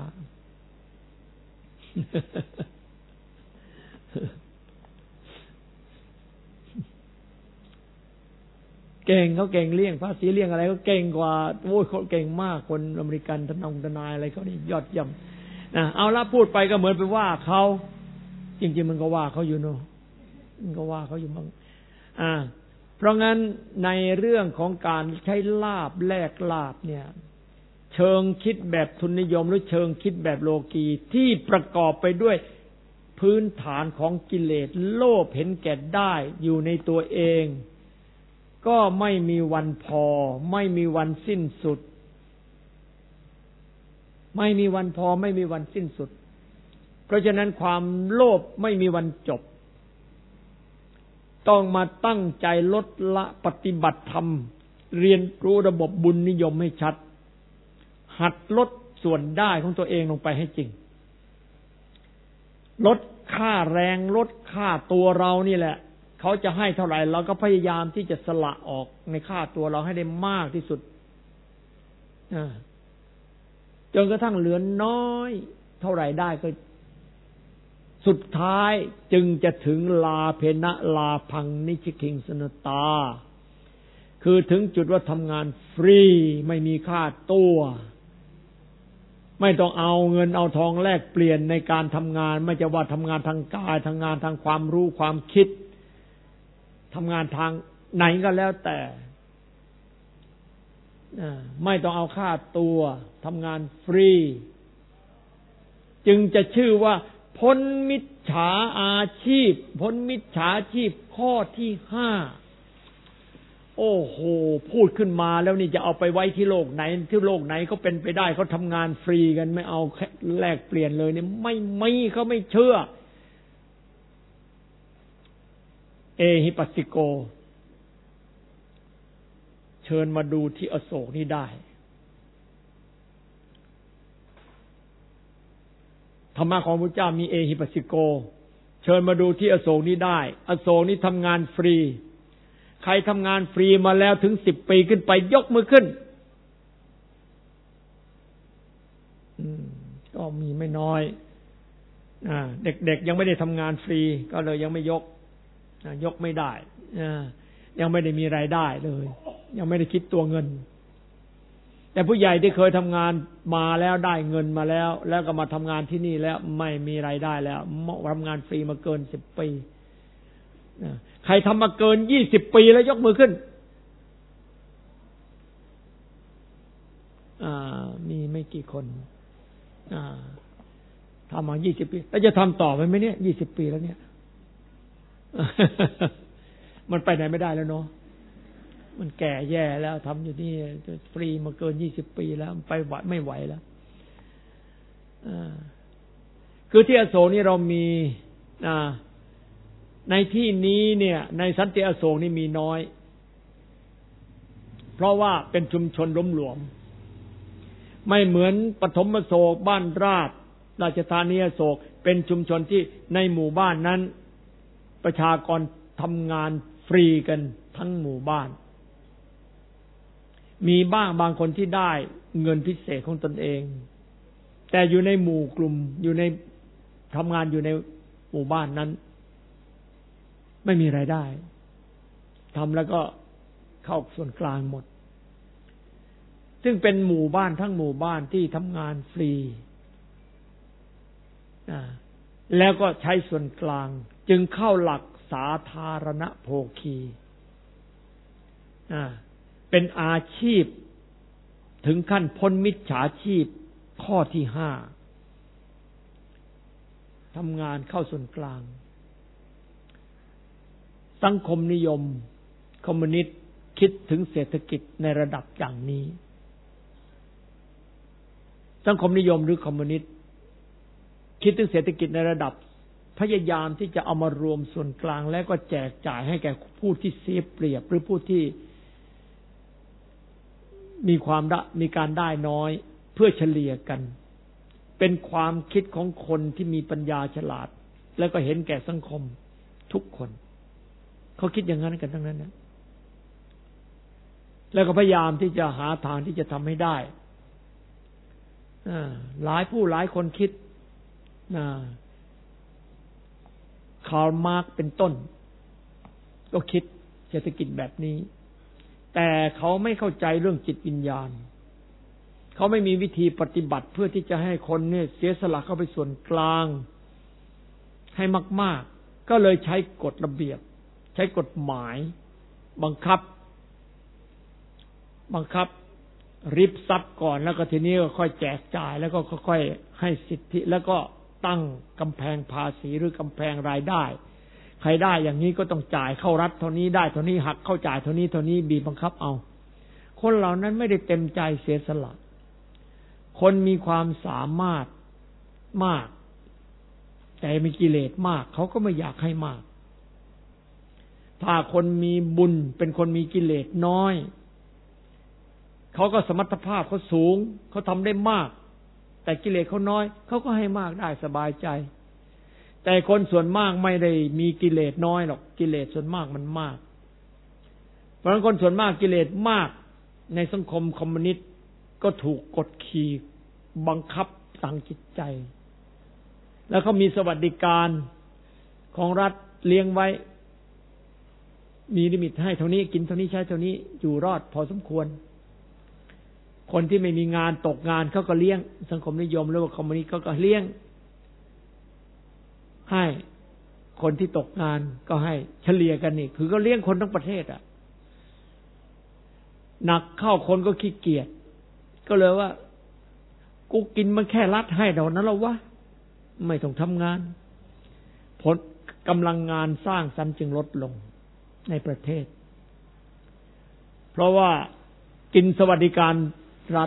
เก่งเขาเก่งเลี่ยงภาษีเลี่ยงอะไรเขาเก่งกว่าโอ้ยเขาเก่งมากคนอเมริกันทนายทนายอะไรเขานี่ยอดเยี่ยมนะเอาละพูดไปก็เหมือนไปว่าเขาจริงๆมันก็ว่าเขาอยู่เนาะมันก็ว่าเขาอยู่บ้างอ่าเพราะงั้นในเรื่องของการใช้ลาภแลกลาภเนี่ยเชิงคิดแบบทุนนิยมหรือเชิงคิดแบบโลกีที่ประกอบไปด้วยพื้นฐานของกิเลสโลภเห็นแก่ได้อยู่ในตัวเองก็ไม่มีวันพอไม่มีวันสิ้นสุดไม่มีวันพอไม่มีวันสิ้นสุดเพราะฉะนั้นความโลภไม่มีวันจบต้องมาตั้งใจลดละปฏิบัติธรรมเรียนรู้ระบบบุญนิยมให้ชัดหัดลดส่วนได้ของตัวเองลงไปให้จริงลดค่าแรงลดค่าตัวเรานี่แหละเขาจะให้เท่าไหร่เราก็พยายามที่จะสละออกในค่าตัวเราให้ได้มากที่สุดจนกระทั่งเหลือน้อยเท่าไหร่ได้ก็สุดท้ายจึงจะถึงลาเพนะลาพังนิชิคิงสนตาคือถึงจุดว่าทำงานฟรีไม่มีค่าตัวไม่ต้องเอาเงินเอาทองแลกเปลี่ยนในการทำงานไม่จะว่าทำงานทางกายทำงานทางความรู้ความคิดทำงานทางไหนก็แล้วแต่ไม่ต้องเอาค่าตัวทำงานฟรีจึงจะชื่อว่าพ้นมิจฉาอาชีพพ้นมิจฉาชีพข้อที่ห้าโอ้โหพูดขึ้นมาแล้วนี่จะเอาไปไว้ที่โลกไหนที่โลกไหนเขาเป็นไปได้เขาทำงานฟรีกันไม่เอาแลกเปลี่ยนเลยเนี่ยไม่ไม่เขาไม่เชื่อเอหิปัสสิโกเชิญมาดูที่อโศกนี่ได้ธรรมะของพระเจ้ามีเอหิปัสสิโกเชิญมาดูที่อโศกนี้ได้อโศกนี้ทำงานฟรีใครทำงานฟรีมาแล้วถึงสิบปีขึ้นไปยกมือขึ้นก็มีไม่น้อยเด็กๆยังไม่ได้ทำงานฟรีก็เลยยังไม่ยกยกไม่ได้ยังไม่ได้มีรายได้เลยยังไม่ได้คิดตัวเงินแต่ผู้ใหญ่ที่เคยทำงานมาแล้วได้เงินมาแล้วแล้วก็มาทำงานที่นี่แล้วไม่มีรายได้แล้วทำงานฟรีมาเกินสิบปีใครทำมาเกินยี่สิบปีแล้วยกมือขึ้นอ่ามีไม่กี่คนอ่าทำมายี่สิบปีแล้วจะทำต่อไปไหมเนี่ยยี่สิบปีแล้วเนี่ย มันไปไหนไม่ได้แล้วเนาะมันแก่แย่แล้วทำอยู่นี่ฟรีมาเกินยี่สิบปีแล้วไปไหวไม่ไหวแล้วคือที่อโศกนี่เรามีในที่นี้เนี่ยในสันติอโศกนี่มีน้อยเพราะว่าเป็นชุมชนล้มหลวมไม่เหมือนปฐมอโศกบ้านราชราชธานีอโศกเป็นชุมชนที่ในหมู่บ้านนั้นประชากรทำงานฟรีกันทั้งหมู่บ้านมีบ้างบางคนที่ได้เงินพิเศษของตนเองแต่อยู่ในหมู่กลุ่มอยู่ในทำงานอยู่ในหมู่บ้านนั้นไม่มีรายได้ทำแล้วก็เข้าส่วนกลางหมดซึ่งเป็นหมู่บ้านทั้งหมู่บ้านที่ทำงานฟรีแล้วก็ใช้ส่วนกลางจึงเข้าหลักสาธารณโภคีเป็นอาชีพถึงขั้นพ้นมิจฉาชีพข้อที่ห้าทำงานเข้าส่วนกลางสังคมนิยมคอมมิวนิสต์คิดถึงเศรษฐกิจในระดับอย่างนี้สังคมนิยมหรือคอมมิวนิสต์คิดถึงเศรษฐกิจในระดับพยายามที่จะเอามารวมส่วนกลางแล้วก็แจกจ่ายให้แก่ผู้ที่เสียเปรียบหรือผู้ที่มีความมีการได้น้อยเพื่อเฉลี่ยกันเป็นความคิดของคนที่มีปัญญาฉลาดแล้วก็เห็นแก่สังคมทุกคนเขาคิดอย่างนั้นกันทั้งนั้นนะแล้วก็พยายามที่จะหาทางที่จะทำให้ได้หลายผู้หลายคนคิดคาร์ลมาร์กซ์เป็นต้นก็คิดเศรษฐกิจแบบนี้แต่เขาไม่เข้าใจเรื่องจิตวิญญาณเขาไม่มีวิธีปฏิบัติเพื่อที่จะให้คนเนี่ยเสียสละเข้าไปส่วนกลางให้มากๆก็เลยใช้กฎระเบียบใช้กฎหมายบังคับบังคับริบทรัพย์ก่อนแล้วก็ทีนี้ก็ค่อยแจกจ่ายแล้วก็ค่อยๆให้สิทธิแล้วก็ตั้งกำแพงภาษีหรือกำแพงรายได้ใครได้อย่างนี้ก็ต้องจ่ายเข้ารัฐเท่านี้ได้เท่านี้หักเข้าจ่ายเท่านี้เท่านี้บีบบังคับเอาคนเหล่านั้นไม่ได้เต็มใจเสียสละคนมีความสามารถมากแต่มีกิเลสมากเขาก็ไม่อยากให้มากถ้าคนมีบุญเป็นคนมีกิเลสน้อยเขาก็สมรรถภาพเขาสูงเขาทำได้มากแต่กิเลสเขาน้อยเขาก็ให้มากได้สบายใจแต่คนส่วนมากไม่ได้มีกิเลสน้อยหรอกกิเลสส่วนมากมันมากเพราะฉะนั้นคนส่วนมากกิเลสมากในสังคมคอมมิวนิสต์ก็ถูกกดขี่บังคับทางจิตใจแล้วเขามีสวัสดิการของรัฐเลี้ยงไว้มีลิมิตให้เท่านี้กินเท่านี้ใช้เท่านี้อยู่รอดพอสมควรคนที่ไม่มีงานตกงานเขาก็เลี้ยงสังคมนิยมหรือว่าคอมมิวนิสต์เขาก็เลี้ยงให้คนที่ตกงานก็ให้เฉลี่ยกันนี่คือก็เลี้ยงคนทั้งประเทศอ่ะหนักเข้าคนก็ขี้เกียจก็เลยว่ากูกินมันแค่รัฐให้เท่านั้นแล้ววะไม่ต้องทำงานผลกำลังงานสร้างสรรค์จึงลดลงในประเทศเพราะว่ากินสวัสดิการรัฐ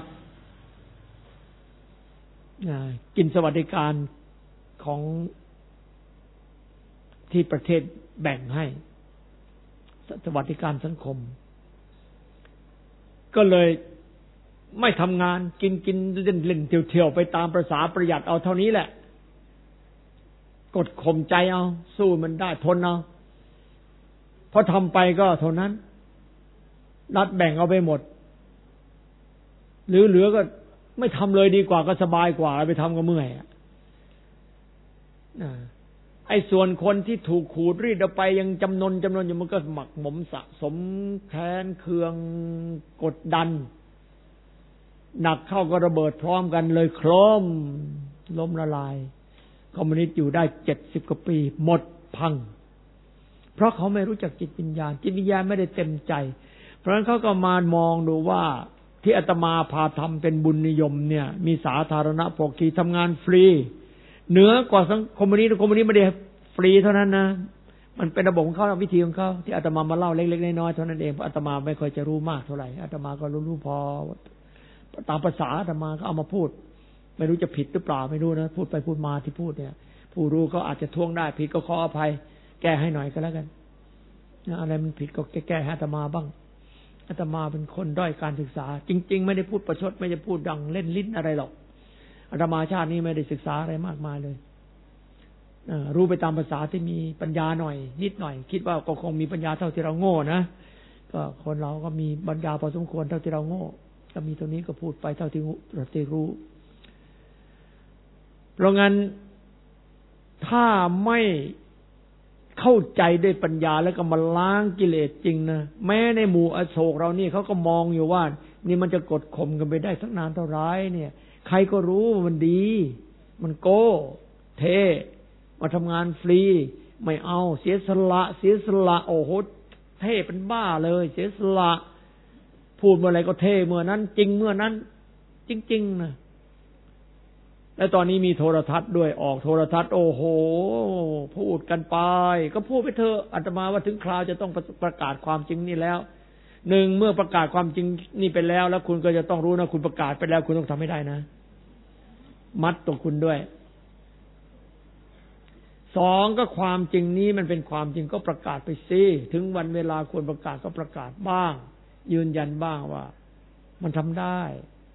กินสวัสดิการของที่ประเทศแบ่งให้สวัสดิการสังคมก็เลยไม่ทำงานกินกินเล่นเล่นเที่ยวเที่ยวไปตามประสาประหยัดเอาเท่านี้แหละกดข่มใจเอาสู้มันได้ทนเอาพอทำไปก็เท่านั้นรัฐแบ่งเอาไปหมดหรือเหลือก็ไม่ทำเลยดีกว่าก็สบายกว่าไปทำก็เมื่อยอ่ะไอ้ส่วนคนที่ถูกขูดรีดเอาไปยังจำนวนจำนวนอยู่มันก็หมักหมมสะสมแค้นเคืองกดดันหนักเข้าก็ระเบิดพร้อมกันเลยโครมล้มละลายคอมมิวนิสต์อยู่ได้เจ็ดสิบกว่าปีหมดพังเพราะเขาไม่รู้จักจิตวิญญาณจิตวิญญาณไม่ได้เต็มใจเพราะฉะนั้นเขาก็มามองดูว่าที่อาตมาพาทำเป็นบุญนิยมเนี่ยมีสาธารณโภคีทำงานฟรีเหนือกว่าสังคมนี้คอมมิวนิสต์ไม่ได้ฟรีเท่านั้นนะมันเป็นระบบของเขาวิธีของเขาที่อาตมามาเล่าเล็กๆน้อยๆเท่านั้นเองอาตมาไม่ค่อยจะรู้มากเท่าไหร่อาตมาก็รู้ๆพอตามภาษาอาตมาก็เอามาพูดไม่รู้จะผิดหรือเปล่าไม่รู้นะพูดไปพูดมาที่พูดเนี่ยผู้รู้ก็อาจจะท้วงได้ผิดก็ขออภัยแก้ให้หน่อยก็แล้วกันนะอะไรมันผิดก็แก้ให้อาตมาบ้างอาตมาเป็นคนด้อยการศึกษาจริงๆไม่ได้พูดประชดไม่ได้พูดดังเล่นลิ้นอะไรหรอกอาตมาชาตินี้ไม่ได้ศึกษาอะไรมากมายเลยรู้ไปตามภาษาที่มีปัญญาหน่อยนิดหน่อยคิดว่าก็คงมีปัญญาเท่าที่เราโง่นะก็คนเราก็มีปัญญาพอสมควรเท่าที่เราโง่ก็มีตรงนี้ก็พูดไปเท่าที่เราได้รู้เพราะงั้นถ้าไม่คเข้าใจด้วยปัญญาแล้วก็มาล้างกิเลสจริงนะแม้ในหมู่อโศกเรานี่เขาก็มองอยู่ว่านี่มันจะกดข่มกันไปได้สักนานเท่าไรเนี่ยใครก็รู้มันดีมันโก้เท่มาทำงานฟรีไม่เอาเสียสละเสียสละโอ้โหเท่เป็นบ้าเลยเสียสละพูดเมื่อไรก็เท่เมื่อนั้นจริงเมื่อนั้นจริงๆนะและตอนนี้มีโทรทัศน์ด้วยออกโทรทัศน์โอ้โหพูดกันไปก็พูดไปเถอะอาตมาว่าถึงคราวจะต้องประกาศความจริงนี่แล้วหนึ่งเมื่อประกาศความจริงนี่ไปแล้วแล้วคุณก็จะต้องรู้นะคุณประกาศไปแล้วคุณต้องทำให้ได้นะมัดตัวคุณด้วยสองก็ความจริงนี้มันเป็นความจริงก็ประกาศไปสิถึงวันเวลาควรประกาศก็ประกาศบ้างยืนยันบ้างว่ามันทำได้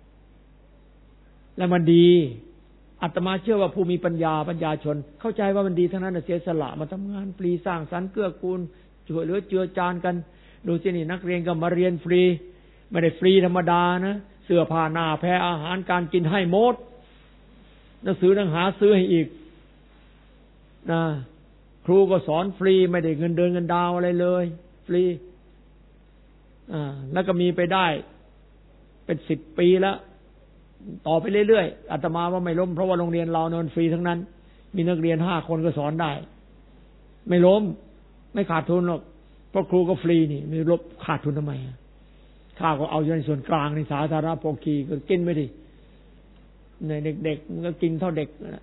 และมันดีอาตมาเชื่อว่าผู้มีปัญญาปัญญาชนเข้าใจว่ามันดีทั้งนั้นเสียสละมาทำงานฟรีสร้างสรรค์เกื้อกูลช่วยเหลือเจือจานกันดูสินี่นักเรียนก็มาเรียนฟรีไม่ได้ฟรีธรรมดานะเสื้อผ้าหน้าแพรอาหารการกินให้หมดหนังสือหนังหาซื้อให้อีกนะครูก็สอนฟรีไม่ได้เงินเดือนเงินดาวอะไรเลยฟรีอ่าแล้วก็มีไปได้เป็นสิบปีแล้วต่อไปเรื่อยๆอาตมาว่าไม่ล้มเพราะว่าโรงเรียนเราเนินฟรีทั้งนั้นมีนักเรียนห้าคนก็สอนได้ไม่ล้มไม่ขาดทุนหรอกเพราะครูก็ฟรีนี่มีลบขาดทุนทำไมข้าก็เอาอยู่ในส่วนกลางในสาธารณโภคีก็กินไม่ดิในเด็กๆมันก็กินเท่าเด็กนะ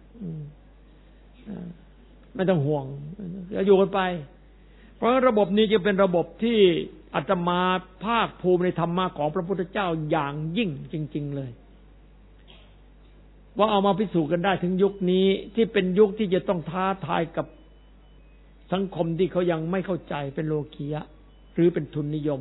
ไม่ต้องห่วงจะอยู่กันไปเพราะระบบนี้จะเป็นระบบที่อาตมาภาคภูมิในธรรมะของพระพุทธเจ้าอย่างยิ่งจริงๆเลยว่าเอามาพิสูจน์กันได้ถึงยุคนี้ที่เป็นยุคที่จะต้องท้าทายกับสังคมที่เขายังไม่เข้าใจเป็นโลกียะหรือเป็นทุนนิยม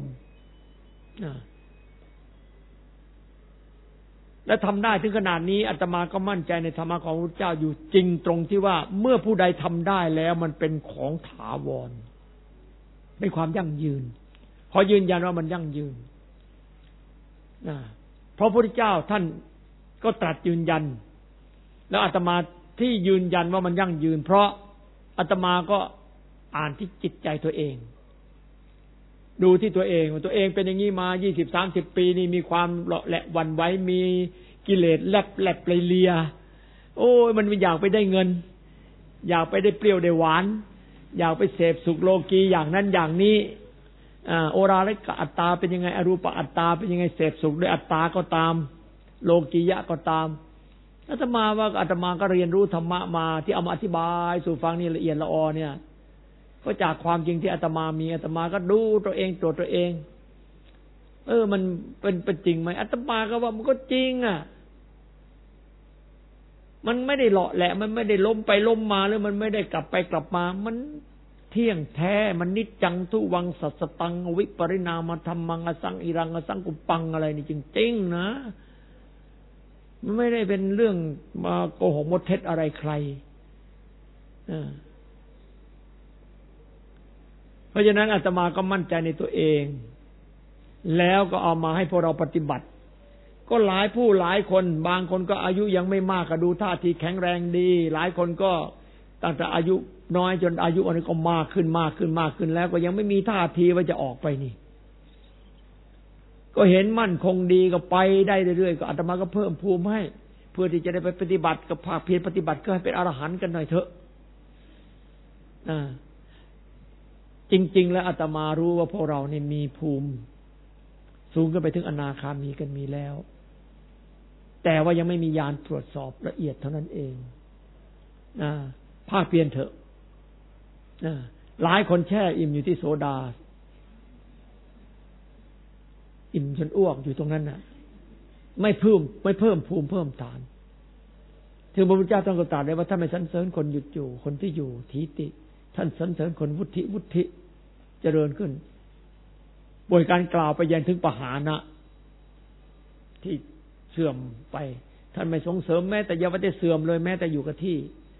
และทำได้ถึงขนาดนี้อาตมาก็มั่นใจในธรรมะของพระพุทธเจ้าอยู่จริงตรงที่ว่าเมื่อผู้ใดทำได้แล้วมันเป็นของถาวรเป็นความยั่งยืนขอยืนยันว่ามันยั่งยืนเพราะพระพุทธเจ้าท่านก็ตรัสยืนยันแล้วอาตมาที่ยืนยันว่ามันยั่งยืนเพราะอาตมาก็อ่านที่จิตใจตัวเองดูที่ตัวเองว่าตัวเองเป็นอย่างนี้มา ยี่สิบ สามสิบ ปีนี่มีความเลาะแหละหวั่นไหวมีกิเลสแลบแลบเลียโอ้ยมันอยากไปได้เงินอยากไปได้เปรี้ยวได้หวานอยากไปเสพสุขโลกีอย่างนั้นอย่างนี้อ่าโอราลิกอัตตาเป็นยังไงอรูปอัตตาเป็นยังไงเสพสุขด้วยอัตตาก็ตามโลกียะก็ตามอาตมาว่าอาตมาก็เรียนรู้ธรรมะมาที่เอามาอธิบายสู่ฟังนี่ละเอียดละออเนี่ยก็จากความจริงที่อาตมามีอาตมาก็ดูตัวเองตรวจตัวเองเออมันเป็นเป็นจริงไหมอาตมาก็ว่ามันก็จริงอ่ะมันไม่ได้เลาะแหละมันไม่ได้ล้มไปล้มมาหรือมันไม่ได้กลับไปกลับมามันเที่ยงแท้มันนิจจังทุวังสัสสตังวิปริณามธรรมังอสังอิรังอสังกุปังอะไรนี่จริงๆนะมันไม่ได้เป็นเรื่องมาโกหกมดเท็จอะไรใครเพราะฉะนั้นอาตมาก็มั่นใจในตัวเองแล้วก็เอามาให้พวกเราปฏิบัติก็หลายผู้หลายคนบางคนก็อายุยังไม่มากก็ดูท่าทีแข็งแรงดีหลายคนก็ตั้งแต่อายุน้อยจนอายุอันนี้ก็มากขึ้นมากขึ้นมากขึ้นแล้วก็ยังไม่มีท่าทีว่าจะออกไปนี่ก็เห็นมั่นคงดีก็ไปได้เรื่อยๆก็อาตมาก็เพิ่มภูมิให้เพื่อที่จะได้ไปปฏิบัติกับภาคเพียรปฏิบัติก็ให้เป็นอรหันต์กันหน่อยเถอะอ่าจริงๆแล้วอาตมารู้ว่าพวกเราเนี่ยมีภูมิสูงขึ้นไปถึงอนาคามีกันมีแล้วแต่ว่ายังไม่มีญาณตรวจสอบละเอียดเท่านั้นเองนะภาคเพียรเถอะนะหลายคนแช่อิ่มอยู่ที่โสดาอิ่มจนอ้วกอยู่ตรงนั้นน่ะไม่เพิ่มไม่เพิ่มภูมิเพิ่มฐานถึงพระพุทธเจ้าต้องกระตรัสเลยว่าถ้าไม่สรรเสริญคนหยุดอยู่คนที่อยู่ทีติท่านสรรเสริญคนวุฒิวุฒิเจริญขึ้นบทการกล่าวไปยันถึงปหานะที่เสื่อมไปท่านไม่ส่งเสริมแม้แต่ยังไม่ได้เสื่อมเลยแม้แต่อยู่กับที่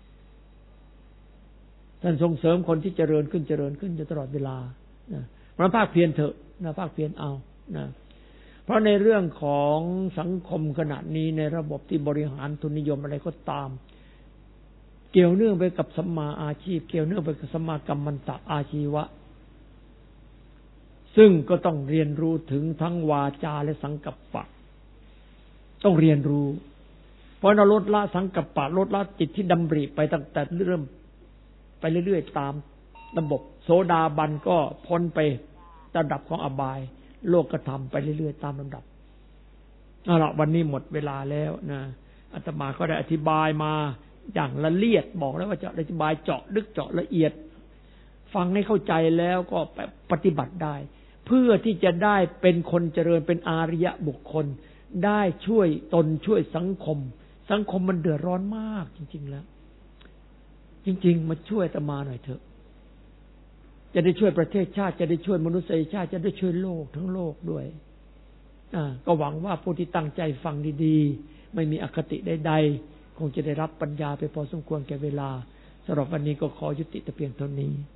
ท่านส่งเสริมคนที่เจริญขึ้นเจริญขึ้นอยู่ตลอดเวลานะมันภาคเพียรเถอะนะภาคเพียรเอานะเพราะในเรื่องของสังคมขณะนี้ในระบบที่บริหารทุนนิยมอะไรก็ตามกเกี่ยวเนื่องไปกับสัมมาอาชีพเกี่ยวเนื่องไปกับสัมมากัมมันตะอาชีวะซึ่งก็ต้องเรียนรู้ถึงทั้งวาจาและสังกัปปะต้องเรียนรู้เพราะเราลดละสังกัปปะลดละจิตที่ดำริไปตั้งแต่เริ่มไปเรื่อยๆตามระบบโสดาบันก็พ้นไประดับของอบายโลกธรรมไปเรื่อยๆตามลำดับเอาละวันนี้หมดเวลาแล้วนะอาตมาก็ได้อธิบายมาอย่างละเอียดบอกแล้วว่าจะอธิบายเจาะลึกเจาะละเอียดฟังให้เข้าใจแล้วก็ปฏิบัติได้เพื่อที่จะได้เป็นคนเจริญเป็นอาริยบุคคลได้ช่วยตนช่วยสังคมสังคมมันเดือดร้อนมากจริงๆแล้วจริงๆมาช่วยอาตมาหน่อยเถอะจะได้ช่วยประเทศชาติจะได้ช่วยมนุษยชาติจะได้ช่วยโลกทั้งโลกด้วยอ่าก็หวังว่าผู้ที่ตั้งใจฟังดีๆไม่มีอคติใดๆคงจะได้รับปัญญาไปพอสมควรแก่เวลาสำหรับวันนี้ก็ขอยุติแต่เพียงเท่านี้